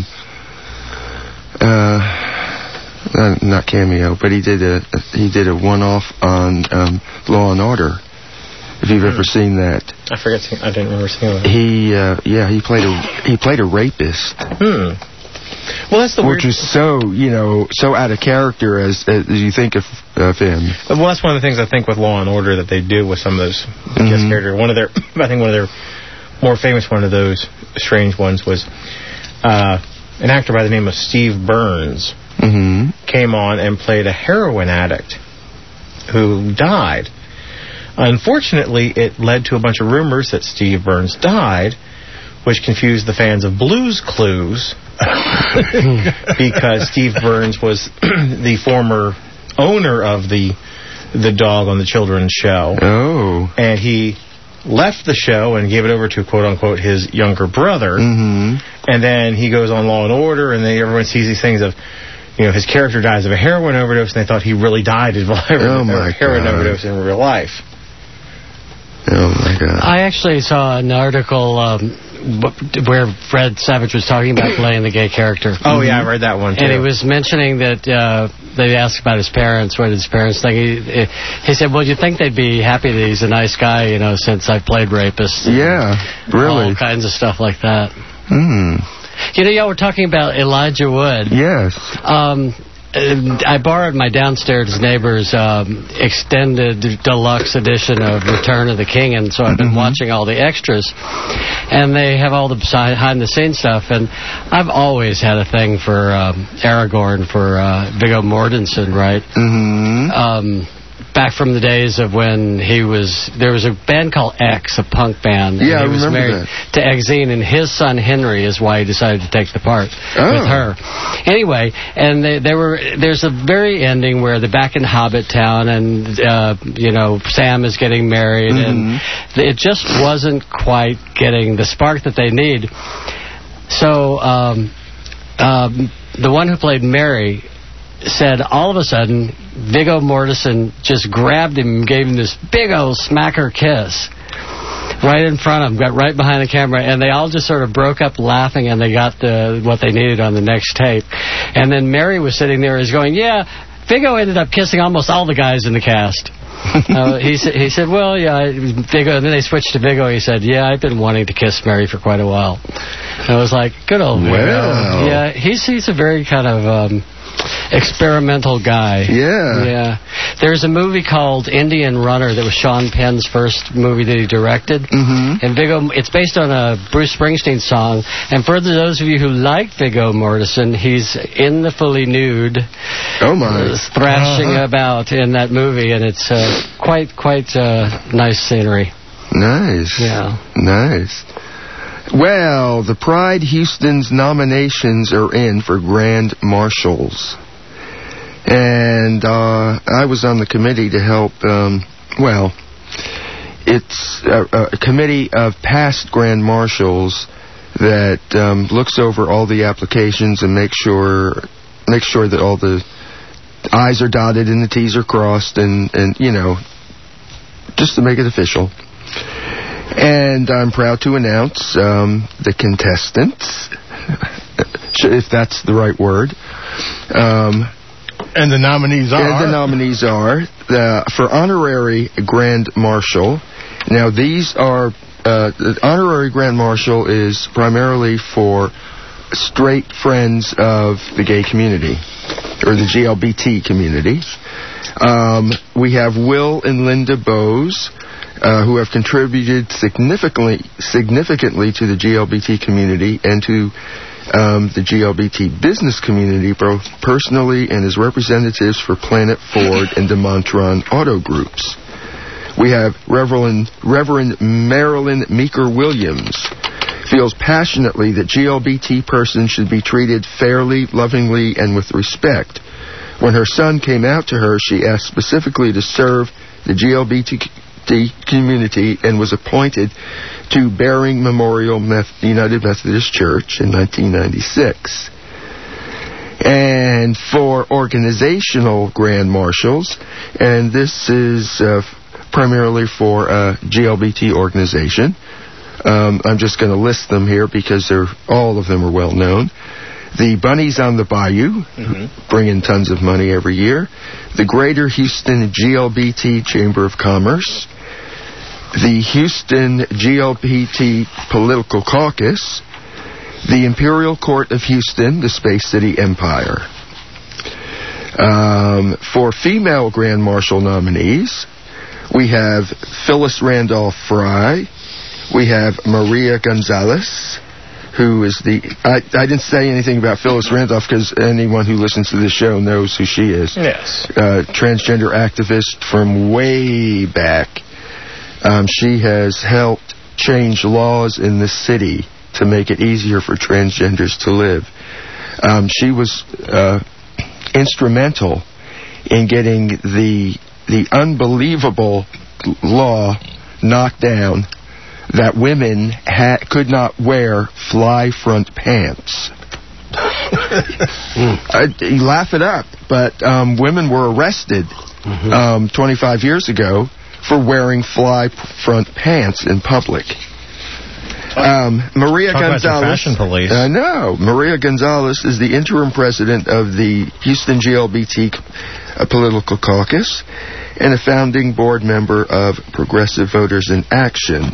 not cameo, but he did a one-off on Law and Order. If you've ever seen that. I didn't remember seeing that. He played a rapist. Well, that's the which is so out of character as you think of him. Well, that's one of the things I think with Law and Order that they do with some of those guest characters. One of their more famous one of those strange ones was an actor by the name of Steve Burns came on and played a heroin addict who died. Unfortunately, it led to a bunch of rumors that Steve Burns died, which confused the fans of Blue's Clues because Steve Burns was the former owner of the dog on the children's show. Oh. And he left the show and gave it over to, quote-unquote, his younger brother. And then he goes on Law and Order, and then everyone sees these things of, his character dies of a heroin overdose, and they thought he really died of a heroin overdose in real life. Oh, my God. I actually saw an article where Fred Savage was talking about playing the gay character. Oh, yeah, I read that one, too. And he was mentioning that they asked about his parents. What did his parents think? He said, well, you'd think they'd be happy that he's a nice guy, since I played rapist. Yeah, really. All kinds of stuff like that. Y'all were talking about Elijah Wood. Yes. I borrowed my downstairs neighbor's extended deluxe edition of Return of the King, and so I've been watching all the extras. And they have all the behind-the-scenes stuff, and I've always had a thing for Aragorn, for Viggo Mortensen, right? back from the days of when there was a band called X, a punk band. And Yeah, he was I remember married to Exene, and his son Henry is why he decided to take the part with her. Anyway, and there's a very ending where they're back in Hobbit Town, and Sam is getting married, and it just wasn't quite getting the spark that they need. So the one who played Mary said all of a sudden Viggo Mortensen just grabbed him and gave him this big old smacker kiss right in front of him, got right behind the camera, and they all just sort of broke up laughing, and they got what they needed on the next tape. And then Mary was sitting there and was going, yeah, Viggo ended up kissing almost all the guys in the cast. He said, well, yeah, Viggo, and then they switched to Viggo. He said, yeah, I've been wanting to kiss Mary for quite a while. And I was like, good old Viggo. Wow. Yeah, he's a very kind of experimental guy. Yeah. There's a movie called Indian Runner that was Sean Penn's first movie that he directed. And Viggo, it's based on a Bruce Springsteen song. And for those of you who like Viggo Mortensen, he's in the fully nude, thrashing about in that movie, and it's quite nice scenery. Nice. Yeah. Nice. Well, the Pride Houston's nominations are in for Grand Marshals. And I was on the committee to help, it's a committee of past Grand Marshals that looks over all the applications and makes sure that all the I's are dotted and the T's are crossed and just to make it official. And I'm proud to announce the contestants, if that's the right word. And the nominees are? And the nominees are for Honorary Grand Marshal. Now, these are... the Honorary Grand Marshal is primarily for straight friends of the gay community, or the GLBT community. We have Will and Linda Bowes, who have contributed significantly to the GLBT community and to the GLBT business community, both personally and as representatives for Planet Ford and the Montron Auto Groups. We have Reverend Marilyn Meeker Williams, feels passionately that GLBT persons should be treated fairly, lovingly, and with respect. When her son came out to her, she asked specifically to serve the GLBT community and was appointed to Bering Memorial United Methodist Church in 1996. And for organizational Grand Marshals, and this is primarily for a GLBT organization. I'm just going to list them here because all of them are well known. The Bunnies on the Bayou, bring in tons of money every year. The Greater Houston GLBT Chamber of Commerce. The Houston GLBT Political Caucus. The Imperial Court of Houston, the Space City Empire. For female Grand Marshal nominees, we have Phyllis Randolph Fry. We have Maria Gonzalez, who is I didn't say anything about Phyllis Randolph because anyone who listens to this show knows who she is. Yes. Transgender activist from way back. She has helped change laws in the city to make it easier for transgenders to live. She was instrumental in getting the unbelievable law knocked down that women could not wear fly front pants. You laugh it up, but women were arrested 25 years ago for wearing fly front pants in public. Maria Gonzalez. Fashion police. I know. Maria Gonzalez is the interim president of the Houston GLBT Political Caucus and a founding board member of Progressive Voters in Action.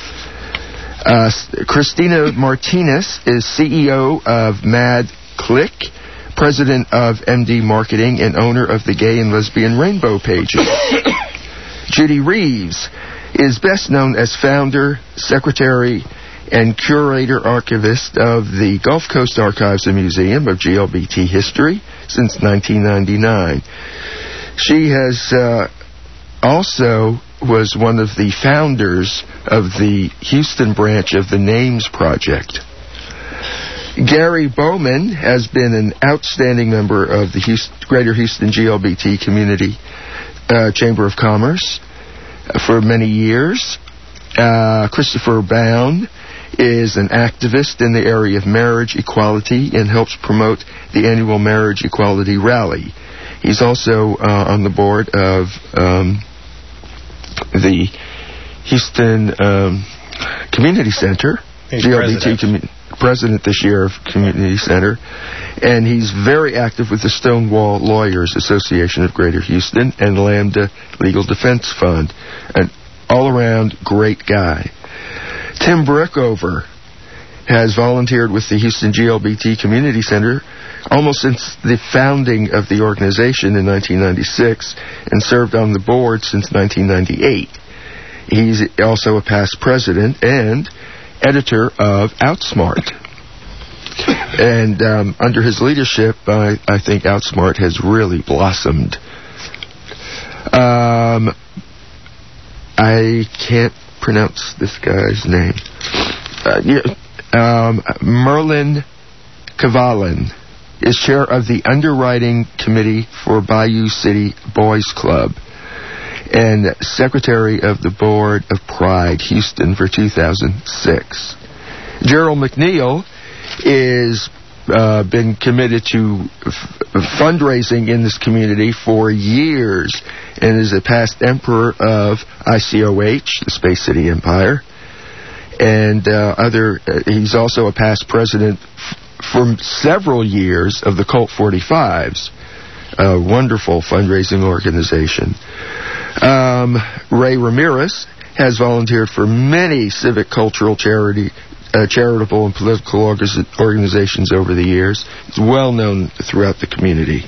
Christina Martinez is CEO of Mad Click, president of MD Marketing, and owner of the Gay and Lesbian Rainbow pages. Judy Reeves is best known as founder, secretary, and curator archivist of the Gulf Coast Archives and Museum of GLBT History since 1999. She has also was one of the founders of the Houston branch of the Names Project. Gary Bowman has been an outstanding member of the Greater Houston GLBT Community Chamber of Commerce for many years. Christopher Bound is an activist in the area of marriage equality and helps promote the annual Marriage Equality Rally. He's also on the board of the Houston Community Center, GLBT president this year of Community Center, and he's very active with the Stonewall Lawyers Association of Greater Houston and Lambda Legal Defense Fund. An all-around great guy. Tim Brookover has volunteered with the Houston GLBT Community Center almost since the founding of the organization in 1996 and served on the board since 1998. He's also a past president and editor of Outsmart. And under his leadership, I think Outsmart has really blossomed. I can't pronounce this guy's name. Merlin Cavalin is chair of the underwriting committee for Bayou City Boys Club and secretary of the board of Pride Houston for 2006. Gerald McNeil is been committed to fundraising in this community for years and is a past emperor of ICOH, the Space City Empire, and he's also a past president for several years of the Colt 45s, a wonderful fundraising organization. Ray Ramirez has volunteered for many civic, cultural, charitable and political organizations over the years. It's well known throughout the community.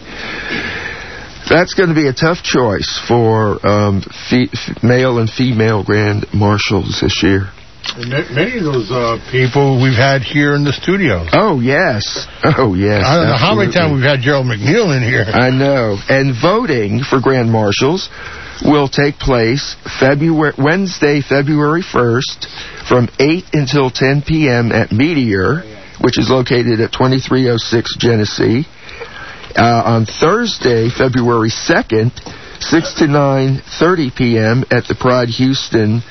That's going to be a tough choice for male and female grand marshals this year. And many of those people we've had here in the studio. Oh, yes. Oh, yes. I don't know how many times we've had Gerald McNeil in here. I know. And voting for grand marshals will take place Wednesday, February 1st from 8 until 10 p.m. at Meteor, which is located at 2306 Genesee. On Thursday, February 2nd, 6 to 9:30 p.m. at the Pride Houston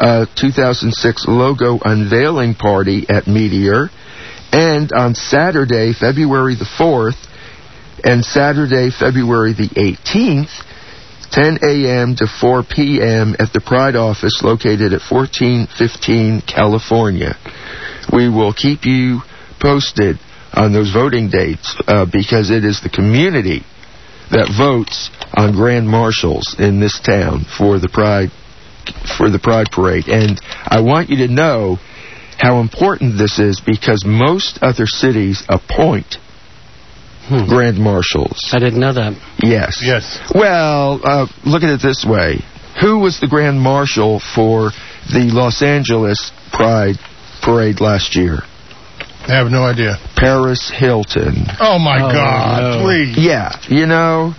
2006 logo unveiling party at Meteor. And on Saturday, February the 4th, and Saturday, February the 18th, 10 a.m. to 4 p.m. at the Pride office located at 1415 California. We will keep you posted on those voting dates because it is the community that votes on grand marshals in this town for the Pride Parade. And I want you to know how important this is because most other cities appoint grand marshals. I didn't know that. Yes. Yes. Well, look at it this way. Who was the grand marshal for the Los Angeles Pride Parade last year? I have no idea. Paris Hilton. Oh, my God. No. Please. Yeah. You know...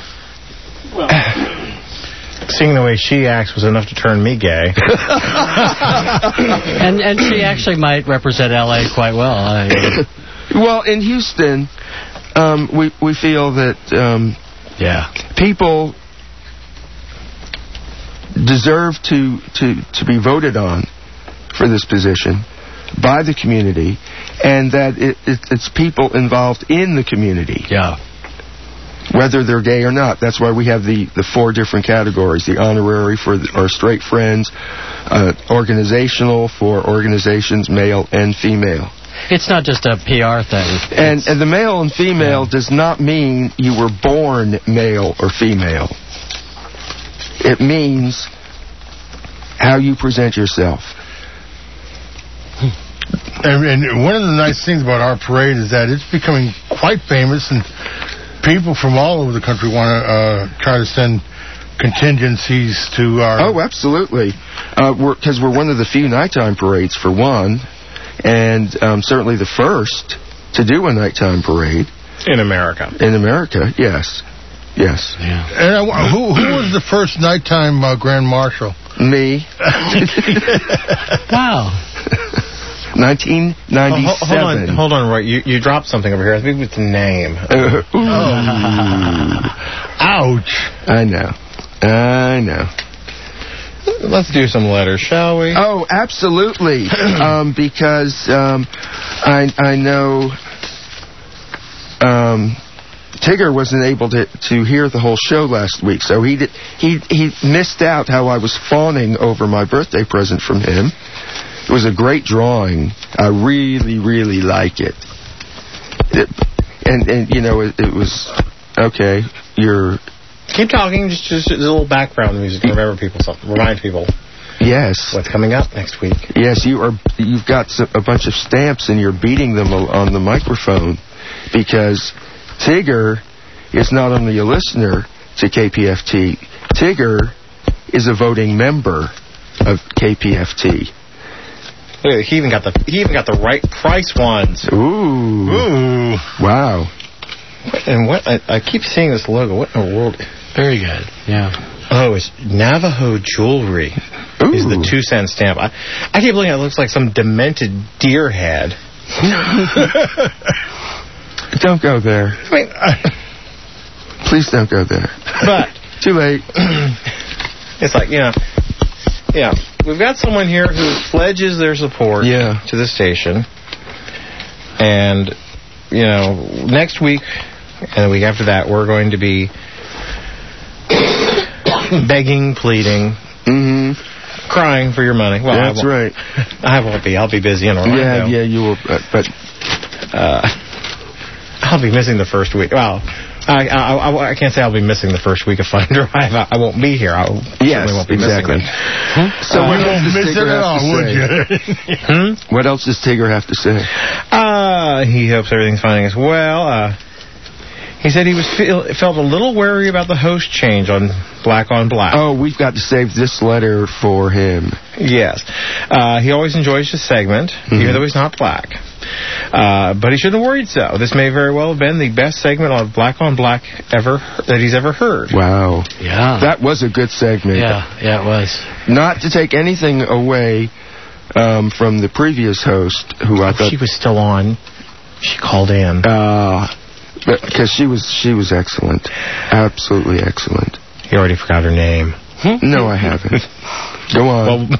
Seeing the way she acts was enough to turn me gay. and she actually might represent L.A. quite well. Well, in Houston, we feel that people deserve to be voted on for this position by the community, and that it's people involved in the community. Yeah. Whether they're gay or not. That's why we have the 4 different categories. The honorary for our straight friends, organizational for organizations, male and female. It's not just a PR thing. And the male and female does not mean you were born male or female. It means how you present yourself. And one of the nice things about our parade is that it's becoming quite famous, and people from all over the country want to try to send contingencies to our... Oh, absolutely. Because we're one of the few nighttime parades, for one, and certainly the first to do a nighttime parade. In America. In America, yes. Yes. And who was the first nighttime Grand Marshal? Me. Wow. 1997. Hold on, Roy. You dropped something over here. I think it's the name. Ouch. I know. Let's do some letters, shall we? Oh, absolutely. Because I know Tigger wasn't able to hear the whole show last week, so he missed out how I was fawning over my birthday present from him. It was a great drawing. I really, really like it. And you know, it was okay. Keep talking. Just a little background music to remind people. Yes. What's coming up next week? Yes, you've got a bunch of stamps and you're beating them on the microphone because Tigger is not only a listener to KPFT. Tigger is a voting member of KPFT. Look, he even got the right price ones. Ooh. Wow. And what I keep seeing this logo. What in the world? Very good. Yeah. Oh, it's Navajo Jewelry. Ooh. Is the 2-cent stamp. I keep looking at it. It looks like some demented deer head. Don't go there. I mean, please don't go there. But too late. It's like, yeah, we've got someone here who pledges their support to the station, and next week and the week after that, we're going to be begging, pleading, crying for your money. Well, that's right. I won't be. I'll be busy in Orlando. Yeah, you will. But I'll be missing the first week. Well, I can't say I'll be missing the first week of Fun Drive. I won't be here. I certainly won't be missing it. So what else does Tigger have to say? What else does Tigger have to say? He hopes everything's fine as well. He said he felt a little wary about the host change on Black on Black. Oh, we've got to save this letter for him. Yes. He always enjoys the segment, even though he's not black. But he shouldn't have worried so. This may very well have been the best segment on Black that he's ever heard. Wow. Yeah. That was a good segment. Yeah, it was. Not to take anything away from the previous host, who I thought... She was still on. She called in. Because she was excellent. Absolutely excellent. You already forgot her name. No, I haven't. Go on.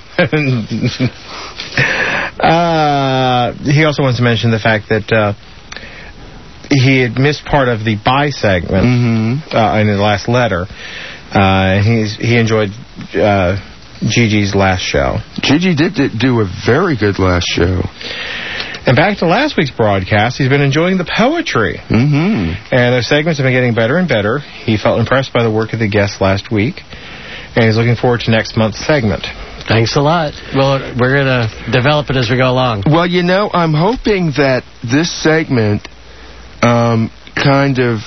He also wants to mention the fact that he had missed part of the bye segment in the last letter. He enjoyed Gigi's last show. Gigi did do a very good last show. And back to last week's broadcast, he's been enjoying the poetry. And the segments have been getting better and better. He felt impressed by the work of the guests last week, and he's looking forward to next month's segment. Thanks a lot. Well, we're going to develop it as we go along. Well, I'm hoping that this segment kind of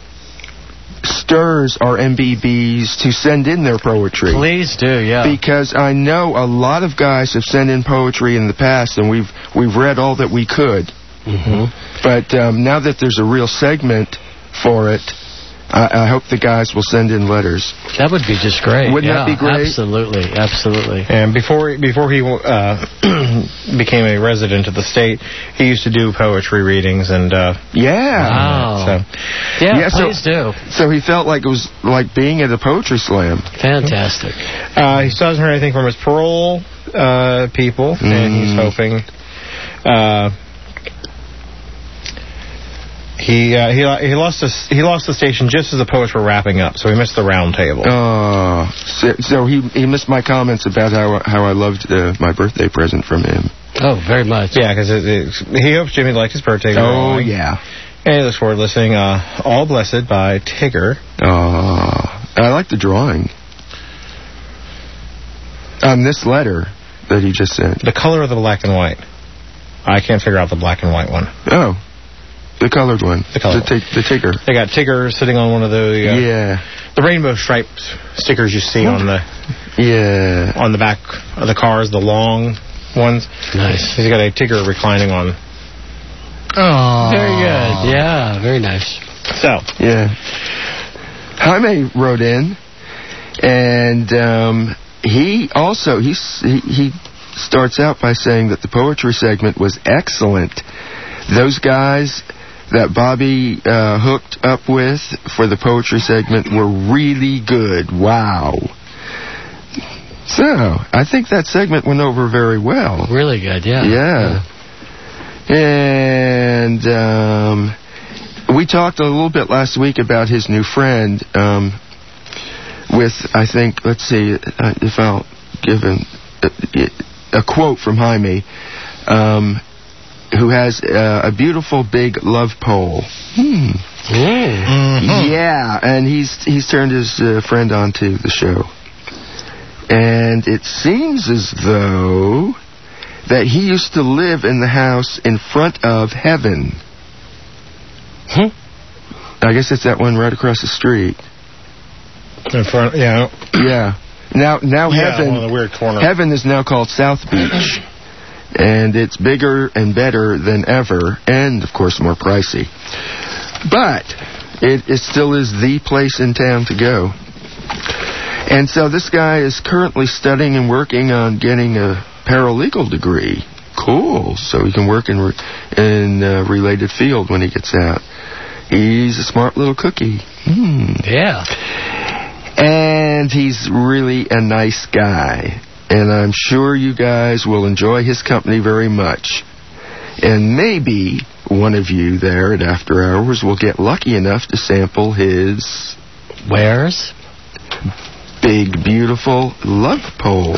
stirs our MBBs to send in their poetry. Please do, yeah. Because I know a lot of guys have sent in poetry in the past, and we've read all that we could. But now that there's a real segment for it, I hope the guys will send in letters. That would be just great. Wouldn't that be great? Absolutely. And before he became a resident of the state, he used to do poetry readings and Wow. Please do. So he felt like it was like being at a poetry slam. He Fantastic. still hasn't heard anything from his parole people, and he's hoping. He lost the station just as the poets were wrapping up, so he missed the round table. So he missed my comments about how I loved my birthday present from him. Oh, very much. Yeah, because he hopes Jimmy liked his birthday. Oh, yeah. And he looks forward to listening All Blessed by Tigger. I like the drawing. On this letter that he just sent. The color of the black and white. I can't figure out the black and white one. Oh. The colored one. The Tigger. They got Tigger sitting on one of the the rainbow striped stickers you see on the on the back of the cars, the long ones. Nice. He's got a Tigger reclining on. Oh, very good. Yeah, very nice. So Jaime wrote in, and he starts out by saying that the poetry segment was excellent. Those guys that Bobby hooked up with for the poetry segment were really good. Wow. So, I think that segment went over very well. Really good, yeah. Yeah. And we talked a little bit last week about his new friend with, I think, let's see if I'll give him a quote from Jaime, who has a beautiful big love pole. Yeah, and he's turned his friend onto the show. And it seems as though that he used to live in the house in front of heaven. I guess it's that one right across the street. In front, yeah. Yeah. Now heaven. One of the weird corners. Heaven is now called South Beach, and it's bigger and better than ever, and of course more pricey. But it still is the place in town to go. And so this guy is currently studying and working on getting a paralegal degree. Cool. So he can work in a related field when he gets out. He's a smart little cookie. Yeah. And he's really a nice guy. And I'm sure you guys will enjoy his company very much. And maybe one of you there at After Hours will get lucky enough to sample his... Wares? Big, beautiful love pole.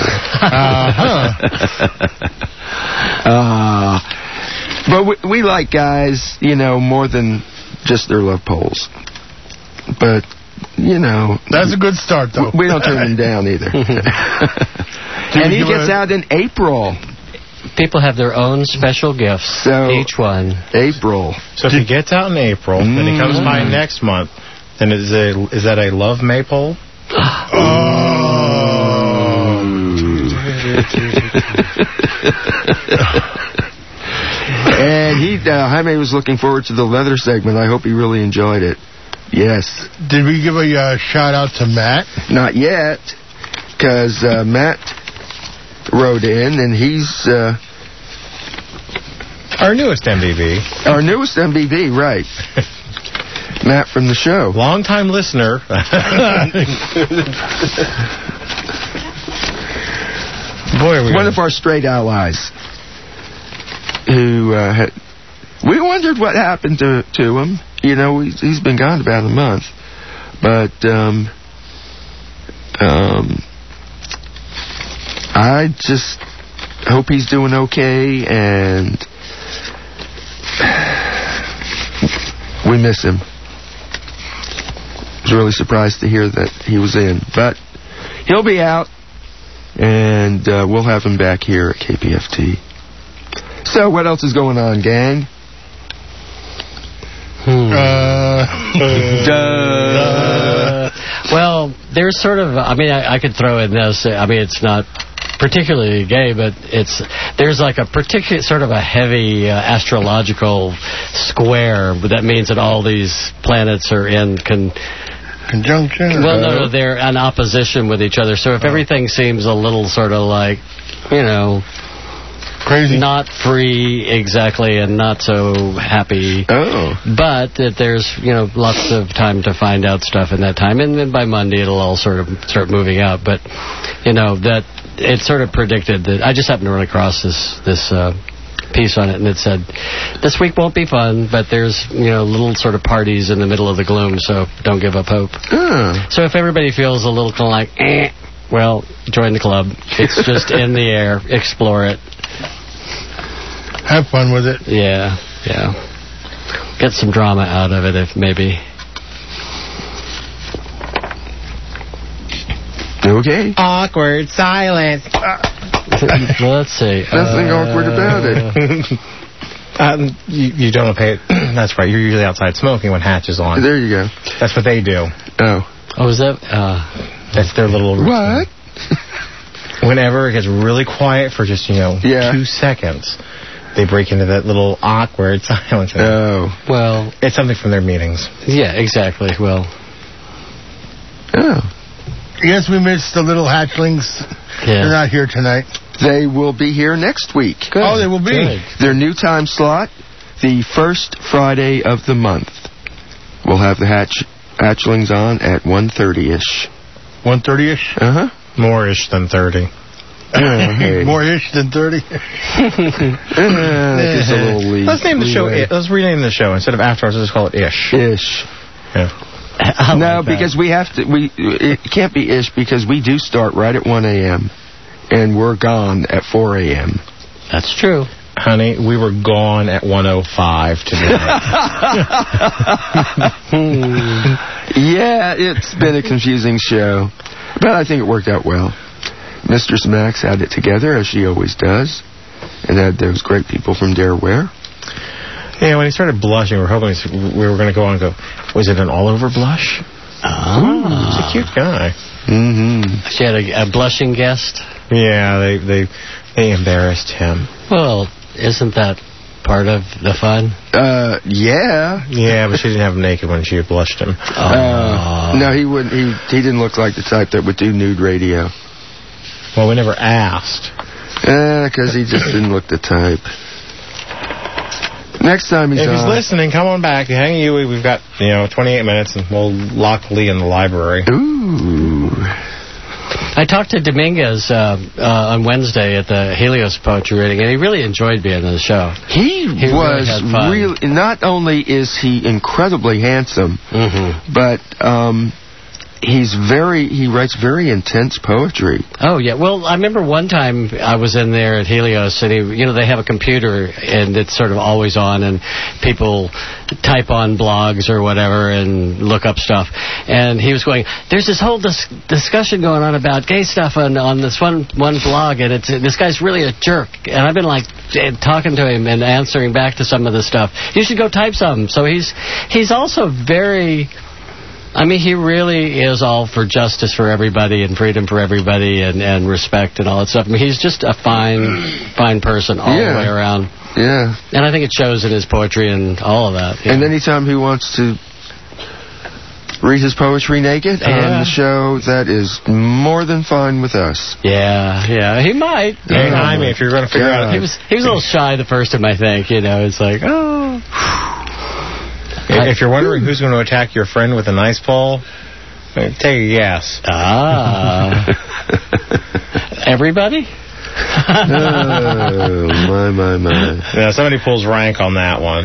But we like guys, more than just their love poles. But, That's a good start, though. We don't turn them down either. And he gets out in April. People have their own special gifts, each one. April. So if he gets out in April, then he comes by next month, then is that a love maypole? And Jaime was looking forward to the leather segment. I hope he really enjoyed it. Yes. Did we give a shout out to Matt? Not yet, because Matt wrote in, and he's our newest MBB. Our newest MBB, right. Matt from the show. Long-time listener. One of our straight allies who we wondered what happened to him. He's been gone about a month. But I just hope he's doing okay, and we miss him. I was really surprised to hear that he was in. But he'll be out, and we'll have him back here at KPFT. So, what else is going on, gang? Well, there's sort of, I could throw in this, it's not particularly gay, but there's like a particular sort of a heavy astrological square that means that all these planets are in conjunction? Well, no, they're in opposition with each other. So if everything seems a little sort of like, crazy, not free exactly, and not so happy. But that there's lots of time to find out stuff in that time, and then by Monday it'll all sort of start moving out. But that it sort of predicted that. I just happened to run across this piece on it, and it said this week won't be fun, but there's little sort of parties in the middle of the gloom, so don't give up hope. So if everybody feels a little kind of like well, join the club. It's just in the air. Explore it. Have fun with it. Yeah. Get some drama out of it, if maybe. Okay. Awkward silence. Well, let's see. Nothing awkward about it. You don't pay it. That's right. You're usually outside smoking when Hatch is on. There you go. That's what they do. Oh, is that? That's their little routine. What? Whenever it gets really quiet for just 2 seconds, they break into that little awkward silence. Oh, well, it's something from their meetings. Yeah, exactly. Well, Oh. Yes, we missed the little hatchlings. Yeah. They're not here tonight. They will be here next week. Good. Oh, they will be. Good. Their new time slot, the first Friday of the month. We'll have the hatchlings on at 1:30-ish. 1:30-ish? Uh-huh. More-ish than 30. Hey. More-ish than 30? Just a little lead. Let's name the show. Let's rename the show. Instead of After Hours, let's just call it Ish. Ish. Yeah. No, because we have to. It can't be ish because we do start right at 1 a.m. and we're gone at 4 a.m. That's true. Honey, we were gone at 1:05 tonight. Yeah, it's been a confusing show, but I think it worked out well. Mistress Max had it together, as she always does, and had those great people from Dareware. Yeah, when he started blushing, we were hoping we were going to go on and go, was it an all-over blush? Oh. He's a cute guy. Mm-hmm. She had a blushing guest? Yeah, they embarrassed him. Well, isn't that part of the fun? Yeah. Yeah, but she didn't have him naked when she blushed him. No, he wouldn't. He didn't look like the type that would do nude radio. Well, we never asked. Because he just didn't look the type. Next time he's If he's listening, come on back. Hang you. We've got 28 minutes, and we'll lock Lee in the library. Ooh. I talked to Dominguez on Wednesday at the Helios Poetry Reading, and he really enjoyed being on the show. He was really. Not only is he incredibly handsome, but he writes very intense poetry. Oh, yeah. Well, I remember one time I was in there at Helios, and they have a computer, and it's sort of always on, and people type on blogs or whatever and look up stuff. And he was going, there's this whole discussion going on about gay stuff on this one blog, and this guy's really a jerk. And I've been talking to him and answering back to some of the stuff. You should go type some. So he's also very... I mean, he really is all for justice for everybody and freedom for everybody and respect and all that stuff. I mean, he's just a fine person all the way around. Yeah. And I think it shows in his poetry and all of that. And anytime he wants to read his poetry naked on the show, that is more than fine with us. Yeah, he might. Hey, I mean, if you're going to figure out... He was a little shy the first time, I think. It's like, oh... If you're wondering who's going to attack your friend with a nice pole, take a guess. Everybody? Oh, my. Yeah, somebody pulls rank on that one.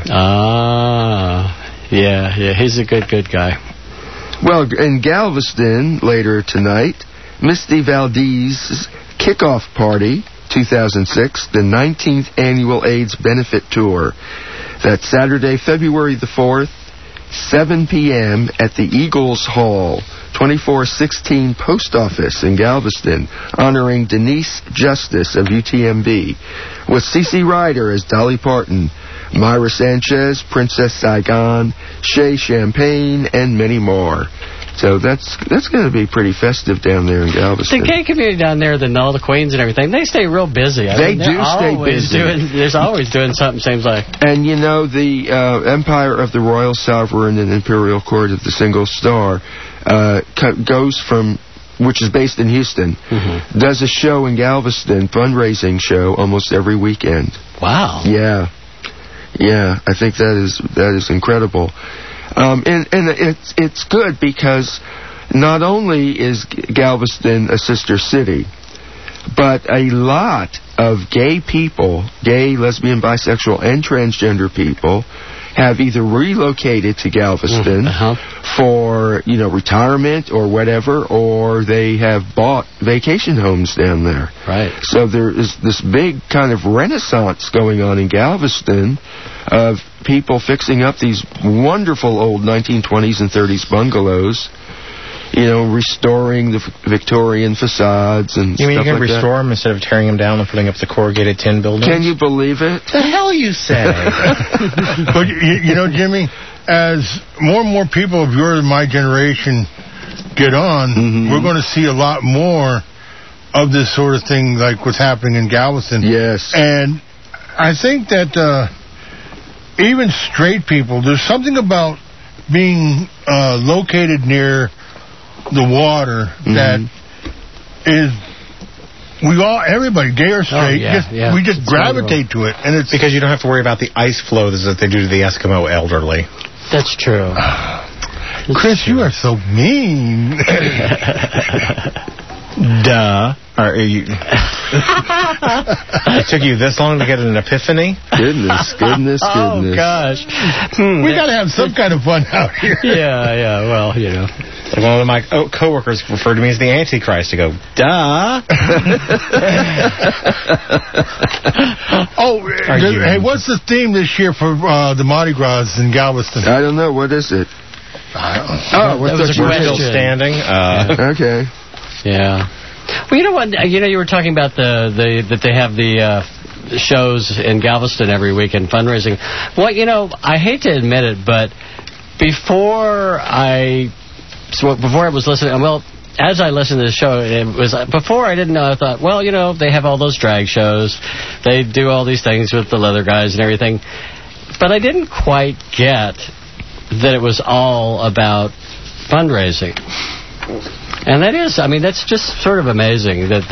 Yeah, he's a good guy. Well, in Galveston, later tonight, Misty Valdez's kickoff party, 2006, the 19th Annual AIDS Benefit Tour. That's Saturday, February the 4th, 7 p.m. at the Eagles Hall, 2416 Post Office in Galveston, honoring Denise Justice of UTMB, with CeCe Ryder as Dolly Parton, Myra Sanchez, Princess Saigon, Shay Champagne, and many more. So that's going to be pretty festive down there in Galveston. The gay community down there, all the queens and everything, they stay real busy. They do stay busy. There's always doing something, seems like. And the Empire of the Royal Sovereign and Imperial Court of the Single Star goes from, which is based in Houston, does a show in Galveston, fundraising show, almost every weekend. Wow. Yeah, I think that is incredible. And it's good because not only is Galveston a sister city, but a lot of gay people, gay, lesbian, bisexual, and transgender people, have either relocated to Galveston for, retirement or whatever, or they have bought vacation homes down there. Right. So there is this big kind of renaissance going on in Galveston of people fixing up these wonderful old 1920s and 30s bungalows, restoring the Victorian facades and You mean stuff you can like restore them instead of tearing them down and putting up the corrugated tin buildings? Can you believe it? The hell you say? But, Jimmy, as more and more people of your and my generation get on, we're going to see a lot more of this sort of thing like what's happening in Galveston. Yes. And I think that even straight people, there's something about being located near the water that is. Everybody, gay or straight, we just gravitate to it, and it's because you don't have to worry about the ice flow that they do to the Eskimo elderly. That's true. Chris, you are so mean. Duh. It took you this long to get an epiphany? Goodness. Oh, gosh. We got to have some kind of fun out here. Yeah, well, you know. One of my coworkers referred to me as the Antichrist. I go, duh. Hey, what's the theme this year for the Mardi Gras in Galveston? I don't know. What is it? What's the question? Still standing? Okay. Yeah. Well, you know what? You were talking about that they have the shows in Galveston every week and fundraising. Well, I hate to admit it, but before I was listening, as I listened to the show, before I didn't know, I thought, they have all those drag shows. They do all these things with the leather guys and everything. But I didn't quite get that it was all about fundraising. And that's just sort of amazing that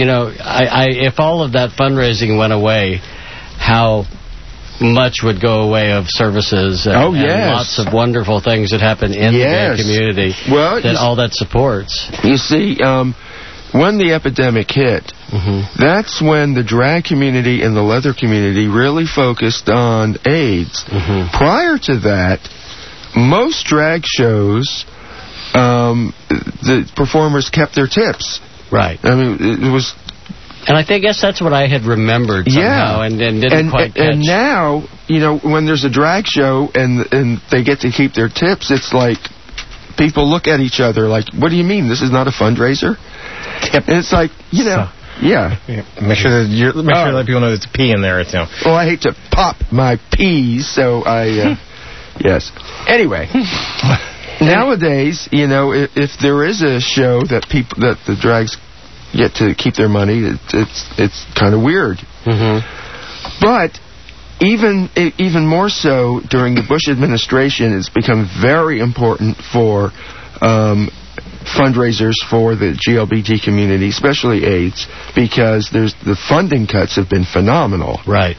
if all of that fundraising went away, how much would go away of services and lots of wonderful things that happen in the gay community all that supports. You see, when the epidemic hit, that's when the drag community and the leather community really focused on AIDS. Prior to that, most drag shows, the performers kept their tips. Right. It was... And I guess that's what I had remembered somehow and didn't quite catch. And now, when there's a drag show and they get to keep their tips, it's like people look at each other like, what do you mean? This is not a fundraiser? And it's like, Make sure you let people know there's a P in there. Well, I hate to pop my P's, so I... yes. Anyway... Nowadays, if there is a show that the drags get to keep their money, it's kind of weird. But even more so during the Bush administration, it's become very important for fundraisers for the GLBT community, especially AIDS, because the funding cuts have been phenomenal. Right.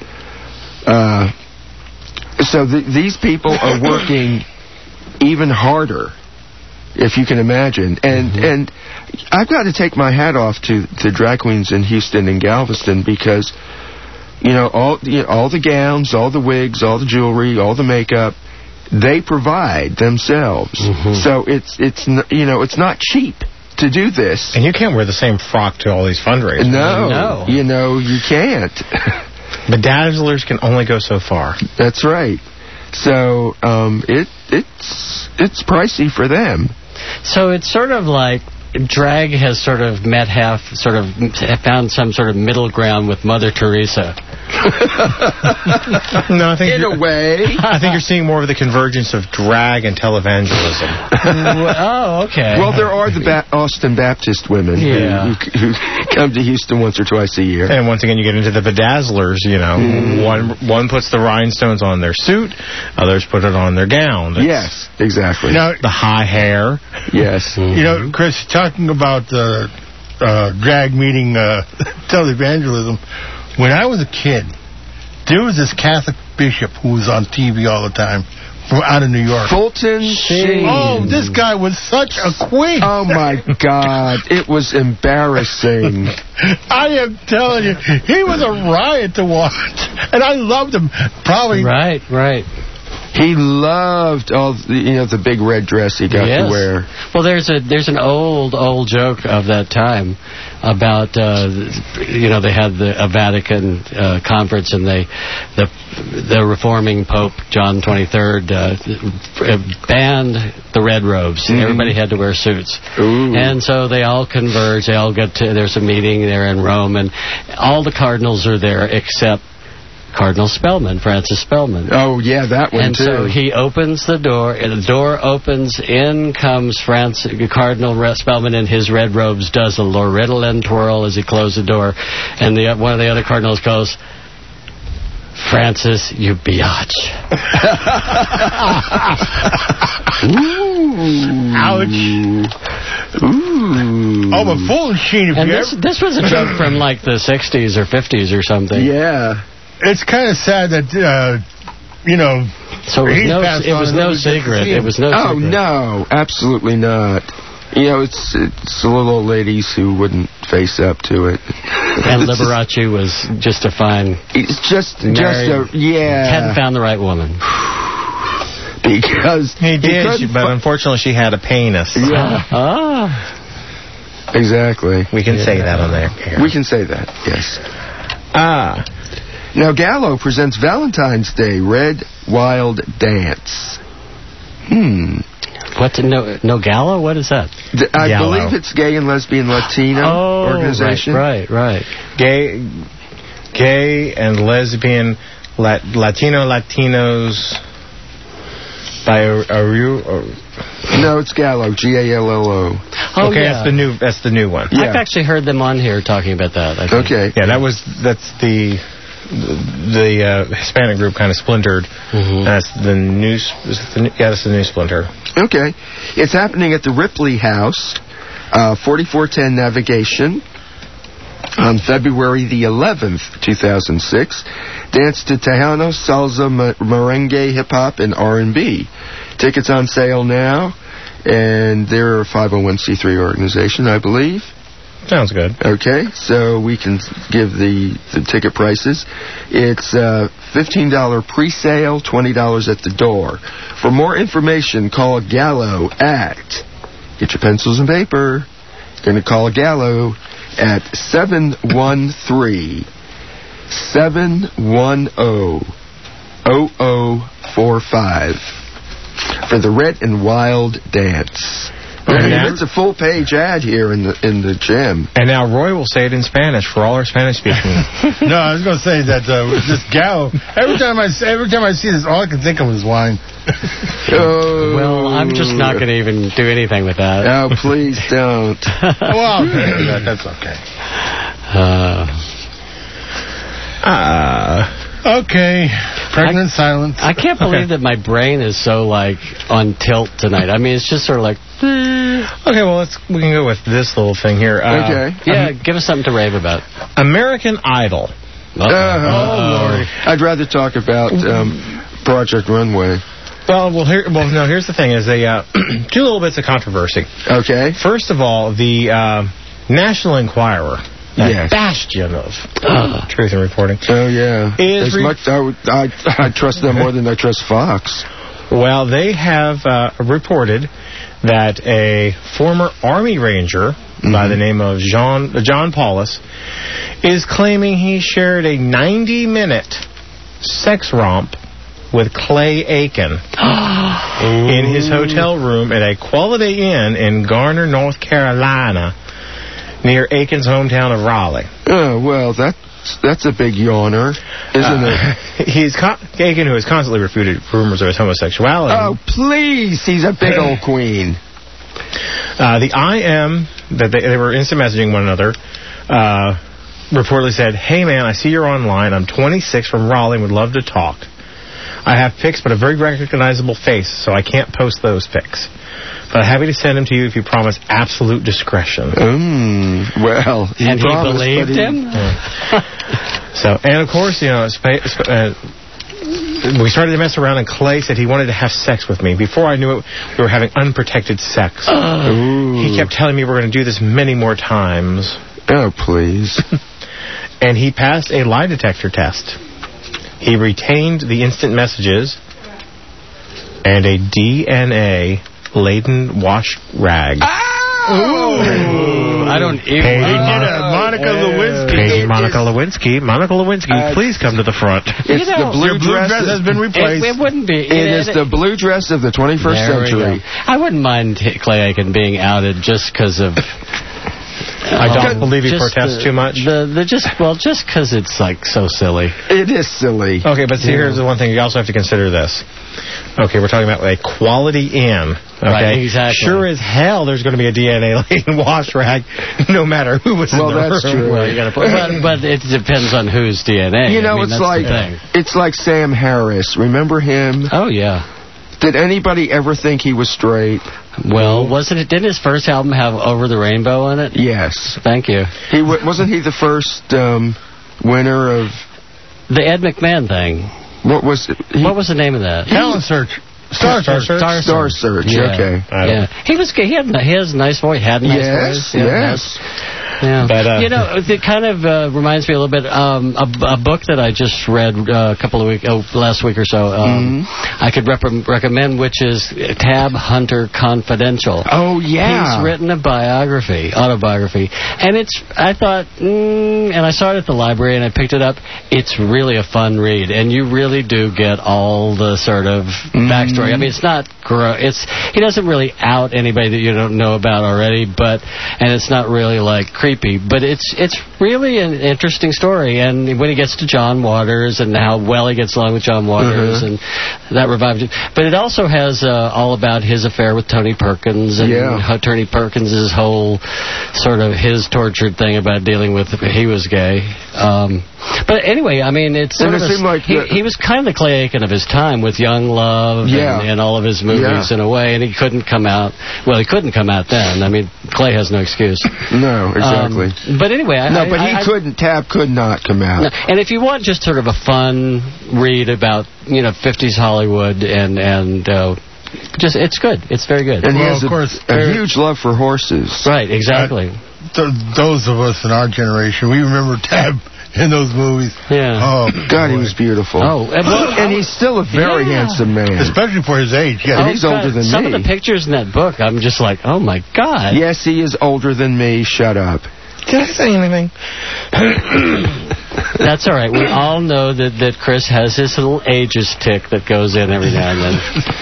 So these people are working even harder, if you can imagine. And I've got to take my hat off to drag queens in Houston and Galveston because, all the gowns, all the wigs, all the jewelry, all the makeup, they provide themselves. So it's not cheap to do this. And you can't wear the same frock to all these fundraisers. No. You can't. Bedazzlers can only go so far. That's right. So it's pricey for them. So it's sort of like drag has sort of found some sort of middle ground with Mother Teresa. No, I think in a way. I think you're seeing more of the convergence of drag and televangelism. Okay. Well, there are the Austin Baptist women who come to Houston once or twice a year. And once again, you get into the bedazzlers, One puts the rhinestones on their suit, others put it on their gown. Yes, exactly. Now, the high hair. Yes. Chris, talking about drag meeting televangelism, when I was a kid, there was this Catholic bishop who was on TV all the time from out of New York. Fulton Sheen. Oh, this guy was such a queen. Oh, my God. It was embarrassing. I am telling you, he was a riot to watch. And I loved him. Probably. Right. He loved all the big red dress he got to wear. Well, there's an old joke of that time about they had a Vatican conference and the reforming Pope John XXIII banned the red robes. Everybody had to wear suits. And so they all converge. They all there's a meeting there in Rome, and all the cardinals are there except Cardinal Spellman, Francis Spellman. Oh, yeah, that one, and too. And so he opens the door, and the door opens, in comes Cardinal Spellman in his red robes, does a Loretta twirl as he closed the door, and one of the other cardinals goes, "Francis, you biatch." Ouch. Ooh. Oh, but Fulton Sheen, if And you this was a joke from like the 60s or 50s or something. Yeah. It's kind of sad that, So it was no secret. It was no secret. Oh, no. Absolutely not. It's the little old ladies who wouldn't face up to it. And Liberace was just a fine... It's just hadn't found the right woman. He did, but unfortunately she had a penis. Yeah. Exactly. We can say that on there. We can say that, yes. Now, Gallo presents Valentine's Day Red Wild Dance. What? No Gallo? What is that? I believe it's Gay and Lesbian Latino organization. Right. Gay and lesbian Latinos by No, it's Gallo. Gallo. Oh, okay, yeah. that's the new one. Yeah. I've actually heard them on here talking about that. I think. Okay. Yeah, that's the Hispanic group kind of splintered. That's the new. That's the new splinter. Okay, it's happening at the Ripley House, 4410 Navigation, on February the 11th, 2006. Dance to Tejano, salsa, merengue, hip hop, and R&B. Tickets on sale now, and they're a 501c3 organization, I believe. Sounds good. Okay, so we can give the ticket prices. It's $15 pre-sale, $20 at the door. For more information, call Gallo at, get your pencils and paper, you're going to call Gallo at 713-710-0045 for the Red and Wild Dance. It's a full-page ad here in the gym. And now Roy will say it in Spanish for all our Spanish-speaking. No, I was going to say that this Gallo. Every time I see this, all I can think of is wine. Well, I'm just not going to even do anything with that. Oh, please don't. Well, that's okay. Okay. Pregnant silence. I can't believe that my brain is so, on tilt tonight. I mean, it's just sort of like... Okay, well, we can go with this little thing here. Okay. Yeah, give us something to rave about. American Idol. Lord. I'd rather talk about Project Runway. Here's the thing, is they two little bits of controversy. Okay. First of all, the National Enquirer, bastion of truth and reporting. Oh, yeah. I trust them more than I trust Fox. Well, they have reported that a former Army Ranger by the name of John Paulus is claiming he shared a 90-minute sex romp with Clay Aiken in his hotel room at a Quality Inn in Garner, North Carolina, near Aiken's hometown of Raleigh. Oh, well, that's a big yawner, isn't it? Aiken, who has constantly refuted rumors of his homosexuality. Oh, please, he's a big old queen. The IM, that they were instant messaging one another, reportedly said, "Hey, man, I see you're online. I'm 26 from Raleigh and would love to talk. I have pics, but a very recognizable face, so I can't post those pics. But I'm happy to send them to you if you promise absolute discretion." Well, and he believed him? So, and of course, we started to mess around, and Clay said he wanted to have sex with me. Before I knew it, we were having unprotected sex. He kept telling me we're going to do this many more times. Oh, please. And he passed a lie detector test. He retained the instant messages and a DNA-laden wash rag. I don't even... Monica Lewinsky. Hey, Monica Lewinsky, please come to the front. It's the blue dress has been replaced. It wouldn't be. It is the blue dress of the 21st century. I wouldn't mind Clay Aiken being outed just because of... I don't believe he protests too much. Just because it's so silly. It is silly. Okay, but see, here's the one thing. You also have to consider this. Okay, we're talking about a Quality Inn. Okay, right, exactly. Sure as hell there's going to be a DNA-laden wash rag, no matter who was in the room. Well, that's true. Well, you gotta but it depends on whose DNA. It's like Sam Harris. Remember him? Oh, yeah. Did anybody ever think he was straight? Well, didn't his first album have Over the Rainbow in it? Yes. Thank you. Wasn't he the first winner of the Ed McMahon thing? What was the name of that? Talent Search. Star Search. Yeah. Okay. Yeah. He has a nice voice. Had a nice voice. Yes. Yeah. But, it kind of reminds me a little bit a book that I just read last week or so. I could recommend, which is Tab Hunter Confidential. Oh yeah. He's written a autobiography, and I thought, and I saw it at the library, and I picked it up. It's really a fun read, and you really do get all the sort of backstory. I mean, it's not he doesn't really out anybody that you don't know about already, and it's not really like creepy, but it's really an interesting story. And when he gets to John Waters and how well he gets along with John Waters, and that revived it. But it also has all about his affair with Tony Perkins and how Tony Perkins' whole sort of his tortured thing about dealing with he was gay. But anyway, I mean, it seemed like he was kind of the Clay Aiken of his time with Young Love and all of his movies in a way, and he couldn't come out. Well, he couldn't come out then. I mean, Clay has no excuse. No, exactly. But anyway, Tab could not come out. No, and if you want just sort of a fun read about 50s Hollywood and it's good. It's very good. And he has a huge love for horses. Right, exactly. Those of us in our generation, we remember Tab in those movies. Yeah. Oh, God, he was beautiful. Oh, and he's still a very handsome man. Especially for his age. Yeah. And he's older than me. Some of the pictures in that book, I'm just like, oh, my God. Yes, he is older than me. Shut up. Did I say anything? That's all right. We all know that Chris has his little ages tick that goes in every now and then.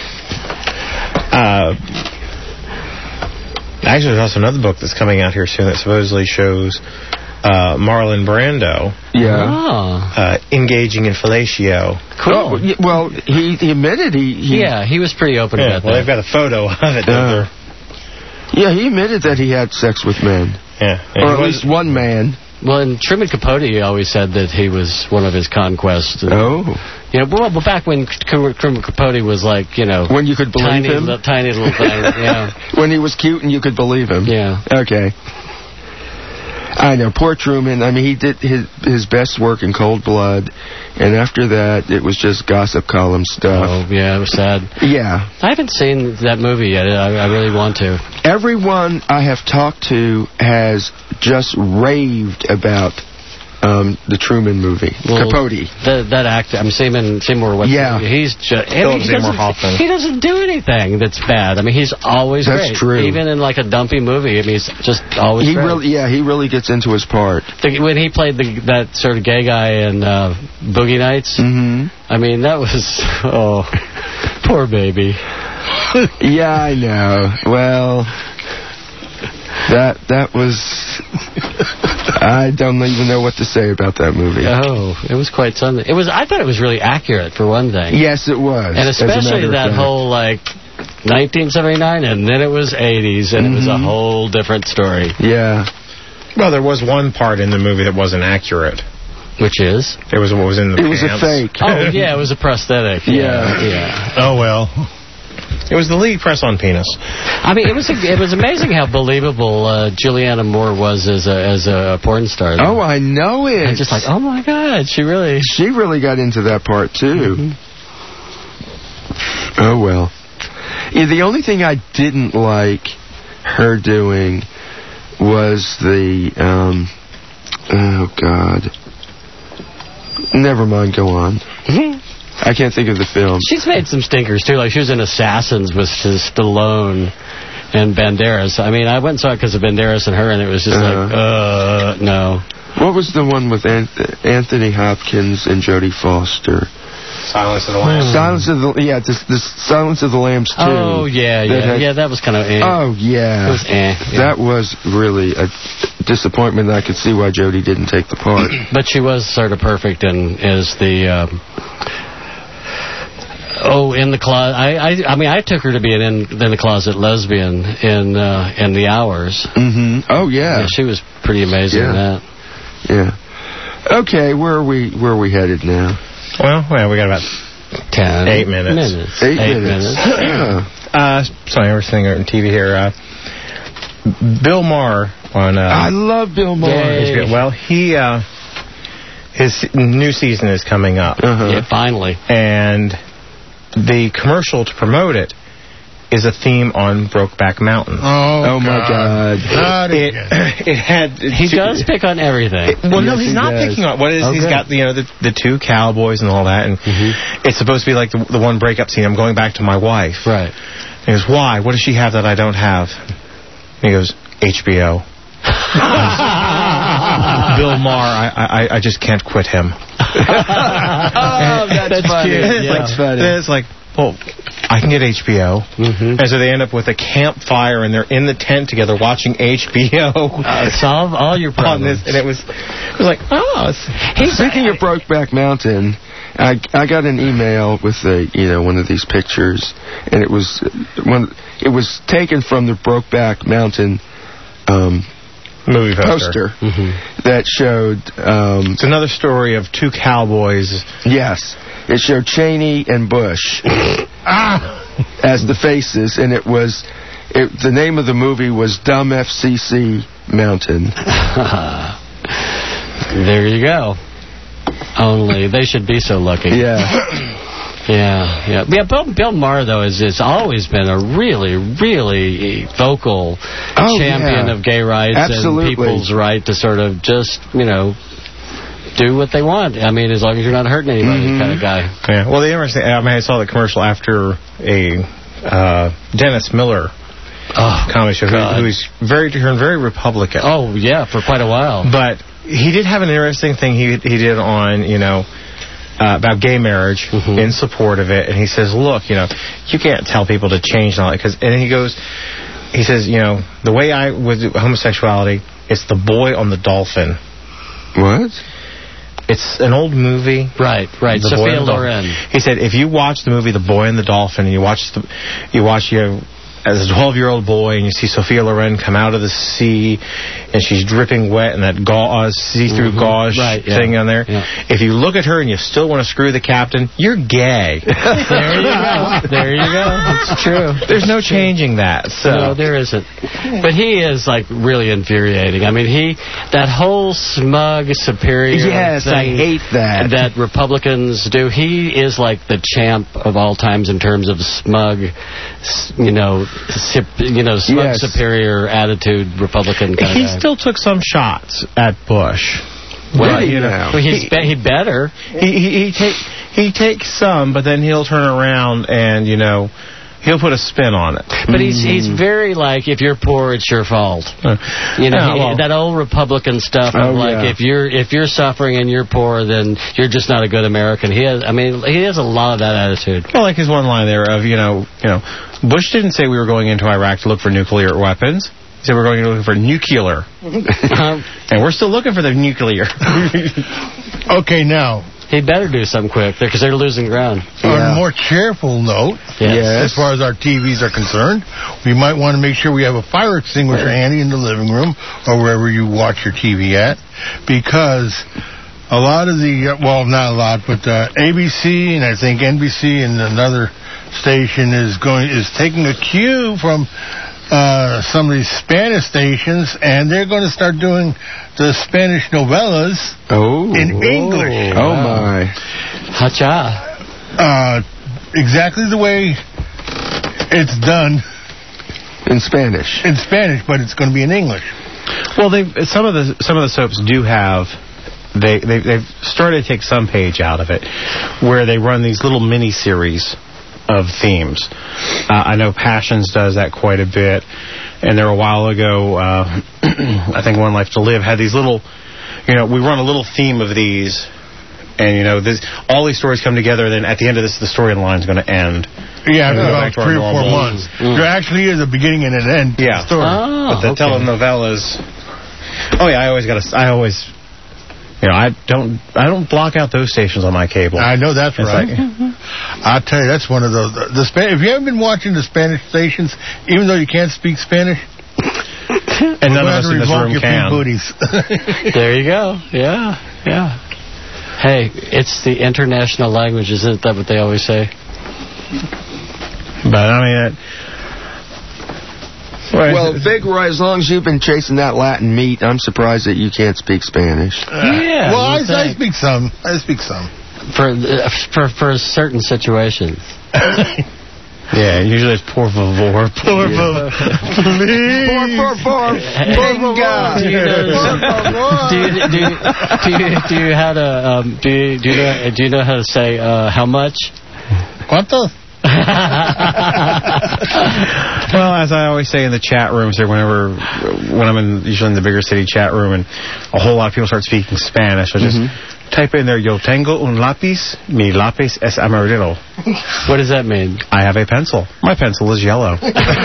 Actually, there's also another book that's coming out here soon that supposedly shows Marlon Brando engaging in fellatio. Cool. Oh, well, he admitted he was pretty open about that. Well, they've got a photo of it. Yeah, he admitted that he had sex with men. Yeah. Or at least one man. Well, and Truman Capote always said that he was one of his conquests. Well, back when Truman Capote was like, when you could believe him? Tiny little thing, When he was cute and you could believe him. Yeah. Okay. I know, poor Truman. I mean, he did his best work in Cold Blood, and after that, it was just gossip column stuff. Oh, yeah, it was sad. Yeah. I haven't seen that movie yet. I really want to. Everyone I have talked to has just raved about the Truman movie. Well, Capote. That actor, Seymour West. Yeah. He's just... Seymour Hoffman. He doesn't do anything that's bad. I mean, he's always great. That's true. Even in like a dumpy movie, I mean, he's just always great. He really gets into his part. When he played that sort of gay guy in Boogie Nights, I mean, that was... Oh, poor baby. Yeah, I know. Well... That was... I don't even know what to say about that movie. Oh, it was quite something. I thought it was really accurate, for one thing. Yes, it was. And especially that whole, 1979, and then it was 80s, and it was a whole different story. Yeah. Well, there was one part in the movie that wasn't accurate. Which is? It was what was in the pants. It was a fake. Oh, yeah, it was a prosthetic. Yeah. Oh, well. It was the lead press-on penis. I mean, it was amazing how believable Julianne Moore was as a porn star. Oh, I know it. I'm just like, oh my God, she really got into that part too. Oh well. Yeah, the only thing I didn't like her doing was the oh God. Never mind. Go on. I can't think of the film. She's made some stinkers, too. Like, she was in Assassins with Stallone and Banderas. I mean, I went and saw it because of Banderas and her, and it was just no. What was the one with Anthony Hopkins and Jodie Foster? Silence of the Lambs. The Silence of the Lambs 2. Oh, yeah. That was kind of Oh, yeah. It was That was really a disappointment. I could see why Jodie didn't take the part. But she was sort of perfect as the... in the closet. I mean, I took her to be an in the closet lesbian in The Hours. Oh yeah. She was pretty amazing in that. Yeah. Okay, where are we headed now? Well, we got about 8 minutes. 8 minutes. Sorry, we're sitting on TV here. Bill Maher on... I love Bill Maher. HBO. Well, his new season is coming up. Yeah, finally. And the commercial to promote it is a theme on Brokeback Mountain. Oh my God! It had. He does pick on everything. No, he's not picking on. What is? He's got the two cowboys and all that, and it's supposed to be like the one breakup scene. I'm going back to my wife. Right. He goes, why? What does she have that I don't have? And he goes, HBO. Bill Maher, I just can't quit him. That's funny. It's like, well, I can get HBO. And so they end up with a campfire, and they're in the tent together watching HBO. Solve all your problems. And it was like, Speaking of Brokeback Mountain, I got an email with one of these pictures, and it was taken from the Brokeback Mountain movie poster that showed... it's another story of two cowboys. Yes. It showed Cheney and Bush as the faces, and the name of the movie was Dumb FCC Mountain. There you go. Only they should be so lucky. Yeah. Bill Maher, though, has always been a really, really vocal champion of gay rights and people's right to sort of just, do what they want. I mean, as long as you're not hurting anybody, kind of guy. Yeah. Well, the interesting, I saw the commercial after a Dennis Miller comedy show, who's turned very Republican. Oh, yeah, for quite a while. But he did have an interesting thing he did on, about gay marriage in support of it, and he says, look, you can't tell people to change and all that, and he says, the way I would do homosexuality, it's the boy on the dolphin. What? It's an old movie. Right. Sophia Loren. He said, if you watch the movie The Boy and the Dolphin, and you watch as a 12-year-old boy, and you see Sophia Loren come out of the sea, and she's dripping wet, and that see-through gauze thing on there. Yeah. If you look at her and you still want to screw the captain, you're gay. There you go. It's true. There's no changing that. So. No, there isn't. But he is, really infuriating. I mean, that whole smug, superior thing I hate that Republicans do. He is like the champ of all times in terms of smug, smug, superior attitude Republican kind of guy. He still took some shots at Bush. Well, he better. He takes some, but then he'll turn around and he'll put a spin on it. But he's very if you're poor, it's your fault. That old Republican stuff of if you're suffering and you're poor, then you're just not a good American. He has a lot of that attitude. Well, like his one line there of Bush didn't say we were going into Iraq to look for nuclear weapons. He said we're going to look for nuclear. And we're still looking for the nuclear. Okay, now. He'd better do something quick because they're losing ground. On a more cheerful note, as far as our TVs are concerned, we might want to make sure we have a fire extinguisher handy in the living room or wherever you watch your TV at, because a lot of not a lot, but ABC and I think NBC and another station is taking a cue from some of these Spanish stations, and they're going to start doing the Spanish novellas in English. Oh, my. Hacha. Exactly the way it's done. In Spanish. In Spanish, but it's going to be in English. Well, some of the soaps do have... They've started to take some page out of it, where they run these little mini-series of themes. I know Passions does that quite a bit, and there a while ago, I think One Life to Live had these little, we run a little theme of these, and all these stories come together, then at the end of this, the storyline's going to end. Yeah, about 3 or 4 months. There actually is a beginning and an end to the story. But the telenovelas... Oh, yeah, I don't block out those stations on my cable. I know that's right. I'll tell you, that's one of those. If you haven't been watching the Spanish stations, even though you can't speak Spanish, and none of us in this room can. There you go. Yeah. Hey, it's the international language, isn't that what they always say? But, I mean... Well, Big Roy, as long as you've been chasing that Latin meat, I'm surprised that you can't speak Spanish. Yeah. Well, I speak some. I speak some. For certain situations. Yeah, usually it's por favor. Por favor. Please. Por favor. Venga. Do you know how to say how much? ¿Cuánto? Well, as I always say in the chat rooms, or when I'm usually in the bigger city chat room, and a whole lot of people start speaking Spanish, I just type in there, yo tengo un lápiz, mi lápiz es amarillo. What does that mean? I have a pencil. My pencil is yellow.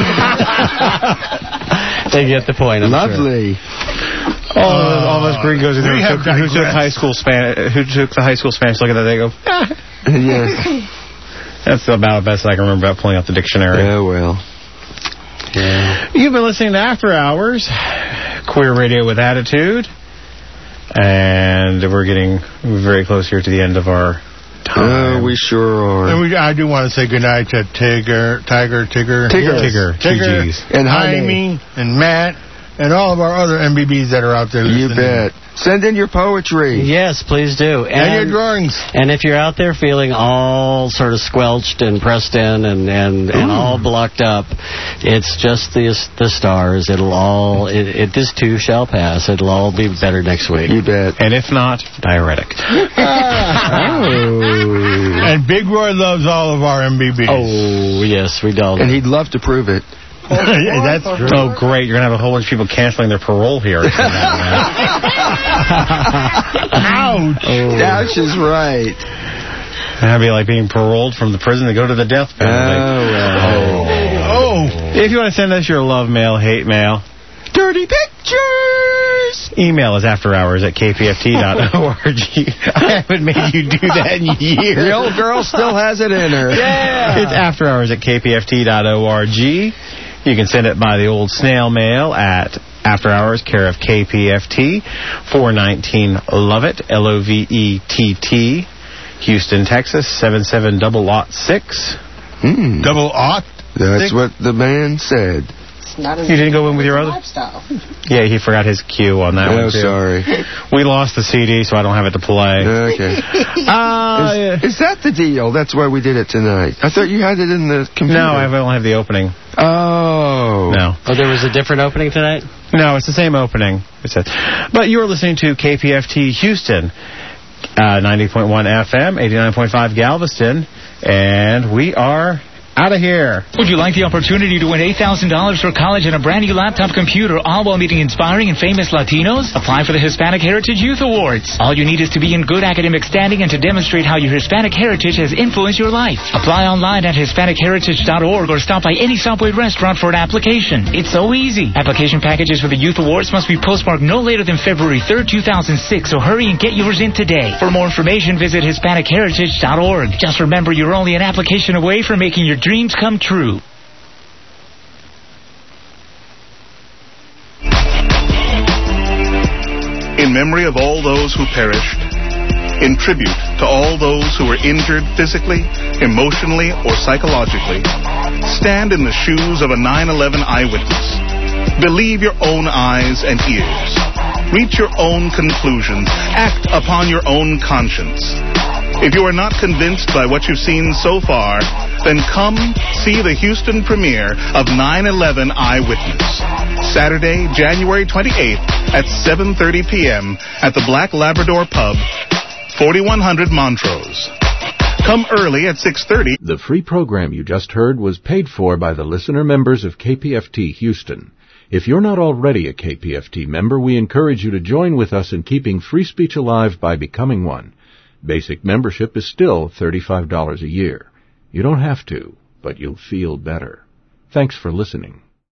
They get the point. Lovely. Sure. All those gringos in there who took high school Spanish. Who took the high school Spanish? Look at that. They go. Yeah. That's about the best I can remember about pulling out the dictionary. Yeah, well. Yeah. You've been listening to After Hours, Queer Radio with Attitude, and we're getting very close here to the end of our time. We sure are. And I do want to say goodnight to Tigger, two G's. And Jaime, and Matt, and all of our other MBBs that are out there listening. You bet. Send in your poetry. Yes, please do. And your drawings. And if you're out there feeling all sort of squelched and pressed in and all blocked up, it's just the stars. It'll all, this too shall pass. It'll all be better next week. You bet. And if not, diuretic. And Big Roy loves all of our MBBs. Oh, yes, we do. And he'd love to prove it. That's true. Oh, great. You're going to have a whole bunch of people canceling their parole here. Ouch. Ouch is right. That'd be like being paroled from the prison to go to the death penalty. If you want to send us your love mail, hate mail, dirty pictures, email us afterhours@kpft.org. I haven't made you do that in years. The old girl still has it in her. Yeah. It's afterhours@kpft.org. You can send it by the old snail mail at After Hours, care of KPFT, 419 Lovett, Lovett, Houston, Texas, 77006. Double aught? That's what the man said. You didn't go in with your other? Lifestyle. Yeah, he forgot his cue on that one, too. Sorry. We lost the CD, so I don't have it to play. Okay. Is that the deal? That's why we did it tonight. I thought you had it in the computer. No, I only have the opening. Oh. No. Oh, there was a different opening tonight? No, it's the same opening. But you are listening to KPFT Houston, 90.1 FM, 89.5 Galveston, and we are out of here. Would you like the opportunity to win $8,000 for college and a brand new laptop computer, all while meeting inspiring and famous Latinos? Apply for the Hispanic Heritage Youth Awards. All you need is to be in good academic standing and to demonstrate how your Hispanic heritage has influenced your life. Apply online at HispanicHeritage.org or stop by any Subway restaurant for an application. It's so easy. Application packages for the Youth Awards must be postmarked no later than February 3rd, 2006, so hurry and get yours in today. For more information, visit HispanicHeritage.org. Just remember, you're only an application away from making your dreams come true. In memory of all those who perished, in tribute to all those who were injured physically, emotionally, or psychologically, stand in the shoes of a 9/11 eyewitness. Believe your own eyes and ears. Reach your own conclusions. Act upon your own conscience. If you are not convinced by what you've seen so far, then come see the Houston premiere of 9/11 Eyewitness. Saturday, January 28th at 7:30 p.m. at the Black Labrador Pub, 4100 Montrose. Come early at 6:30. The free program you just heard was paid for by the listener members of KPFT Houston. If you're not already a KPFT member, we encourage you to join with us in keeping free speech alive by becoming one. Basic membership is still $35 a year. You don't have to, but you'll feel better. Thanks for listening.